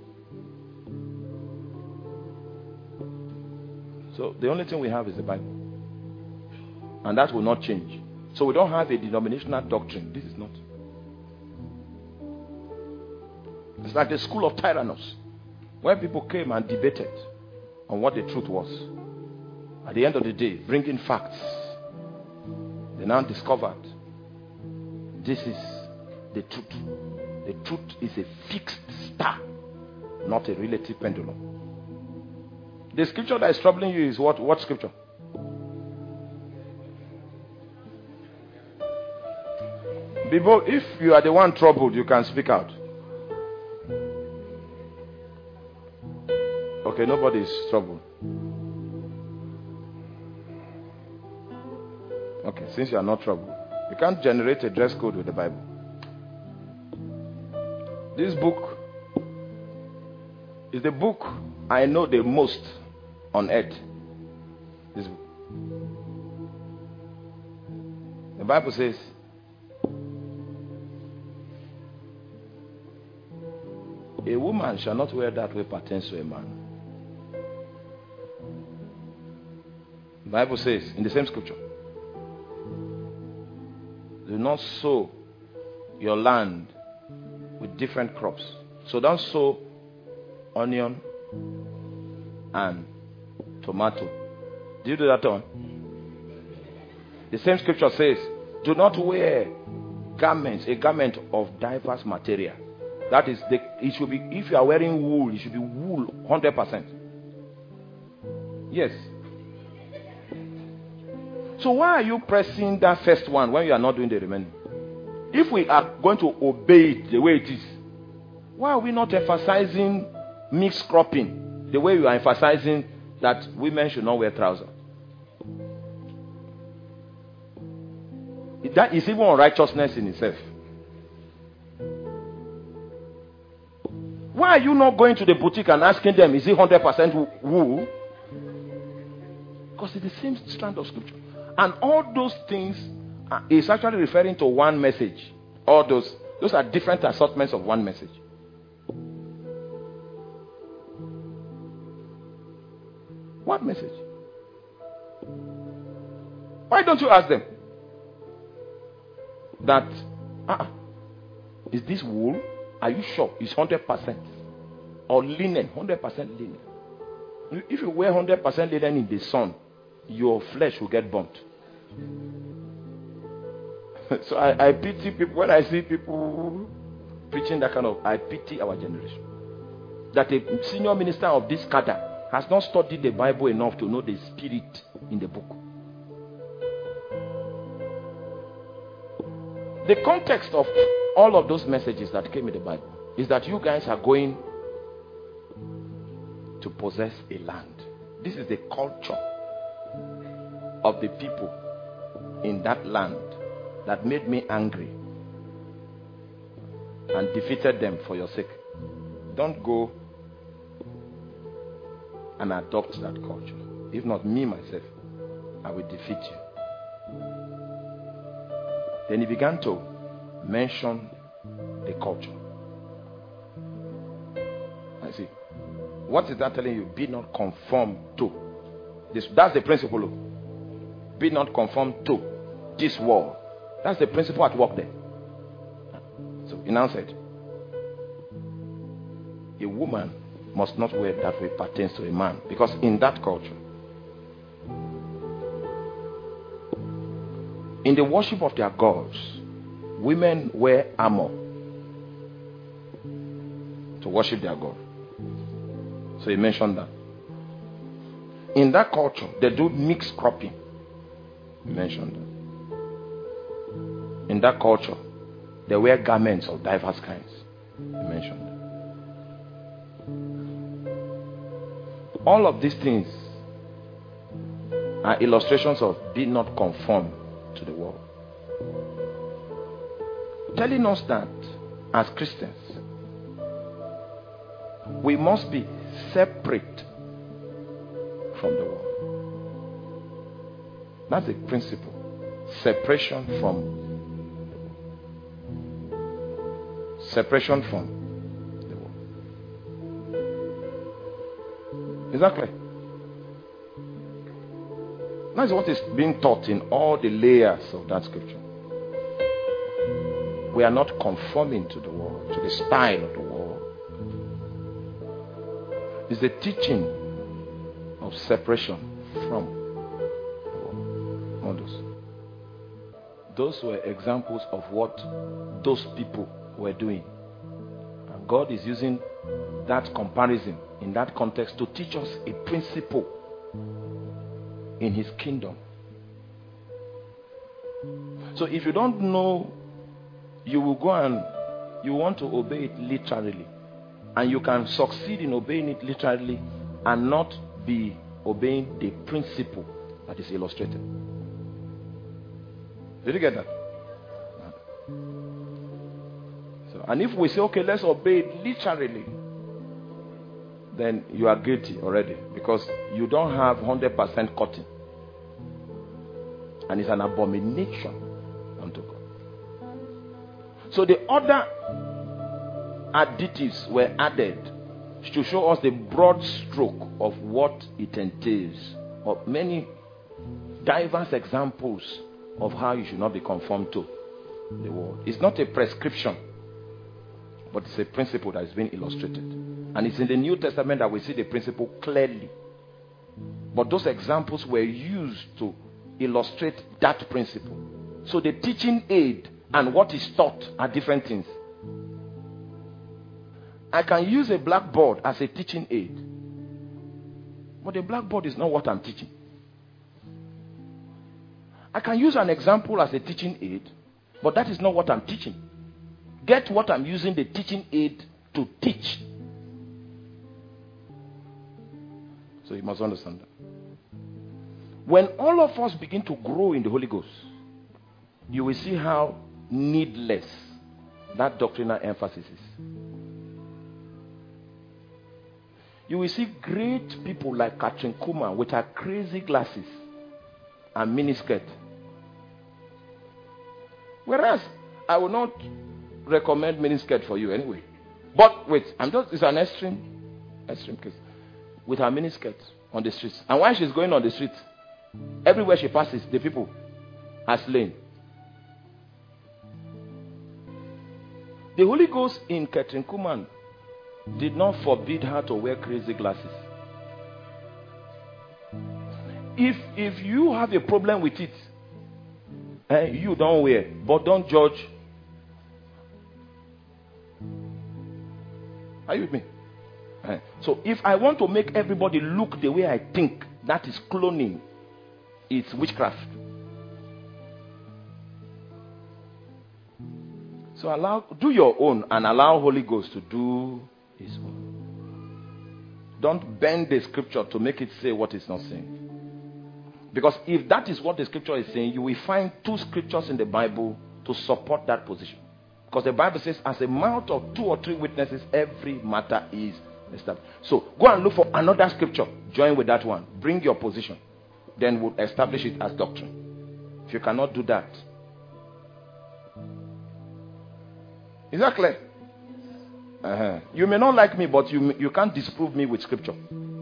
So the only thing we have is the Bible. And that will not change. So we don't have a denominational doctrine. This is not. It's like the school of Tyrannus, where people came and debated on what the truth was. At the end of the day, bringing facts, they now discovered this is the truth. The truth is a fixed star, not a relative pendulum. The scripture that is troubling you is what? What scripture? People, if you are the one troubled, you can speak out. Okay, nobody is troubled. Okay, since you are not troubled, you can't generate a dress code with the Bible. This book is the book I know the most on earth. This book. The Bible says, a woman shall not wear that which pertains to a man. The Bible says in the same scripture, do not sow your land with different crops. So don't sow onion and tomato. Do you do that one? The same scripture says, do not wear garments, a garment of diverse material. That is, the, it should be, if you are wearing wool, it should be wool one hundred percent. Yes. So why are you pressing that first one when you are not doing the remaining? If we are going to obey it the way it is, why are we not emphasizing mixed cropping the way you are emphasizing that women should not wear trousers? That is even unrighteousness in itself. Why are you not going to the boutique and asking them, is it one hundred percent wool? Because it's the same strand of scripture. And all those things are, is actually referring to one message. All those, those are different assortments of one message. What message? Why don't you ask them that, uh-uh, is this wool? Are you sure it's one hundred percent? Or linen, one hundred percent linen? If you wear one hundred percent linen in the sun, your flesh will get burnt. So I, I pity people. When I see people preaching that kind of, I pity our generation. That a senior minister of this cadre has not studied the Bible enough to know the spirit in the book. The context of all of those messages that came in the Bible is that you guys are going to possess a land. This is the culture of the people in that land that made me angry and defeated them for your sake. Don't go and adopt that culture. If not, me myself, I will defeat you. Then he began to mention the culture. I see. What is that telling you? Be not conformed to. This, that's the principle. Be not conformed to this world. That's the principle at work there. So he now said, a woman must not wear that which pertains to a man. Because in that culture, in the worship of their gods, women wear armor to worship their God. So he mentioned that. In that culture, they do mixed cropping. He mentioned that. In that culture, they wear garments of diverse kinds. He mentioned that. All of these things are illustrations of be not conformed to the world. Telling us that as Christians, we must be separate from the world. That's the principle. Separation from separation from the world. Is that clear? That's what is being taught in all the layers of that scripture. We are not conforming to the world, to the style of the world, It's the teaching of separation from others. Those were examples of what those people were doing. And God is using that comparison in that context to teach us a principle in his kingdom. So if you don't know, you will go and you want to obey it literally. And you can succeed in obeying it literally and not be obeying the principle that is illustrated. Did you get that? So, and if we say, okay, let's obey it literally, then you are guilty already, because you don't have one hundred percent cutting. And it's an abomination unto God. So the other additives were added to show us the broad stroke of what it entails, of many diverse examples of how you should not be conformed to the world. It's not a prescription, but it's a principle that is being illustrated. And it's in the New Testament that we see the principle clearly. But those examples were used to illustrate that principle. So the teaching aid and what is taught are different things. I can use a blackboard as a teaching aid, but the blackboard is not what I'm teaching. I can use an example as a teaching aid, but that is not what I'm teaching. Get what I'm using the teaching aid to teach. So you must understand that. When all of us begin to grow in the Holy Ghost, you will see how needless that doctrinal emphasis is. You will see great people like Kathryn Kuhlman with her crazy glasses and miniskirt. Whereas I will not recommend miniskirt for you anyway. But wait, I'm just it's an extreme extreme case. With her miniskirt on the streets. And while she's going on the street, everywhere she passes, the people are slain. The Holy Ghost in Kathryn Kuhlman did not forbid her to wear crazy glasses. If if you have a problem with it, eh, you don't wear, but don't judge. Are you with me? Eh, so if I want to make everybody look the way I think, that is cloning. It's witchcraft. So allow, do your own and allow Holy Ghost to do his own. Don't bend the scripture to make it say what it's not saying. Because if that is what the scripture is saying, you will find two scriptures in the Bible to support that position. Because the Bible says, as a mouth of two or three witnesses, every matter is established. So go and look for another scripture. Join with that one. Bring your position. Then we'll establish it as doctrine. If you cannot do that. Is that clear? Uh-huh. You may not like me, but you, you can't disprove me with scripture.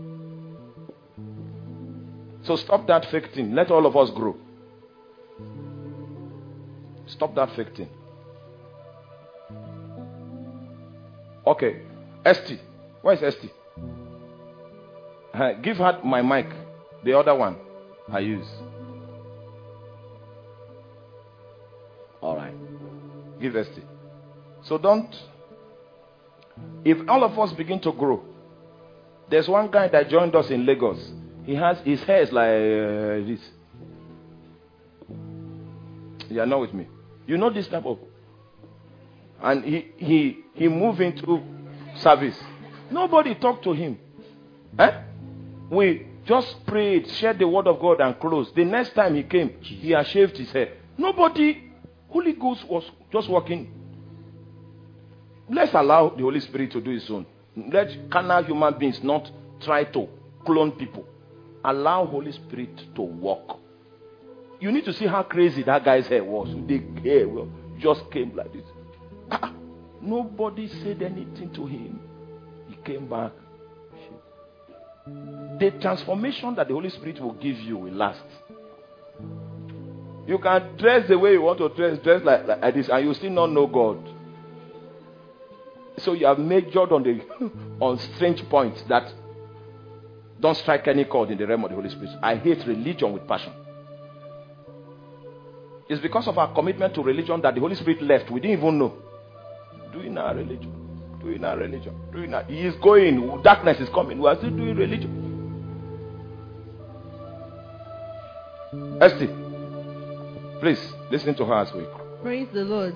So stop that fake thing. Let all of us grow. Stop that fake thing. Okay. Esty. Where is Esty? Uh, give her my mic. The other one I use. Alright. Give Esty. So don't. If all of us begin to grow. There's one guy that joined us in Lagos. He has his hair is like uh, this. You are not with me. You know this type of. And he he he moved into service. Nobody talked to him. Eh? We just prayed, shared the word of God, and closed. The next time he came, he had shaved his hair. Nobody. Holy Ghost was just walking. Let's allow the Holy Spirit to do his own. Let carnal human beings not try to clone people. Allow Holy Spirit to walk. You need to see how crazy that guy's hair was. The hair well, just came like this. Ah, nobody said anything to him. He came back. The transformation that the Holy Spirit will give you will last. You can dress the way you want to dress, dress like, like this, and you still not know God. So you have majored on the on strange points that don't strike any chord in the realm of the Holy Spirit. I hate religion with passion. It's because of our commitment to religion that the Holy Spirit left. We didn't even know. Doing our religion. Doing our religion. Doing our, he is going. Darkness is coming. We are still doing religion. Esther, please listen to her as we.
Praise the Lord.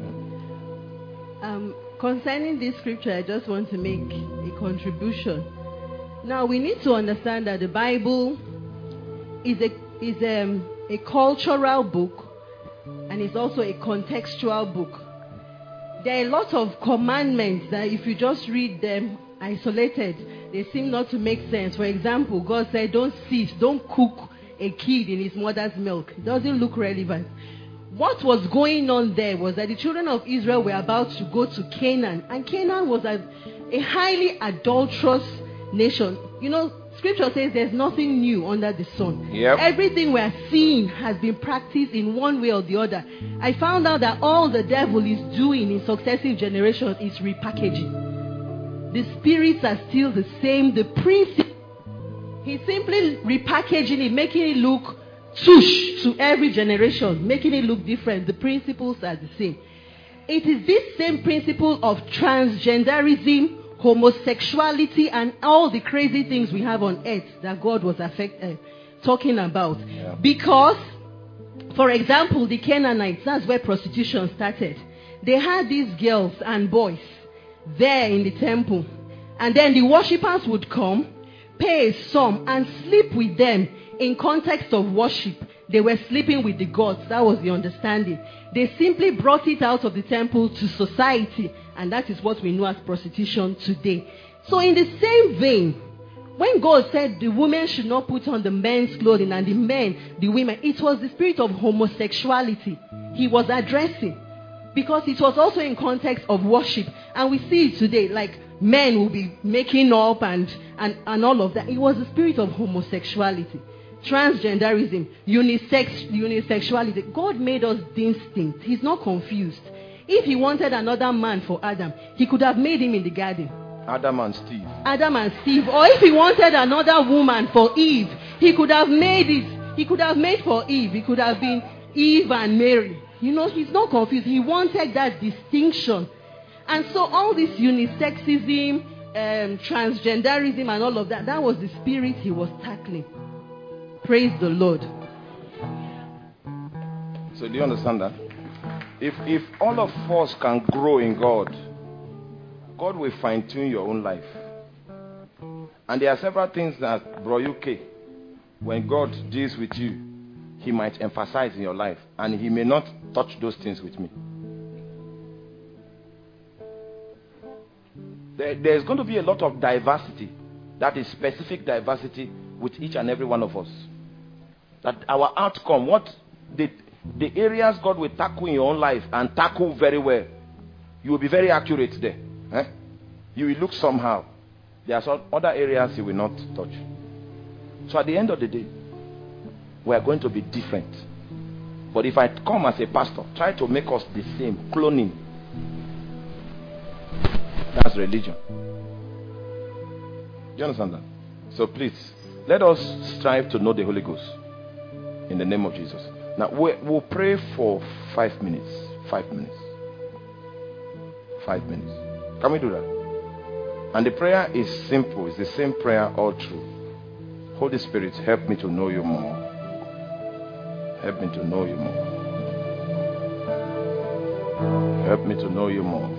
Um, concerning this scripture, I just want to make a contribution. Now, we need to understand that the Bible is a is a, a cultural book, and it's also a contextual book. There are a lot of commandments that if you just read them isolated, they seem not to make sense. For example, God said, don't sit, don't cook a kid in his mother's milk. It doesn't look relevant. What was going on there was that the children of Israel were about to go to Canaan, and Canaan was a, a highly adulterous nation. You know, scripture says there's nothing new under the sun.
Yep.
Everything we're seeing has been practiced in one way or the other. I found out that all the devil is doing in successive generations is repackaging. The spirits are still the same. The principle, he's simply repackaging it, making it look tush to every generation, making it look different. The principles are the same. It is this same principle of transgenderism, homosexuality, and all the crazy things we have on earth that God was affect, uh, talking about. Yeah. Because, for example, the Canaanites, that's where prostitution started. They had these girls and boys there in the temple. And then the worshippers would come, pay a sum, and sleep with them in context of worship. They were sleeping with the gods. That was the understanding. They simply brought it out of the temple to society. And that is what we know as prostitution today. So in the same vein, when God said the women should not put on the men's clothing and the men, the women, it was the spirit of homosexuality he was addressing. Because it was also in context of worship. And we see it today, like men will be making up and, and, and all of that. It was the spirit of homosexuality. Transgenderism, unisex, unisexuality. God made us distinct. He's not confused. If he wanted another man for Adam, he could have made him in the garden.
Adam and Steve.
Adam and Steve. Or if he wanted another woman for Eve, he could have made it. He could have made for Eve. He could have been Eve and Mary. You know, he's not confused. He wanted that distinction. And so all this unisexism, um, transgenderism and all of that, that was the spirit he was tackling. Praise the Lord.
So do you understand that? If if all of us can grow in God, God will fine-tune your own life. And there are several things that, Bro U K, when God deals with you, he might emphasize in your life. And he may not touch those things with me. There, there's going to be a lot of diversity. That is specific diversity with each and every one of us. That our outcome, what the The areas God will tackle in your own life and tackle very well, you will be very accurate there. Eh? You will look somehow. There are some other areas He will not touch. So at the end of the day, we are going to be different. But if I come as a pastor, try to make us the same, cloning. That's religion. Do you understand that? So please, let us strive to know the Holy Ghost. In the name of Jesus. Now, we'll pray for five minutes. Five minutes. Five minutes. Can we do that? And the prayer is simple. It's the same prayer all through. Holy Spirit, help me to know you more. Help me to know you more. Help me to know you more.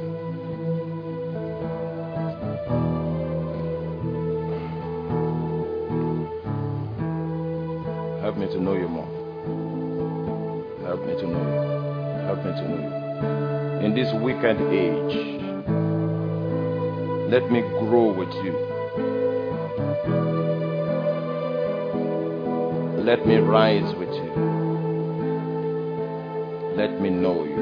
Help me to know you more. Help me to know you. Help me to know you. In this wicked age, let me grow with you. Let me rise with you. Let me know you.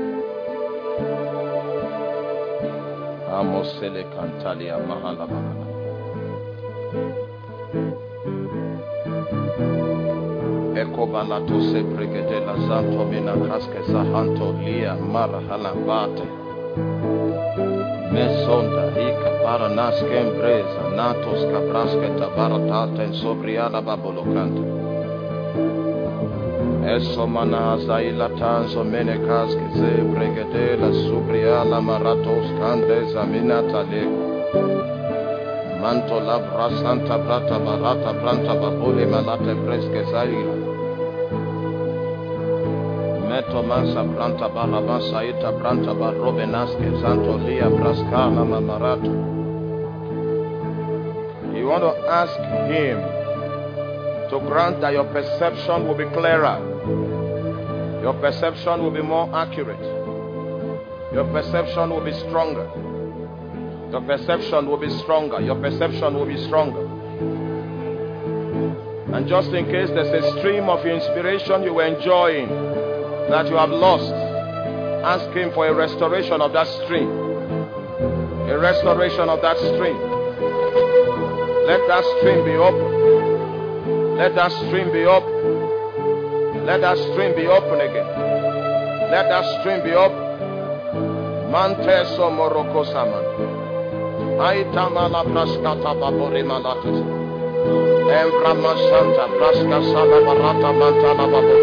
Amosele Cantalia Mahala Mahana. Ekobalato se pregede la zanto mina kaske sahanto lia marhala bate. Mesonda hika Paranas Kempresa, Natos Cabrasca Tabarata and Sobriana Babolocanta. Esomana Zaila Tanzo Menecas, Zebregedela, Subriala Maratos Candes, Aminata Lego. Manto Labra Santa Brata Barata Branta Babole Malate Presque Zaila. Meto Mansa Branta Barabasa Ita Branta Barobenaske Santo Lia Brascana Mamarato. You want to ask him to grant that your perception will be clearer. Your perception will be more accurate. Your perception will be stronger. Your perception will be stronger. Your perception will be stronger. And just in case there's a stream of inspiration you were enjoying that you have lost, ask him for a restoration of that stream. A restoration of that stream. Let that stream be open. Let that stream be open. Let that stream be open again. Let that stream be open. Mante so moroko saman. Aitamala praskata babore malatas. Embrama santa praska sala barata mantala babo.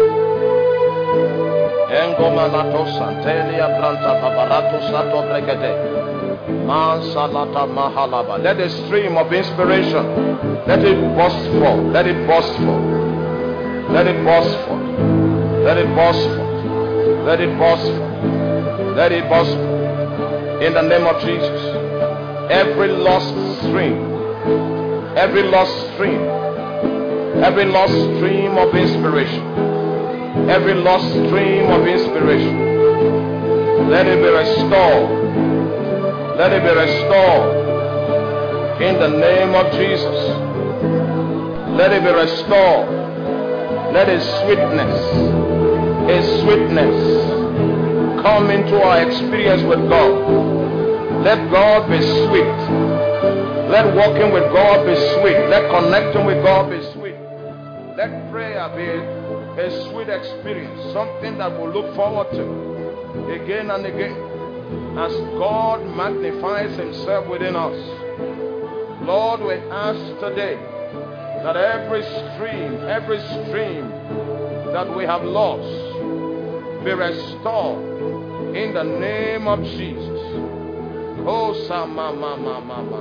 Engoma lato santelia planta babarato sato bregede. Mansalata mahalaba. Let the stream of inspiration, let it burst forth. Let it burst forth. Let it burst forth. Let it burst forth. Let it burst forth. Let it burst forth. In the name of Jesus. Every lost stream, every lost stream, every lost stream of inspiration, every lost stream of inspiration, let it be restored. Let it be restored in the name of Jesus. Let it be restored. Let a sweetness, a sweetness come into our experience with God. Let God be sweet. Let walking with God be sweet. Let connecting with God be sweet. Let prayer be a sweet experience, something that we'll look forward to again and again as God magnifies himself within us. Lord, we ask today that every stream, every stream that we have lost be restored in the name of Jesus. Oh, sama mama mama.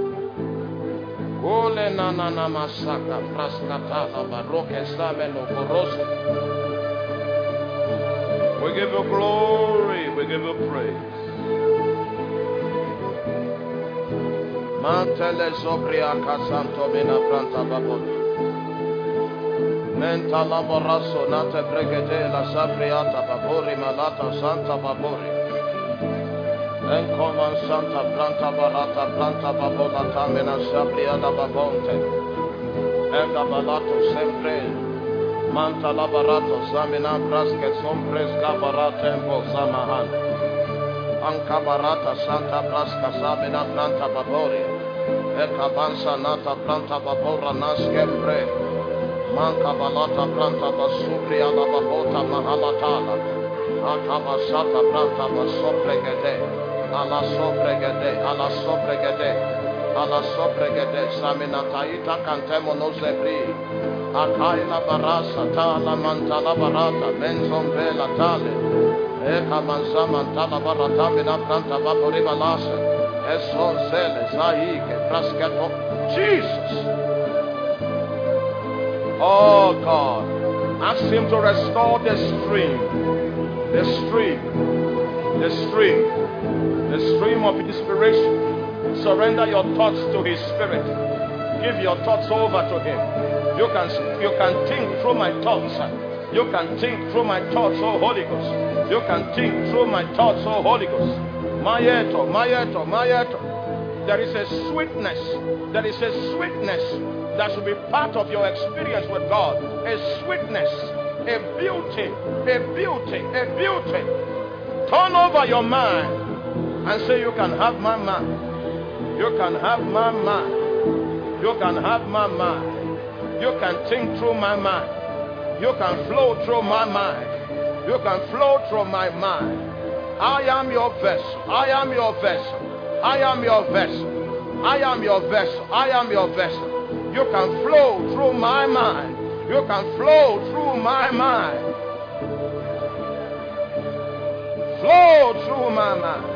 Ole na na na masaka praskata la baroke sameno korosa. We give you glory, we give you praise. Mantele sobria casanto mina pranta babon. Menta laboraso nate bregede la sabriata babori malata santa babori. Encoman santa planta barata planta babola tamina sabriada babonte. Enga balato sempre. Manta labarato samina braske sompres cabarata embo samahan. Anka barata santa braska samina planta babori. Eka bansa nata planta babora naskempre. Manka balata planta basubria la babota mahalatala. Akabasata planta basopregede. Ala sopregede, ala sopregede, ala sopregede, saminataita cantemo no sebri, akaila barasa, tala mantala barata, menzombela tale, eka manza mantala barata, mina planta vapori balasa, eson zele, zaike, prasketo, Jesus. Oh God, ask him to restore the stream, the stream, the stream. The stream of inspiration. Surrender your thoughts to his spirit. Give your thoughts over to him. You can you can think through my thoughts. You can think through my thoughts, oh Holy Ghost. You can think through my thoughts, oh Holy Ghost. Mayeto, mayeto, mayeto. There is a sweetness. There is a sweetness that should be part of your experience with God. A sweetness, a beauty, a beauty, a beauty. Turn over your mind and say, you can have my mind. You can have my mind. You can have my mind. You can think through my mind. You can flow through my mind. You can flow through my mind. I am your vessel. I am your vessel. I am your vessel. I am your vessel. I am your vessel. You can flow through my mind. You can flow through my mind. Flow through my mind.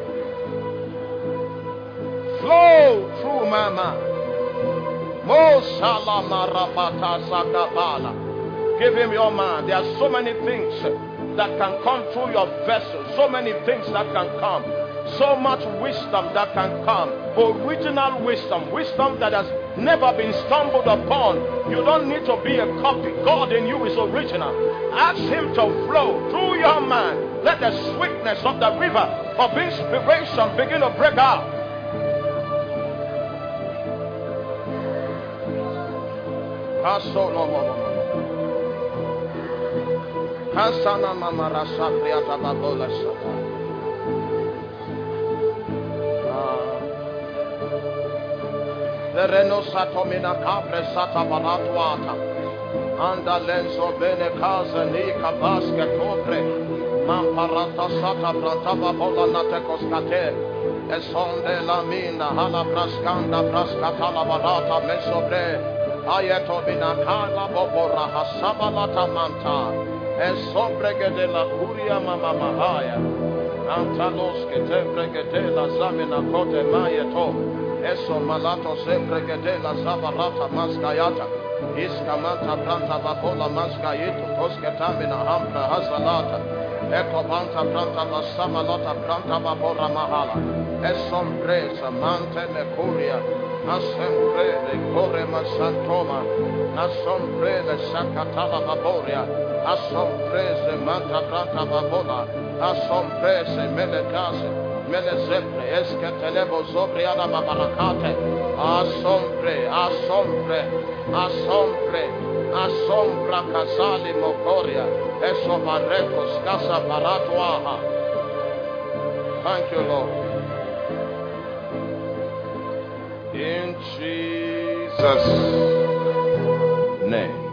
Flow through my mind. Mo salama rabata sagabala. Give him your mind. There are so many things that can come through your vessel. So many things that can come. So much wisdom that can come. Original wisdom. Wisdom that has never been stumbled upon. You don't need to be a copy. God in you is original. Ask him to flow through your mind. Let the sweetness of the river of inspiration begin to break out. Hasana mama rasa priata babola sata. Vereno satomina capre sata baratuata. Anda lenzo bene casa ni cabaske copre. Mamparata sata prata babola natekos kate. Esonde la mina hala brascanda brascata la barata mesobre. Ayeto bina kala bobora hasabalata manta. Esobrege de la curia mama mahaya. Antalos que te brege de la zamina cote mayeto. Eso malato sebrege de la zabalata maskayata. Iskamanta planta babola maskayito. Tosketamina hampra hasalata. Eko banta planta la sabalata planta babora mahala. Esombresa mante le curia. Asombre le corre masantoma. Asombre le sacatala baboria. Asombrese manta planta babola. Asombrese melecase. Melezepre esketelebo zobriana babarakate. Asombre, asombre, asombre, asombra casali mocoria. Eso barrecos casa baratuaha. Thank you, Lord. In Jesus' name.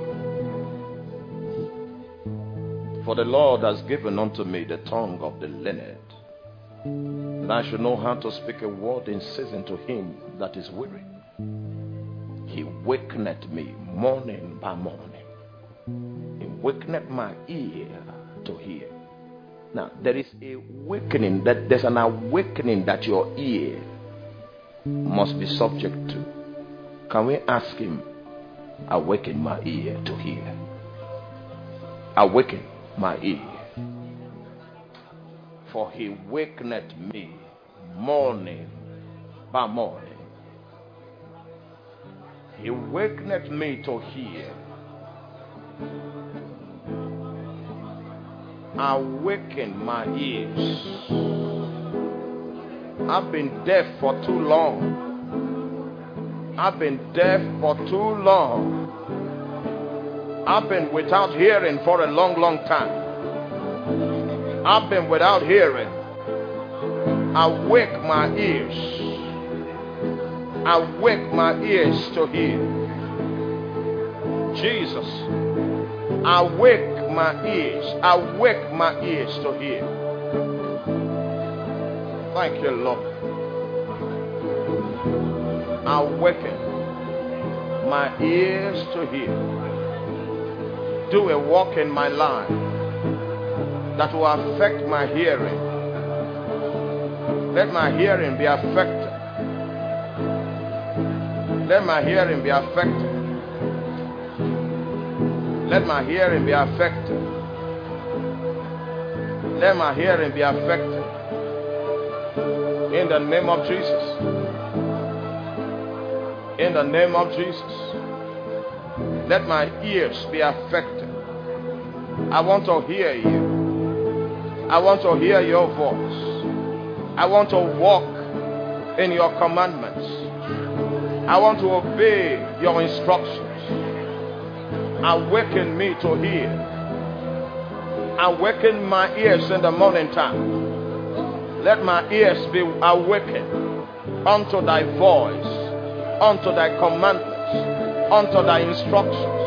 For the Lord has given unto me the tongue of the learned, and I should know how to speak a word in season to him that is weary. He wakeneth me morning by morning. He wakeneth my ear to hear. Now, there is a awakening, that there's an awakening that your ear must be subject to. Can we ask him, awaken my ear to hear? Awaken my ear. For he wakeneth me morning by morning. He wakeneth me to hear. Awaken my ears. I've been deaf for too long. I've been deaf for too long. I've been without hearing for a long, long time. I've been without hearing. Awake my ears. Awake my ears to hear. Jesus. Awake my ears. Awake my ears to hear. Thank you, Lord. Awaken my ears to hear. Do a walk in my life that will affect my hearing. Let my hearing be affected. Let my hearing be affected. Let my hearing be affected. Let my hearing be affected. In the name of Jesus. In the name of Jesus. Let my ears be affected. I want to hear you. I want to hear your voice. I want to walk in your commandments. I want to obey your instructions. Awaken me to hear. Awaken my ears in the morning time. Let my ears be awakened unto thy voice, unto thy commandments, unto thy instructions.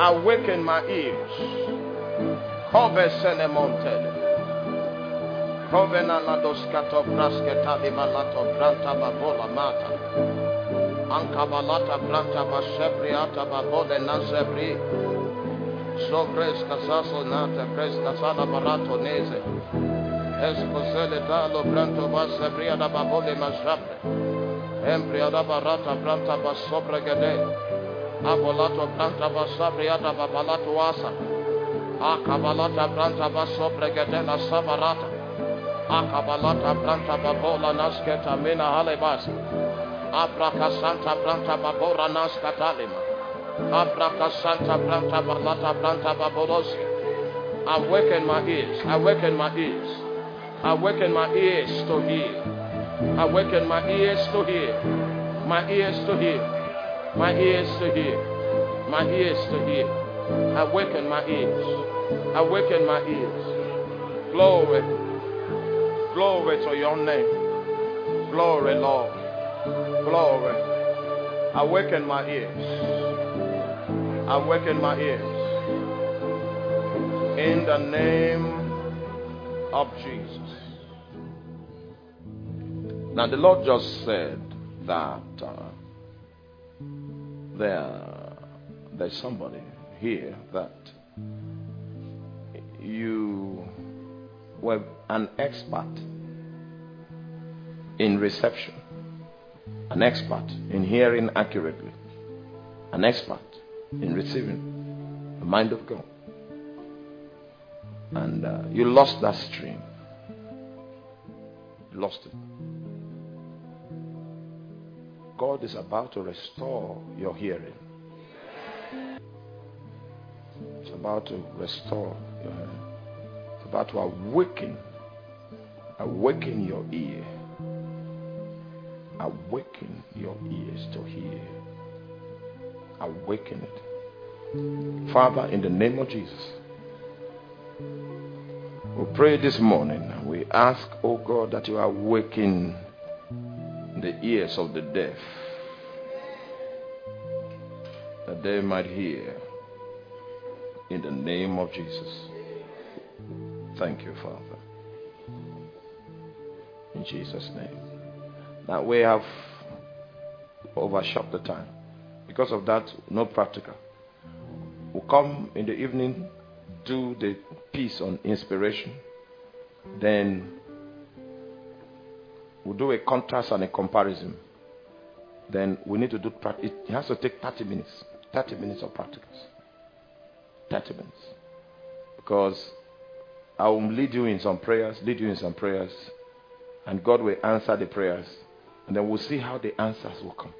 Awaken my ears. Kovena la doskato brasketa di malato branta babola mata. Ankabalata branta basebriata babode nazebri. Sobres casaso nata presta sala barato neze. Esposele dalo branto basebria da babode mazabre. Embria da barata branta basobra gede. Abolato branta basabria da babalato wasa. Akabalata branta basobra gede la sabarata. Akabalata branta babola nasketa mina halebas. Abraka santa branta babora naskatalima. Abraka santa branta balata branta baborosi. Awaken my ears. Awaken my ears. Awaken my ears to hear. Awaken my ears to hear. My ears to hear. My ears to hear. My ears to hear. Awaken my ears. Awaken my ears. Glory. Glory to your name. Glory, Lord. Glory. Awaken my ears. Awaken my ears. In the name of Jesus. Now the Lord just said that uh, there, there's somebody here that you were an expert in reception, an expert in hearing accurately, an expert in receiving the mind of God. And uh, you lost that stream. You lost it. God is about to restore your hearing. It's about to restore your hearing. It's about to awaken, awaken your ear. Awaken your ears to hear. Awaken it. Father, in the name of Jesus, we pray this morning. We ask, oh God, that you awaken the ears of the deaf, that they might hear. In the name of Jesus. Thank you, Father. In Jesus' name. Now we have overshot the time. Because of that, no practical. We'll come in the evening, do the piece on inspiration. Then we'll do a contrast and a comparison. Then we need to do, it has to take thirty minutes. thirty minutes of practicals. thirty minutes. Because I will lead you in some prayers, lead you in some prayers, and God will answer the prayers. And then we'll see how the answers will come.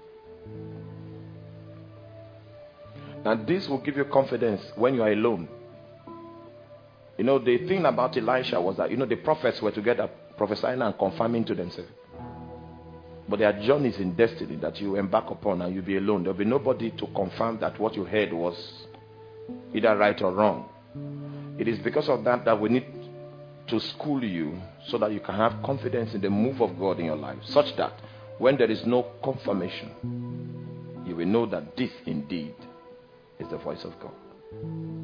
And this will give you confidence when you are alone. You know, the thing about Elisha was that, you know, the prophets were together prophesying and confirming to themselves. But there are journeys in destiny that you embark upon and you'll be alone. There'll be nobody to confirm that what you heard was either right or wrong. It is because of that that we need to school you so that you can have confidence in the move of God in your life, such that when there is no confirmation, you will know that this indeed is the voice of God.